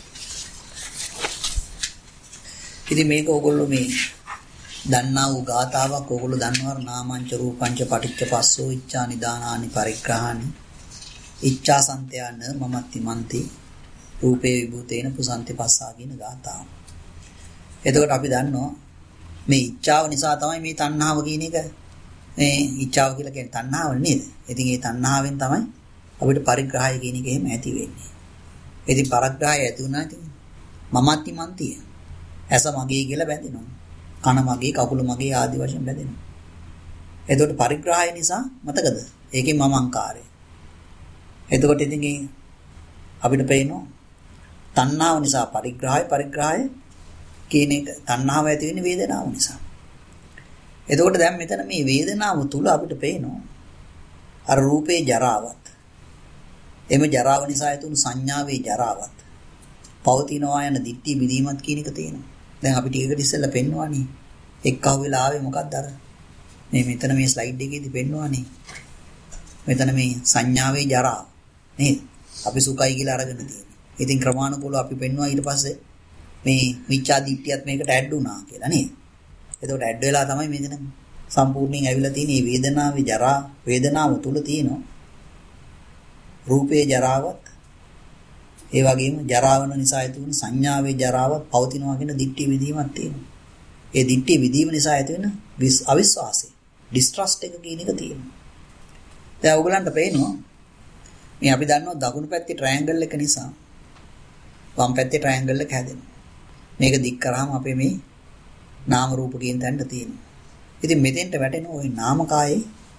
S1: ඉතින් මේක ඕගොල්ලෝ මේ දන්නා වූ ගාතාවක් ඕගොල්ලෝ දන්නවා නාමංච රූපංච පටිච්ච පස්සෝ ඉච්ඡා නිදානානි පරිග්‍රහානි ඉච්ඡා සන්තයන මමත්ති මන්ති රූපේ විභූතේන පුසන්ති පස්සා කියන ගාතාව. එතකොට අපි දන්නවා මේ ඉච්ඡාව නිසා තමයි මේ තණ්හාව කියන එක මේ ඉච්ඡාව කියලා කියන්නේ තණ්හාව නේද? ඉතින් ඒ තණ්හාවෙන් තමයි අපිට පරිග්‍රහය කියන එක එහෙම ඇති වෙන්නේ. ඉතින් පරිග්‍රහය ඇති වුණා ඉතින් මමත්ති මන්තිය. ඇස මගේ කියලා බැඳෙනවා. කන මගේ, කකුල මගේ ආදී වශයෙන් බැඳෙනවා. එතකොට පරිග්‍රහය නිසා මතකද? ඒකේ මමංකාරය. එතකොට ඉතින් අපිට පේනවා තණ්හාව නිසා පරිග්‍රහය කියන එක තණ්හාව ඇති වෙන්නේ වේදනාව නිසා. එතකොට දැන් මෙතන මේ වේදනාව තුල අපිට පේනවා අර රූපේ ජරාවත්. එමෙ ජරාව නිසා ඇතිවුණු සංඥාවේ ජරාවත්. පවතිනවා යන දිට්ඨි විදීමත් කියන එක තියෙනවා. දැන් අපි ටිකකට ඉස්සෙල්ලා පෙන්වන්නේ එක්කව වෙලා ආවේ මොකක්ද අර මේ මෙතන මේ ස්ලයිඩ් එකේදී පෙන්වන්නේ මෙතන මේ සංඥාවේ ජරාව නේද? අපි සුඛයි කියලා අරගෙන තියෙන්නේ. ඉතින් ක්‍රමානුකූලව අපි පෙන්වුවා ඊට පස්සේ මේ මිච්ඡා දිට්ඨියත් මේකට ඇඩ් වුණා කියලා නේද? එතකොට ඇඩ් වෙලා තමයි මෙතන සම්පූර්ණයෙන් ඇවිල්ලා තියෙන මේ වේදනාවේ ජරා වේදනාව තුල තියෙනවා රූපේ ජරාවත් ඒ වගේම ජරාවන නිසා ඇති වුණු සංඥාවේ ජරාවත් පවතිනවා කියන දිට්ඨි විදීමක් තියෙනවා. ඒ දිට්ඨි විදීම නිසා ඇති වෙන අවිශ්වාසය distrust එක කියන එක තියෙනවා. දැන් ඔයගලන්ට පේනවා මේ අපි දන්නවා දකුණු පැත්තේ ට්‍රයැන්ගල් එක නිසා වම් පැත්තේ ට්‍රයැන්ගල් එක හැදෙනවා. මේක දික් කරාම අපේ මේ නාම රූප කියන තැනට තියෙනවා. ඉතින් මෙතෙන්ට වැටෙන ওই නාමකායේ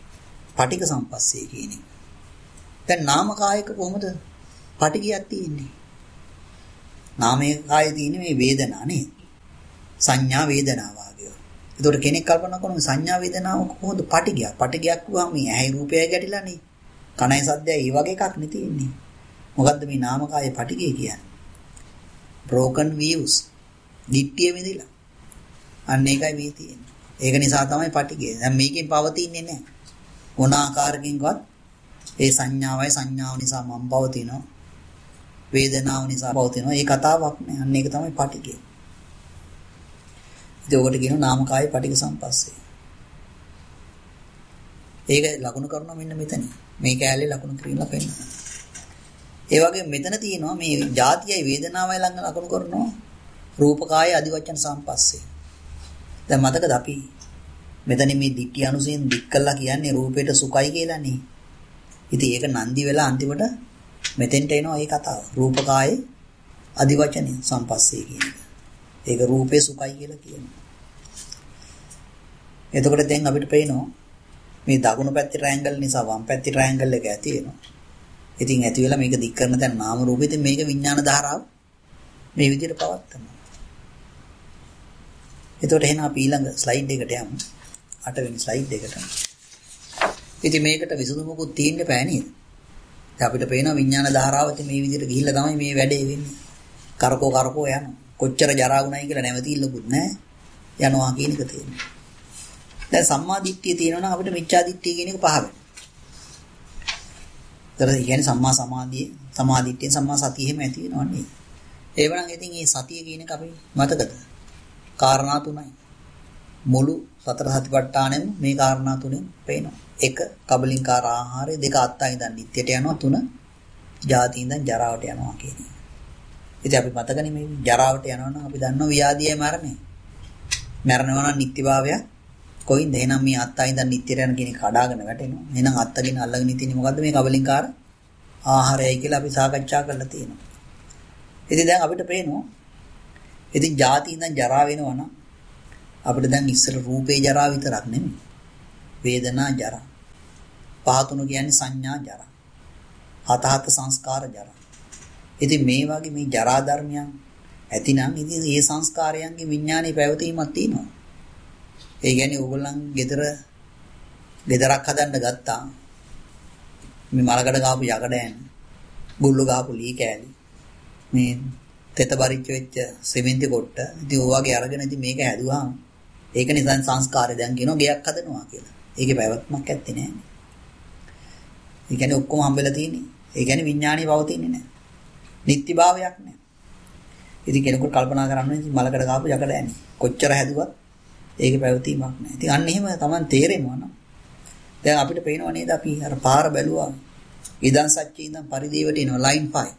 S1: පටික සම්පස්සේ කියන එක. දැන් නාම කායක කොහොමද පටිගයක් තියෙන්නේ? නාමයේ කායේ තියෙන මේ වේදනා නේද? සංඥා වේදනා වාගේ. ඒතකොට කෙනෙක් කල්පනා කරනවා සංඥා වේදනාව කොහොමද පටිගයක්? පටිගයක් වුණාම මේ ඇහි රූපය ගැටිලානේ. කනයි සද්දයයි ඒ වගේ එකක් නේ තියෙන්නේ. මොකද්ද මේ නාම කායේ පටිගය කියන්නේ? broken views. දිට්ඨිය විදිලා. අන්න ඒකයි මේ තියෙන්නේ. ඒක නිසා තමයි පටිගය. දැන් මේකෙන් පවතින්නේ නැහැ. මොන ආකාරකින්වත් ඒ සංඥාව නිසා මම පවතිනවා. වේදනාව නිසා පවතිනවා. ඒ කතාවක් නෑ. අන්න ඒක තමයි පටිගය. ඉතින් ඔකට කියනවා නාමකාය පටිග සම්පස්සේ. ඒක ලකුණු කරනවා මෙන්න මෙතන. මේ කැලේ ලකුණු කරලා පෙන්නනවා. ඒ වගේ මෙතන තියෙනවා මේ ಜಾතියයි වේදනාවයි ළඟ ලකුණු කරනවා රූපකාය අදිවචන සම්පස්සේ. දැන් මතකද අපි මෙතන මේ දික්ටි අනුසයෙන් දික් කළා කියන්නේ රූපේට සුඛයි කියලානේ. ඉතින් ඒක නන්දි වෙලා අන්තිමට මෙතෙන්ට එනවා මේ කතාව. රූපකාය අදිවචනේ සම්පස්සේ කියන එක. ඒක රූපේ සුඛයි කියලා කියනවා. එතකොට දැන් අපිට පේනවා මේ දකුණු පැත්තේ ට්‍රයැන්ගල් නිසා වම් පැත්තේ ට්‍රයැන්ගල් එක ඇති වෙනවා. ඉතින් ඇති වෙලා මේක දික් කරන දැන් නාම රූපෙ ඉතින් මේක විඥාන ධාරාව මේ විදිහට පවත්නවා. එතකොට එහෙනම් අපි ඊළඟ ස්ලයිඩ් එකට යමු. 8 වෙනි ස්ලයිඩ් එකට. ඉතින් මේකට විසඳුමකුත් තියෙන්න බෑ නේද? දැන් අපිට පේනවා විඥාන ධාරාව ඉතින් මේ විදිහට ගිහිල්ලා තමයි මේ වැඩේ වෙන්නේ. කරකෝ යනවා. කොච්චර ජරා වුණයි කියලා නැවතිල්ලකුත් නැහැ. යනවා කියන එක තියෙනවා. දැන් සම්මා දිට්ඨිය තියෙනවා නම් අපිට මිච්ඡා දිට්ඨිය කියන එක පහ වෙනවා. ඒ කියන්නේ සම්මා සමාධිය, සමාධිත්‍යයෙන් සම්මා සතිය එහෙම ඇති වෙනවා නේද? ඒවනම් ඉතින් මේ සතිය කියන එක අපි මතකද? කාරණා තුනයි. මුළු සතර සතිපට්ඨානෙම මේ කාරණා තුනෙන් පේනවා. 1 කබලින්කාර ආහාරය, 2 අත්තයි ඉඳන් නිත්‍යයට යනවා, 3 ජාති ඉඳන් ජරාවට යනවා කියන එක. ඉතින් අපි මතකනේ මේ ජරාවට යනවා නම් අපි දන්නවා ව්‍යාධියයි මරණය. මරණව නම් නිත්‍යභාවය කොයින්ද? එහෙනම් මේ අත්තයි ඉඳන් නිත්‍යයට යන කෙනෙක් කඩාගෙන වැටෙනවා. එහෙනම් අත්තගෙන අල්ලගෙන ඉතින් මොකද්ද මේ කබලින්කාර ආහාරයයි කියලා අපි සාකච්ඡා කරලා තියෙනවා. ඉතින් දැන් අපිට පේනවා ඉතින් ජාති ඉඳන් ජරා වෙනවා නම් අපිට දැන් ඉස්සර රූපේ ජරා විතරක් නෙමෙයි. වේදනා ජරා. පහතුණු කියන්නේ සංඥා ජරා. හතහත සංස්කාර ජරා. ඉතින් මේ වගේ මේ ජරා ධර්මයන් ඇතිනම් ඉතින් මේ සංස්කාරයන්ගේ විඥානයේ පැවතීමක් තියෙනවා. ඒ කියන්නේ ඕගොල්ලන් ගෙදරක් හදන්න ගත්තා. මේ මලකඩ ගාපු යකඩයන්, ගුල්ල ගාපු ලී කෑලි. මේ තෙත බරිච්ච වෙච්ච සිමෙන්ති කොට්ට. ඉතින් ඔයවාගේ අරගෙන ඉතින් මේක හැදුවාම ඒක නිසා සංස්කාරය දැන් කියනවා ගෙයක් හදනවා කියලා. ඒකේ පැවැත්මක් ඇත්තේ නැහැ. ඒ කියන්නේ ඔක්කොම හම්බෙලා තියෙන්නේ. ඒ කියන්නේ විඥාණය පවතින්නේ නැහැ. නිත්‍යභාවයක් නැහැ. ඉතින් කෙනෙකුට කල්පනා කරන්න ඉතින් මලකඩ ගාපු යකඩයන් කොච්චර හැදුවත් ඒකේ පැවතීමක් නැහැ. ඉතින් අන්න එහෙම තමයි තේරෙනවා නම්. දැන් අපිට පේනව නේද අපි අර පාර බැලුවා. ඉදන් සත්‍යය ඉඳන් පරිදේවට එනවා ලයින් 5.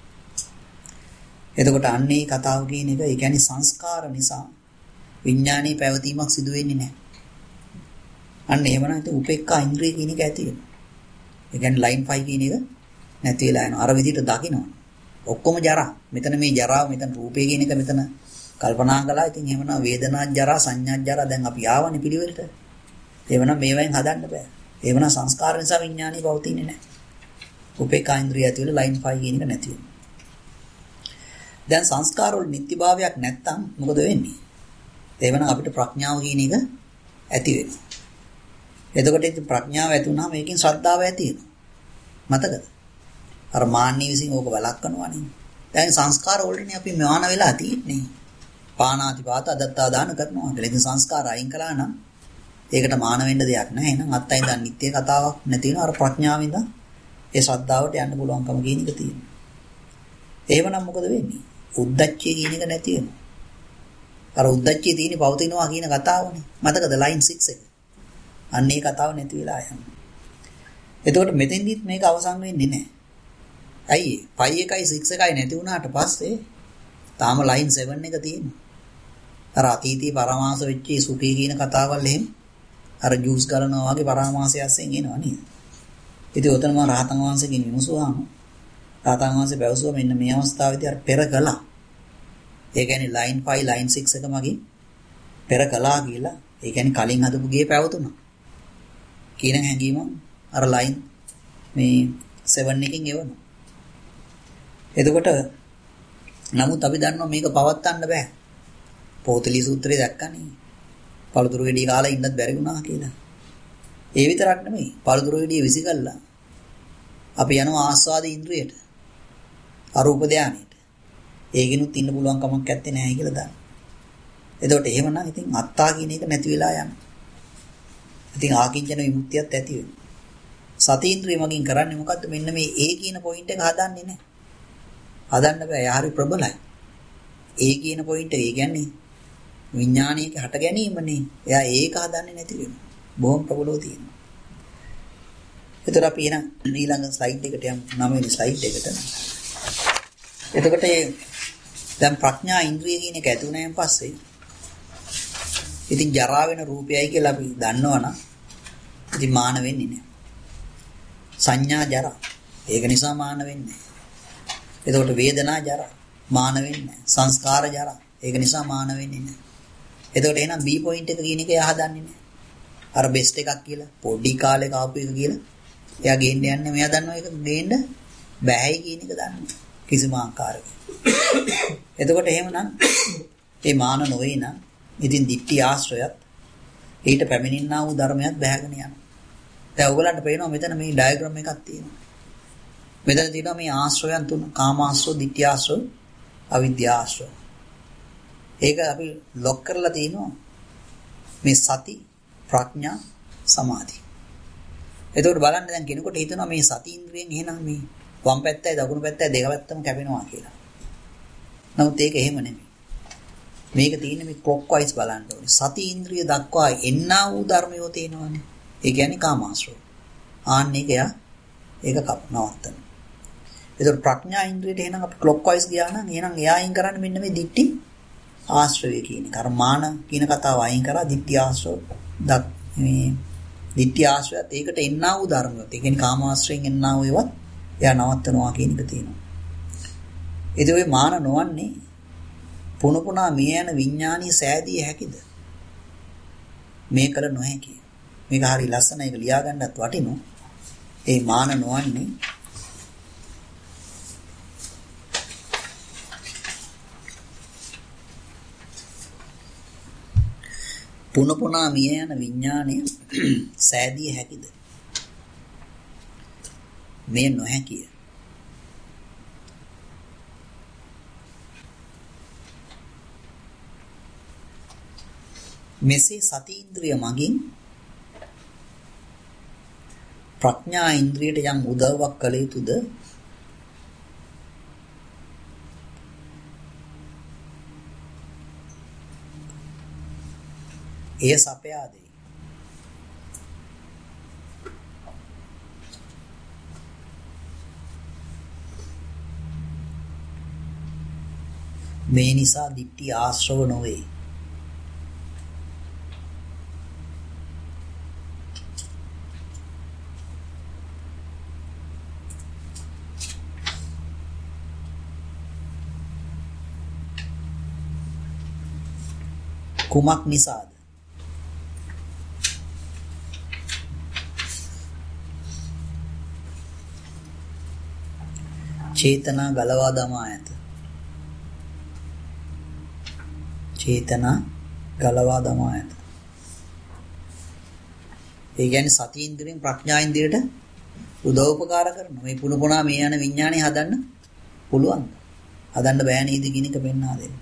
S1: එතකොට අන්නේ කතාව කියන එක ඒ කියන්නේ සංස්කාර නිසා විඥානීය පැවතීමක් සිදු වෙන්නේ නැහැ. අන්න එහෙමනම් ඉතින් උපේක්ඛා ඉන්ද්‍රිය කියන එක ඇති වෙනවා. ඒ කියන්නේ ලයින් 5 කියන එක නැති වෙලා යනවා. අර විදිහට දකිනවා. ඔක්කොම ජරා. මෙතන මේ ජරාව මෙතන රූපේ කියන එක මෙතන කල්පනා කළා. ඉතින් එහෙමනම් වේදනා ජරා, සංඥා ජරා දැන් අපි ආවනේ පිළිවෙලට. එහෙමනම් මේවෙන් හදන්න බෑ. එහෙමනම් සංස්කාර නිසා විඥානීය පවතින්නේ නැහැ. උපේක්ඛා ඉන්ද්‍රිය ඇති වෙලා ලයින් 5 කියන එක නැති වෙනවා. දැන් සංස්කාර වල නිත්‍යභාවයක් නැත්තම් මොකද වෙන්නේ? එවනම් අපිට ප්‍රඥාව කියන එක ඇති වෙනවා. එතකොට ඉතින් ප්‍රඥාව ඇති වුණාම මේකෙන් ශ්‍රද්ධාව ඇති වෙනවා. මතකද? අර මාන්නී විසින් ඕක වළක්වනවානේ. දැන් සංස්කාර වලටනේ අපි මාන වෙලා තියෙන්නේ. පානාතිපාත අදත්තා දාන කරනවා. ඒක සංස්කාර අයින් කළා නම් ඒකට මාන වෙන්න දෙයක් නැහැ. එහෙනම් අත්තයි ඉඳන් නිත්‍ය කතාවක් නැති වෙනවා. අර ප්‍රඥාවෙන්ද ඒ ශ්‍රද්ධාවට යන්න පුළුවන්කම කියන එක තියෙනවා. එහෙමනම් මොකද වෙන්නේ? උද්දච්චය කියන එක නැති වෙනවා. අර උද්දච්චය තියෙන්නේ පවතිනවා කියන කතාවනේ. මතකද ලයින් 6 එක? අන්න ඒ කතාව නැති වෙලා යනවා. එතකොට මෙතෙන්දිත් මේක අවසන් වෙන්නේ නැහැ. ඇයි 5 එකයි 6 එකයි නැති වුණාට පස්සේ තාම ලයින් 7 එක තියෙනවා. අර අතීතී පරමාස වෙච්ච සුඛී කියන කතාවල් එහෙම අර ජූස් ගලනවා වගේ පරාමාසයයෙන් එනවා නේද? ඉතින් උතන මම රහතන් වහන්සේගෙන් විමසුවාම රහතන් වහන්සේ පැවසුවා මෙන්න මේ අවස්ථාවේදී අර පෙර කළා. ඒ කියන්නේ ලයින් 5 ලයින් 6 එක මගින් පෙර කළා කියලා. ඒ කියන්නේ කලින් හදපු ගේ පැවතුණා කියන හැඟීම අර ලයින් මේ 7 එකකින් එවනවා. එතකොට නමුත් අපි දන්නවා මේක පවත්වන්න බෑ. පොතලි සූත්‍රය දැක්කනේ. පළතුරු ගෙඩිය කාලා ඉන්නත් බැරි වුණා කියලා. ඒ විතරක් නෙමෙයි. පළතුරු ගෙඩිය විසිකල්ලා අපි යනවා ආස්වාද ඉන්ද්‍රියට. අරූප ධානයට. ඒකිනුත් ඉන්න පුළුවන් කමක් නැත්තේ නැහැ කියලා දාන්න. එතකොට එහෙමනම් ඉතින් අත්තා කියන එක නැති වෙලා යනවා. ඉතින් ආකින්චන විමුක්තියත් ඇති වෙනවා. සති ඉන්ද්‍රිය මගින් කරන්නේ මොකද්ද? මෙන්න මේ ඒ කියන පොයින්ට් එක හදන්නේ නැහැ. හදන්න බෑ. යා හරි ප්‍රබලයි. ඒ කියන පොයින්ට් එක කියන්නේ විඥානයේ හට ගැනීමනේ. එයා ඒක හදන්නේ නැති වෙනවා. බොහොම ප්‍රබලව තියෙනවා. එතකොට අපි එන ඊළඟ ස්ලයිඩ් එකට යමු. 9 වෙනි ස්ලයිඩ් එකට. එතකොට දැන් ප්‍රඥා ඉන්ද්‍රිය කියන එක ඇති වුණායින් පස්සේ ඉතින් ජරා වෙන රූපයයි කියලා අපි දන්නවනම් ඉතින් මාන වෙන්නේ නැහැ. සංඥා ජරා. ඒක නිසා මාන වෙන්නේ නැහැ. එතකොට වේදනා ජරා මාන වෙන්නේ නැහැ. සංස්කාර ජරා. ඒක නිසා මාන වෙන්නේ නැහැ. එතකොට එහෙනම් B පොයින්ට් එක කියන එක එයා හදන්නේ නැහැ. අර බෙස්ට් එකක් කියලා පොඩි කාලේ කාපු එක කියලා එයා ගේන්න යන්නේ. මෙයා දන්නවා ඒක ගේන්න බෑයි කියන එක දන්නවා. කිසිම ආකාරයක. එතකොට එහෙමනම් මේ මාන නොවේ නම් ඉතින් දිට්ඨි ආශ්‍රයත් ඊට පැමිණින්නා වූ ධර්මයක් බැහැගෙන යනවා. දැන් ඔයගලන්ට පේනවා මෙතන මේ ඩයග්‍රෑම් එකක් තියෙනවා. මෙතන තියෙනවා මේ ආශ්‍රයයන් තුන කාමාශ්‍රය, දිට්ඨි ආශ්‍රය, අවිද්‍යා ආශ්‍රය. ඒක අපි ලොක් කරලා තිනවා මේ සති, ප්‍රඥා, සමාධි. එතකොට බලන්න දැන් කෙනෙකුට හිතෙනවා මේ සති ඉන්ද්‍රියෙන් එහෙනම් මේ වම් පැත්තයි දකුණු පැත්තයි දෙක පැත්තම කැපෙනවා කියලා. නමුත් ඒක එහෙම නෙමෙයි. මේක තියෙන්නේ මේ ක්ලොක් වයිස් බලන්න ඕනේ. සති ඉන්ද්‍රිය දක්වා එන්නා වූ ධර්මයෝ තියෙනවානේ. ඒ කියන්නේ කාමාශ්‍රය. ආන්න එක ඒක නවත්තන. ඒතර ප්‍රඥා ඉන්ද්‍රියට එහෙනම් අපි ක්ලොක් වයිස් ගියා නම් එහෙනම් එයා අයින් කරන්නේ මෙන්න මේ දිට්ඨි ආශ්‍රය කියන එක. අර මාන කියන කතාව අයින් කරා දිට්ඨි ආශ්‍රය මේ දිට්ඨි ආශ්‍රයත් ඒකට එන්නා වූ ධර්මයෝ. ඒ කියන්නේ කාමාශ්‍රයෙන් එන්නා වූ ඒවත් එයා නවත්තනවා කියන එක තියෙනවා. ඒ ඔය මාන නොවන්නේ පුනපුනා මිය යන විඥානීය සෑදී හැකිද? මේ කල නොහැකි. මේක හරි ලස්සනයි. ඒක ලියා ගන්නත් වටිනවා. ඒ මාන නොවන්නේ පුනපුනා මිය යන විඥානය සෑදී හැකිද? මේ නොහැකිය. මෙසේ සති ඉන්ද්‍රිය මගින් ප්‍රඥා ඉන්ද්‍රියට යම් උදව්වක් කළ යුතුද? එය සපයා දෙයි. මේ නිසා දිට්ඨි ආශ්‍රව නොවේ. කුමක් නිසාද? චේතනා ගලවා දමා ඇත. චේතනා ගලවා දමා ඇත. ඒ කියන්නේ සති ඉන්ද්‍රියෙන් ප්‍රඥා ඉන්ද්‍රියට උදව්පකාර කරනවා. මේ පුණුපුණා මේ යන විඥානය හදන්න පුළුවන්. හදන්න බෑ නේද කියන එක පෙන්වා දෙන්න.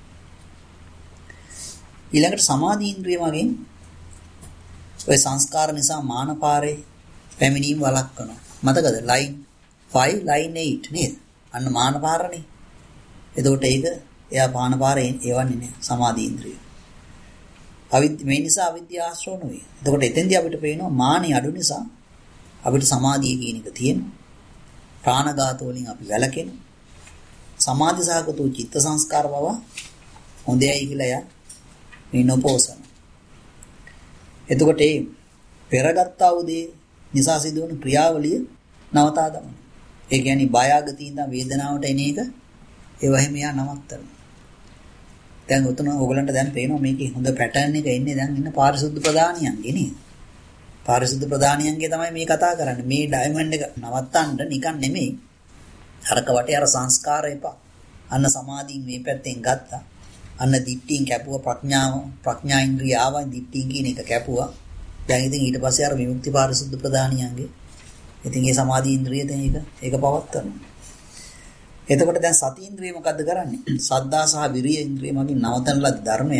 S1: ඊළඟට සමාධි ඉන්ද්‍රිය වගේ ඔය සංස්කාර නිසා මානපාරේ පැමිණීම වළක්වනවා. මතකද? ලයින් 5 ලයින් 8 නේද? අන්න මානපාරනේ. එතකොට ඒක එයා මානපාරේ එවන්නේ නෑ සමාධි ඉන්ද්‍රිය. මේ නිසා අවිද්‍යාව ආශ්‍රව නෙවෙයි. එතකොට එතෙන්දී අපිට පේනවා මානෙ අඩු නිසා අපිට සමාධිය කියන එක තියෙනවා. ප්‍රාණඝාත වලින් අපි වැළකෙනවා. සමාධි සහගත චිත්ත සංස්කාර බව හොඳයි කියලා යා මේ නොපෝසන. එතකොට ඒ පෙරගත්තා වූ දේ නිසා සිදුවන ක්‍රියාවලිය නවතා දමන. ඒ කියන්නේ බය ආගතිය ඉඳන් වේදනාවට එන එක ඒව හැම යා නවත්තනවා. දැන් උතන ඕගලන්ට දැන් පේනවා මේකේ හොඳ පැටර්න් එක එන්නේ දැන් ඉන්න පාරිශුද්ධ ප්‍රදානියන්ගේ නේද? පාරිශුද්ධ ප්‍රධානියන්ගේ තමයි මේ කතා කරන්නේ. මේ ඩයමන්ඩ් එක නවත්තන්න නිකන් නෙමෙයි. අරක වටේ අර සංස්කාර එපා. අන්න සමාධියෙන් මේ පැත්තෙන් ගත්තා. අන්න දිට්ඨියෙන් කැපුවා ප්‍රඥා ඉන්ද්‍රිය ආවා දිට්ඨියෙන් කියන එක කැපුවා. දැන් ඉතින් ඊට පස්සේ අර විමුක්ති පාරිශුද්ධ ප්‍රධානියන්ගේ ඉතින් ඒ සමාධි ඉන්ද්‍රිය දැන් ඒක පවත්වනවා. එතකොට දැන් සති ඉන්ද්‍රිය මොකද්ද කරන්නේ? සද්ධා සහ විරිය ඉන්ද්‍රිය මගින් නවතන ලද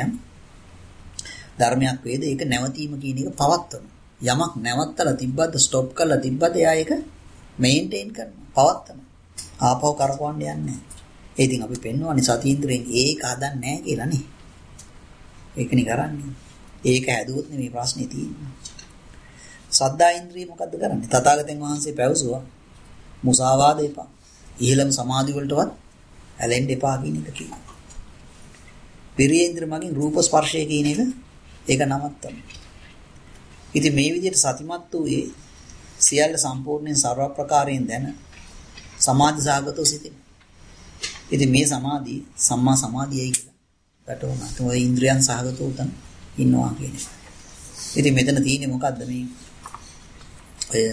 S1: ධර්මයක් වේද ඒක නැවතීම කියන එක පවත්වනවා. යමක් නැවත්තලා තිබ්බද ස්ටොප් කරලා තිබ්බද එයා ඒක මේන්ටේන් කරනවා පවත්වනවා. ආපහු කරකවන්න යන්නේ නැහැ. ඒ ඉතින් අපි පෙන්වන්නේ සති ඉන්ද්‍රියෙන් ඒක හදන්නේ නැහැ කියලා නේ. ඒකනේ කරන්නේ. ඒක හැදුවොත් නෙමෙයි ප්‍රශ්නේ තියෙන්නේ. සද්ධා ඉන්ද්‍රිය මොකද්ද කරන්නේ? තථාගතයන් වහන්සේ පැවසුවා මුසාවාද එපා. ඉහළම සමාධි වලටවත් ඇලෙන්න එපා කියන එක කිව්වා. විරිය ඉන්ද්‍රිය මගින් රූප ස්පර්ශය කියන එක ඒක නවත්තනවා. ඉතින් මේ විදිහට සතිමත් වූයේ සියල්ල සම්පූර්ණයෙන් සර්ව ප්‍රකාරයෙන් දැන සමාධි සාගතව සිටින. ඉතින් මේ සමාධිය සම්මා සමාධියයි කියලා පැටවුණා. ඒ ඉන්ද්‍රියන් සාගතව උතන ඉන්නවා කියන එක. ඉතින් මෙතන තියෙන්නේ මොකද්ද මේ ඔය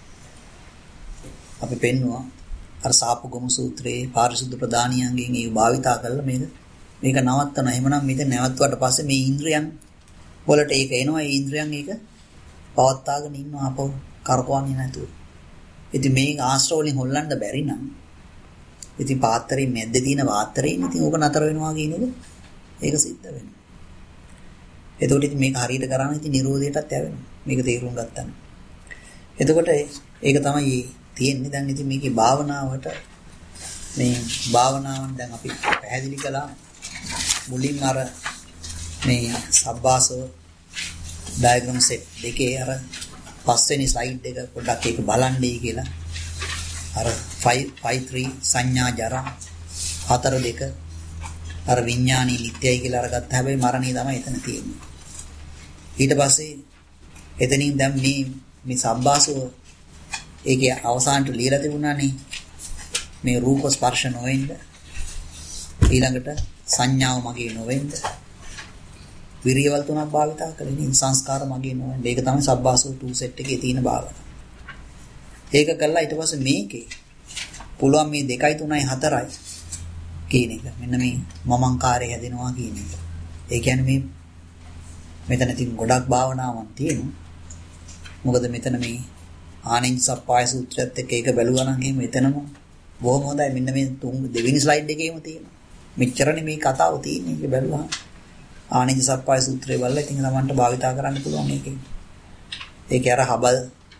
S1: අපි පෙන්නවා අර සාපුගම සූත්‍රයේ පාරිශුද්ධ ප්‍රදානියන්ගෙන් ඒ භාවිතා කළා මේක නවත්තන. එහෙමනම් මේක නැවතුවට පස්සේ මේ ඉන්ද්‍රියන් වලට ඒක එනවා. ඒ ඉන්ද්‍රියන් ඒක පවත්වාගෙන ඉන්නවා අපව කරකවන්නේ නැතුව. ඉතින් මේක ආශ්‍රව වලින් හොල්ලන්න බැරි නම් ඉතින් පාත්‍රයේ මැද්දේ තියෙන වාතරයෙන් ඉතින් ඕක නතර වෙනවා කියන එක ඒක සිද්ධ වෙනවා. එතකොට ඉතින් මේක හරියට කරා නම් ඉතින් නිරෝධයටත් යවෙනවා. මේක තේරුම් ගත්තා නම්. එතකොට ඒක තමයි තියෙන්නේ. දැන් ඉතින් මේකේ භාවනාවට මේ භාවනාවන් දැන් අපි පැහැදිලි කළා. මුලින් අර මේ සබ්බාසව ඩයග්‍රෑම් සෙට් දෙකේ අර පස්වෙනි ස්ලයිඩ් එක පොඩ්ඩක් ඒක බලන්නයි කියලා. අර 5 සංඥා ජරා 4 2 අර විඥානී නිට්ටයයි කියලා අරගත්ත. හැබැයි මරණය තමයි එතන තියෙන්නේ. ඊට පස්සේ එතනින් දැන් මේ සබ්බාසව ඒකේ අවසානට ලියලා තිබුණානේ මේ රූප ස්පර්ශ නොවෙන්න ඊළඟට සංඥාව මගේ නොවෙන්න විරියවල් තුනක් භාවිතා කළේ සංස්කාර මගේ නොවෙන්න. ඒක තමයි සබ්බාසව 2 සෙට් එකේ තියෙන භාවනාව. ඒක කළා ඊට පස්සේ මේකේ පුළුවන් මේ 2යි 3යි 4යි කියන එක. මෙන්න මේ මමංකාරය හැදෙනවා කියන එක. ඒ කියන්නේ මේ මෙතන තියෙන ගොඩක් භාවනාවන් තියෙනවා. මොකද මෙතන මේ ආනෙන් සප්පාය සූත්‍රයත් එක්ක ඒක බැලුවා නම් එහෙම එතනම බොහොම හොඳයි. මෙන්න මේ දෙවෙනි ස්ලයිඩ් එකේම තියෙනවා. මෙච්චරනේ මේ කතාව තියෙන්නේ. ඒක බැලුවා. ආනෙන් සප්පාය සූත්‍රය බලලා ඉතින් තමන්ට භාවිතා කරන්න පුළුවන් ඒකේ. ඒකේ අර හබල්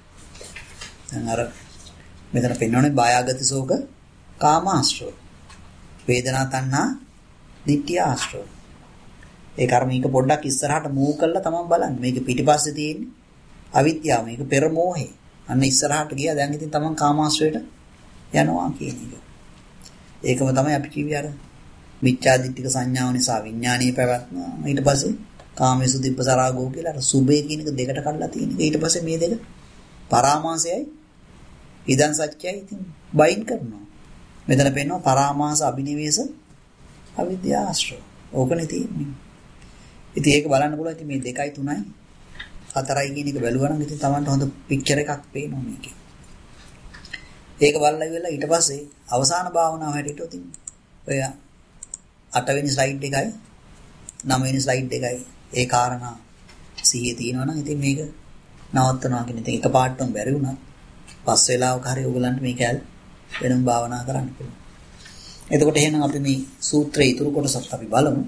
S1: දැන් අර මෙතන පෙන්වන්නේ බායාගති සෝක කාමාශ්‍රව. වේදනා තණ්හා ditthya ආශ්‍රව. ඒ කර්මයක පොඩ්ඩක් ඉස්සරහට මූව් කරලා තමයි බලන්න. මේක පිටිපස්සේ තියෙන්නේ අවිද්‍යාව. මේක පෙර මෝහේ. අන්න ඉස්සරහට ගියා. දැන් ඉතින් තමන් කාමාශ්‍රයට යනවා කියන එක. ඒකම තමයි අපි කිව්වේ අර මිච්ඡා දිට්ඨික සංඥාව නිසා විඥානීය පැවැත්ම. ඊට පස්සේ කාමේසු දිබ්බසරාගෝ කියලා අර සුභේ කියන එක දෙකට කඩලා තියෙන එක. ඊට පස්සේ මේ දෙක පරාමාසයයි ඉදන් සත්‍යයි ඉතින් බයින් කරනවා. මෙතන පෙන්වනවා පරාමාස අභිනිවේෂ අවිද්‍යා ආශ්‍රව. ඕකනේ තියෙන්නේ. ඉතින් ඒක බලන්න පුළුවන්. ඉතින් මේ 2යි 3යි 4යි කියන එක බැලුවා නම් ඉතින් Tamanට හොඳ පික්චර් එකක් පේනවා මේකේ. ඒක බලලා ඉවරලා ඊට පස්සේ අවසාන භාවනාව හැටියට ඉතින් ඔය 8 වෙනි ස්ලයිඩ් එකයි 9 වෙනි ස්ලයිඩ් එකයි ඒ කාරණා සිහියේ තියෙනවා නම් ඉතින් මේක නවත්තනවා කියන එක එකපාරටම බැරි වුණා. පස් වෙලාවක හරි ඕගලන්ට මේක වෙනම භාවනා කරන්න පුළුවන්. එතකොට එහෙනම් අපි මේ සූත්‍රයේ ඊතුරු කොටසත් අපි බලමු.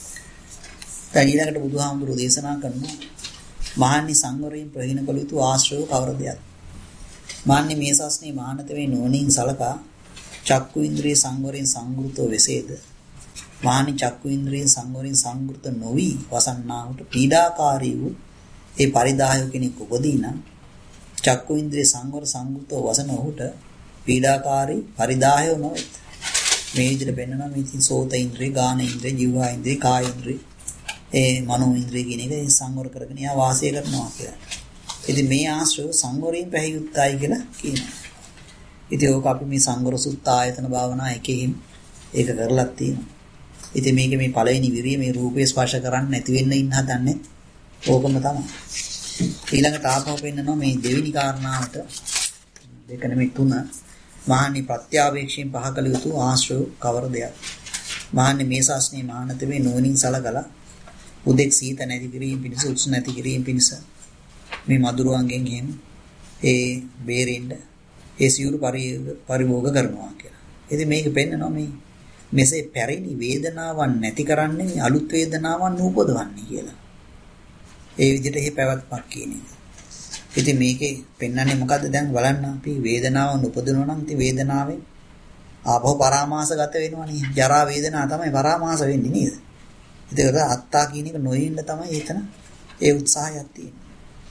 S1: දැන් ඊළඟට බුදුහාමුදුරුවෝ දේශනා කරනවා මහන්නි සංවරයෙන් ප්‍රහීන කළ යුතු ආශ්‍රව කවරදයක්. මාන්නේ මේ සස්නේ මහානත වේ නොනින් සලකා චක්කු ඉන්ද්‍රිය සංවරයෙන් සංගෘතව වෙසේද. මානි චක්කු ඉන්ද්‍රිය සංවරයෙන් සංගෘත නොවි වසන්නාවට පීඩාකාරී වූ ඒ පරිදාය කෙනෙක් උපදී නම් චක්කු ඉන්ද්‍රිය සංවර සංගෘතව වසන ඔහුට පීඩාකාරී පරිදායෝ නොවේ. මේ විදිහට බෙන්නනවා මේ ඉතින් සෝත ඉන්ද්‍රිය, ගාන ඉන්ද්‍රිය, ජීවා ඉන්ද්‍රිය, කාය ඉන්ද්‍රිය, ඒ මනෝ ඉන්ද්‍රිය කියන එක සංවර කරගෙන යා වාසය කරනවා කියලා. ඉතින් මේ ආශ්‍රව සංවරයෙන් පැහැයුත්තයි කියලා කියනවා. ඉතින් ඕක අපි මේ සංවර සුත්ත ආයතන භාවනා එකකින් ඒක කරලා තියෙනවා. ඉතින් මේකේ මේ පළවෙනි විරිය මේ රූපේ ස්පර්ශ කරන්නේ නැති වෙන්න ඉන්න හදන්නේ ඕකම තමයි. ඊළඟට ආපහු පෙන්නනවා මේ දෙවෙනි කාරණාවට දෙක නෙමෙයි තුන. මහානි ප්‍රත්‍යාවේක්ෂයෙන් පහ කළ යුතු ආශ්‍රය කවර දෙයක්. මහානි මේ ශාස්ත්‍රයේ මහානතමේ නුවණින් සලකලා උදෙක් සීත නැති කිරීම පිණිස උෂ්ණ නැති කිරීම පිණිස මේ මధుරවන්ගෙන් එහෙම ඒ බේරෙන්න ඒ සියලු පරිභෝග කරනවා කියලා. ඉතින් මේක පෙන්නනවා මේ මෙසේ පැරිණි වේදනාවන් නැති කරන්නේ මේ අලුත් වේදනාවන් නූපදවන්නේ කියලා. ඒ විදිහට එහි පැවැත්මක් කියන එක. ඉතින් මේකේ පෙන්වන්නේ මොකද්ද දැන් බලන්න අපි වේදනාව උපදිනවා නම් ඉතින් වේදනාවෙන් ආපහු පරාමාසගත වෙනවනේ. ජරා වේදනාව තමයි පරාමාස වෙන්නේ නේද? ඒකට අත්තා කියන එක නොයෙන්න තමයි එතන ඒ උත්සාහයක් තියෙන්නේ.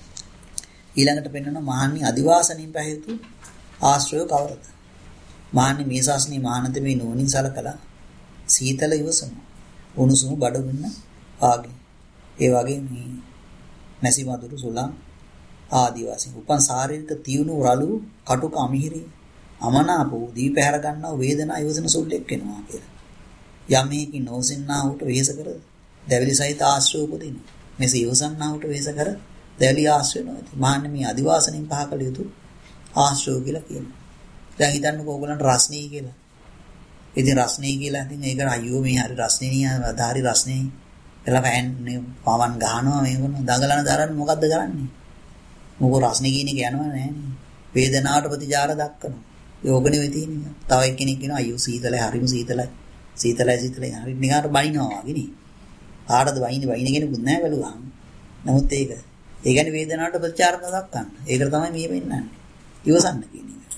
S1: ඊළඟට පෙන්වනවා මහානි අදිවාසනින් පැහැයුතු ආශ්‍රය කවරද? මහානි මේ ශාස්ත්‍රයේ මහානත මේ නෝනින් සලකලා සීතල ඉවසන උණුසුම බඩගින්න ආගේ ඒ වගේ මේ නැසි වදුරු සුළං ආදි වශයෙන් උපන් ශාරීරික තියුණු රළු කටුක අමිහිරි අමනාපෝ දීපහැර ගන්නා වේදනා ඉවසන සුල්ලෙක් වෙනවා කියලා. යමෙහි නොසින්නා උට වෙහෙස කර දැවිලි සහිත ආශ්‍රය උපදින. මෙසේ ඉවසන්නා උට වෙහෙස කර දැවිලි ආශ්‍රය නොති. මහන්නේ මේ අදිවාසනින් පහ කළ යුතු ආශ්‍රය කියලා කියනවා. දැන් හිතන්නකෝ ඕගලන්ට රස්නේ කියලා. ඉතින් රස්නේ කියලා ඉතින් ඒක අයියෝ මේ හරි රස්නේ නිය ආධාරි රස්නේ එලා පෑන්නේ පවන් ගහනවා මේකන දඟලන දරන්නේ මොකද්ද කරන්නේ? මොකෝ රස්නේ කියන එක යනවා නෑනේ. වේදනාවට ප්‍රතිචාර දක්වනවා. යෝගනේ වෙ තියෙනවා. තව එක්කෙනෙක් කියනවා අයියෝ සීතලයි හරිම සීතලයි. සීතලයි හරි නිකාට බනිනවා වගේ නේ. ආඩද වයින් කෙනෙකුත් නෑ බැලුවාම. නමුත් ඒක කියන්නේ වේදනාවට ප්‍රතිචාර දක්වන්න. ඒකට තමයි මේ වෙන්නන්නේ. ඉවසන්න කියන එක.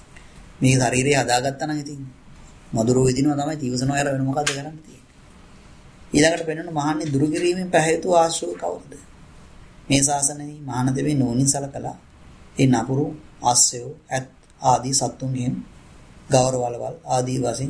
S1: මේ ශරීරය හදාගත්තා නම් ඉතින් මధుරෝ විදිනවා තමයි ඉවසනවා යර වෙන මොකද්ද කරන්න තියෙන්නේ. ඊළඟට පෙන්වන මහන්නේ දුරු කිරීමෙන් පැහැයුතු ආශ්‍රය කවුද? මේ ශාසනයේ මහාන දෙවේ නෝනින් සලකලා ඒ නපුරු ආශ්‍රය ඇත් ආදී සත්තුන්ගෙන් ගෞරවවලවල් ආදී වශයෙන්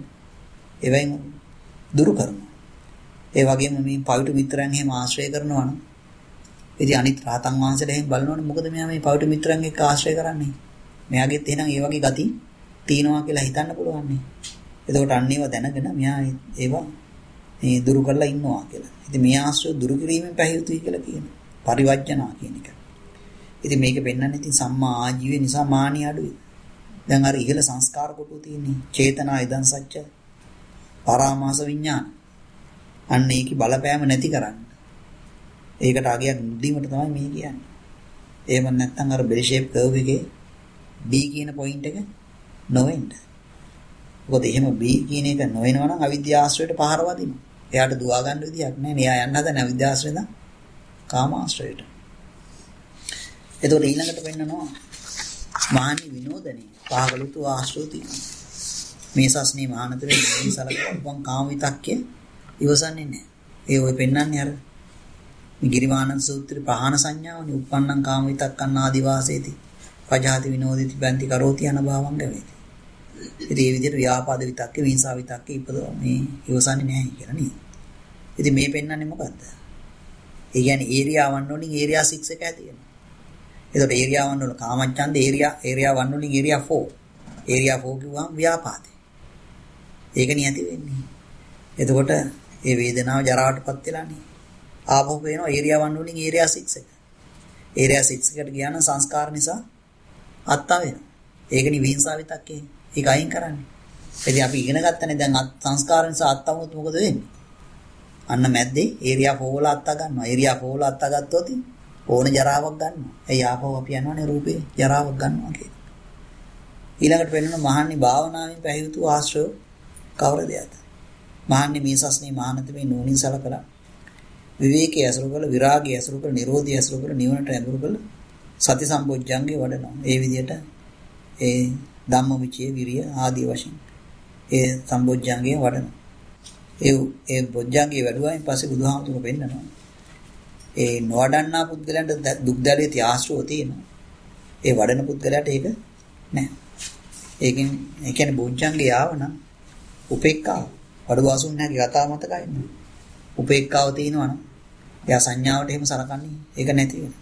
S1: එවෙන් දුරු කරනවා. ඒ වගේම මේ පවිතු මිත්‍රයන් එහෙම ආශ්‍රය කරනවා නම් ඉතින් අනිත් රහතන් වහන්සේලා එහෙම බලනවනේ මොකද මෙයා මේ පවිතු මිත්‍රයන් එක්ක ආශ්‍රය කරන්නේ? මෙයාගෙත් එහෙනම් ඒ වගේ ගති තියෙනවා කියලා හිතන්න පුළුවන් නේ. එතකොට අන්න ඒවා දැනගෙන මෙයා ඒවා මේ දුරු කරලා ඉන්නවා කියලා. ඉතින් මේ ආශ්‍රය දුරු කිරීමෙන් පැහැයුතුයි කියලා කියනවා. පරිවර්ජනා කියන එක. ඉතින් මේක පෙන්වන්නේ ඉතින් සම්මා ආජීවය නිසා මානිය අඩුයි. දැන් අර ඉහළ සංස්කාර කොටු තියෙන්නේ චේතනා ඉදන් සත්‍ය පරාමාස විඥාන. අන්න ඒකේ බලපෑම නැති කරන්න. ඒකට අගයක් දීමට තමයි මේ කියන්නේ. එහෙම නැත්නම් අර බෙල් ෂේප් කර්ව් එකේ B කියන පොයින්ට් එක නොවෙන්න. මොකද එහෙම B කියන එක නොවෙනවා නම් අවිද්‍යාශ්‍රයට පහර වදිනවා. එයාට දුවා ගන්න විදියක් නැහැ. මෙයා යන්න හදන අවිද්‍යාශ්‍රයෙන් කාමාශ්‍රයට. එතකොට ඊළඟට වෙන්නනවා මානි විනෝදනේ පහකලුතු ආශ්‍රෝති. මේ සස්නේ මහානතරේ මේ සලකපන් කාම විතක්කේ ඉවසන්නේ නැහැ. ඒ ඔය පෙන්වන්නේ අර ගිරිවානන්ද සූත්‍රේ ප්‍රහාණ සංඥාවනේ උප්පන්නං කාම විතක්කන් ආදිවාසේති. පජාති විනෝදිති බන්ති කරෝති අනභවං ගවේති. ඉතින් මේ විදිහට ව්‍යාපාද විතක්කේ විහිංසා විතක්කේ ඉපදව මේ ඉවසන්නේ නැහැ කියලා නේද? ඉතින් මේ පෙන්වන්නේ මොකද්ද? ඒ කියන්නේ ඒරියාවන් වලින් ඒරියා 6 එක ඇතිවෙනවා. එතකොට ඒරියාවන් වල කාමච්ඡන්ද ඒරියා 1 වලින් ඒරියා 4. ඒරියා 4 කිව්වම ව්‍යාපාදේ. ඒක නියති වෙන්නේ. එතකොට ඒ වේදනාව ජරාවටපත් වෙලානේ. ආපහු වෙනවා ඒරියා 1 වලින් ඒරියා 6 එක. ඒරියා 6 එකට ගියා නම් සංස්කාර නිසා අත්තා වෙනවා. ඒකනේ විහිංසාව විතක්කේ. ඒක අයින් කරන්නේ. ඉතින් අපි ඉගෙන ගත්තනේ දැන් සංස්කාර නිසා අත්තා වුණොත් මොකද වෙන්නේ? අන්න මැද්දේ ඒරියා 4 වල අත්තා ගන්නවා. ඒරියා 4 වල අත්තා ගත්තොත් ඕන ජරාවක් ගන්නවා. ඒ ආපහු අපි යනවානේ රූපේ ජරාවක් ගන්නවා කියලා. ඊළඟට වෙනවා මහන්නේ භාවනාවෙන් පැහැයුතු ආශ්‍රය කවර දෙයක්ද? මහන්නේ මේ සස්නේ මහානත මේ නෝනින් සලකලා විවේකයේ අසුරු කළ විරාගයේ අසුරු කළ නිරෝධයේ අසුරු කළ නිවනට අසුරු කළ සති සම්පොඥංගේ වඩනවා. ඒ විදිහට ඒ ධම්මවිචේ විරිය ආදී වශයෙන් ඒ සම්පොඥංගේ වඩනවා. ඒ බොජ්ජංගේ වැඩුවායින් පස්සේ බුදුහාමුදුරුවෝ පෙන්නනවා. ඒ නොවඩන්නා පුද්ගලයන්ට දුක් දැලිය තිය ආශ්‍රව තියෙනවා. ඒ වඩන පුද්ගලයාට ඒක නැහැ. ඒ කියන්නේ බොජ්ජංගේ ආවනම් උපේක්ඛාව වඩු ආසුන්නගේ කතාව මතකයි නේ. උපේක්ඛාව තියෙනවා නම් එයා සංඥාවට එහෙම සලකන්නේ ඒක නැති වෙනවා.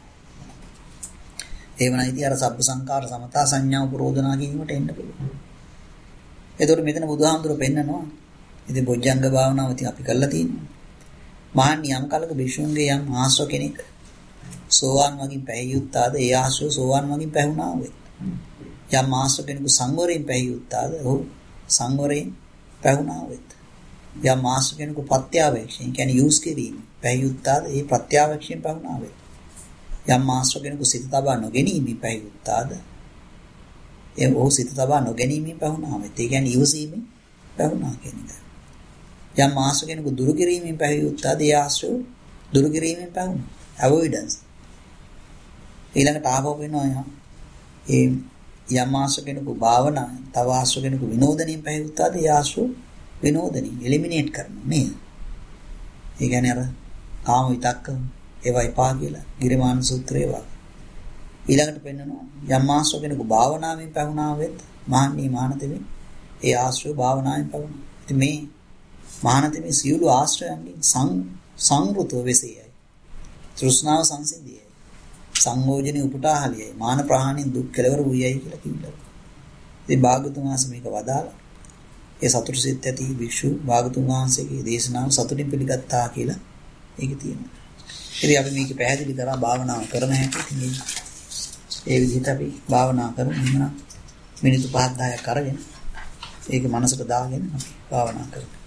S1: ඒ වුණා ඉතින් අර සබ්බ සංකාර සමතා සංඥා උපරෝධනා කියනකට එන්න පුළුවන්. ඒතකොට මෙතන බුදුහාමුදුරුවෝ පෙන්නනවා. ඉතින් බොජ්ජංග භාවනාව ඉතින් අපි කරලා තියෙනවා. මහාන් යම් කලක විසුණුගේ යම් ආශ්‍රව කෙනෙක් සෝවාන් වගේ පැහැයුත්තාද ඒ ආශ්‍රව සෝවාන් වගේ පැහුණා වේ. යම් ආශ්‍රව කෙනෙකු සංවරයෙන් පැහැයුත්තාද ඔහු සංවරයෙන් පැහුණා වේ. යම් ආශ්‍රව කෙනෙකු ප්‍රත්‍යාවේක්ෂයෙන් කියන්නේ යූස් කිරීම පැහැයුත්තාද ඒ ප්‍රත්‍යාවේක්ෂයෙන් පැහුණා වේ. යම් ආශ්‍රව කෙනෙකු සිත තබා නොගැනීම පැහැයුත්තාද ඒ ඔහු සිත තබා නොගැනීම පැහුණා වේ. ඒ කියන්නේ ඉවසීමෙන් පැහුණා කියන එක. යම් ආශ්‍රව කෙනෙකු දුරු කිරීමෙන් පැහැයුත්තාද ඒ ආශ්‍රව දුරු කිරීමෙන් පැහුණා. අවොයිඩන්ස්. ඊළඟට ආපහු වෙනවා ඒ යම් ආශ්‍රව කෙනෙකු භාවනා තව ආශ්‍රව කෙනෙකු විනෝදණයෙන් පැහැයුත්තාද ඒ ආශ්‍රව විනෝදණයෙන් එලිමිනේට් කරනවා නේද? ඒ කියන්නේ අර කාම විතක්ක ඒවා එපා කියලා ගිරිමාන සූත්‍රයේ වගේ. ඊළඟට පෙන්නනවා යම් ආශ්‍රව කෙනෙකු භාවනාවෙන් පැහුණා වෙත් මහන්නේ මහානතෙමි ඒ ආශ්‍රව භාවනාවෙන් පැහුණා. ඉතින් මේ මහානතෙමි සියලු ආශ්‍රයන්ගෙන් සංවෘතව වෙසෙයයි. තෘෂ්ණාව සංසිඳියයි. සංයෝජනේ උපුටාහලියයි. මාන ප්‍රහාණයෙන් දුක් කෙලවර වූයයි කියලා කිව්ලා. ඉතින් භාගතුන් වහන්සේ මේක වදාලා ඒ සතුට සිත් ඇති භික්ෂු භාගතුන් වහන්සේගේ දේශනාව සතුටින් පිළිගත්තා කියලා ඒකේ තියෙනවා. ඉතින් අපි මේක පැහැදිලි කරා භාවනාව කරන හැටි. ඉතින් ඒ විදිහට අපි භාවනා කරමු. එහෙනම් මිනිත්තු 5-10ක් අරගෙන ඒක මනසට දාගෙන අපි භාවනා කරමු.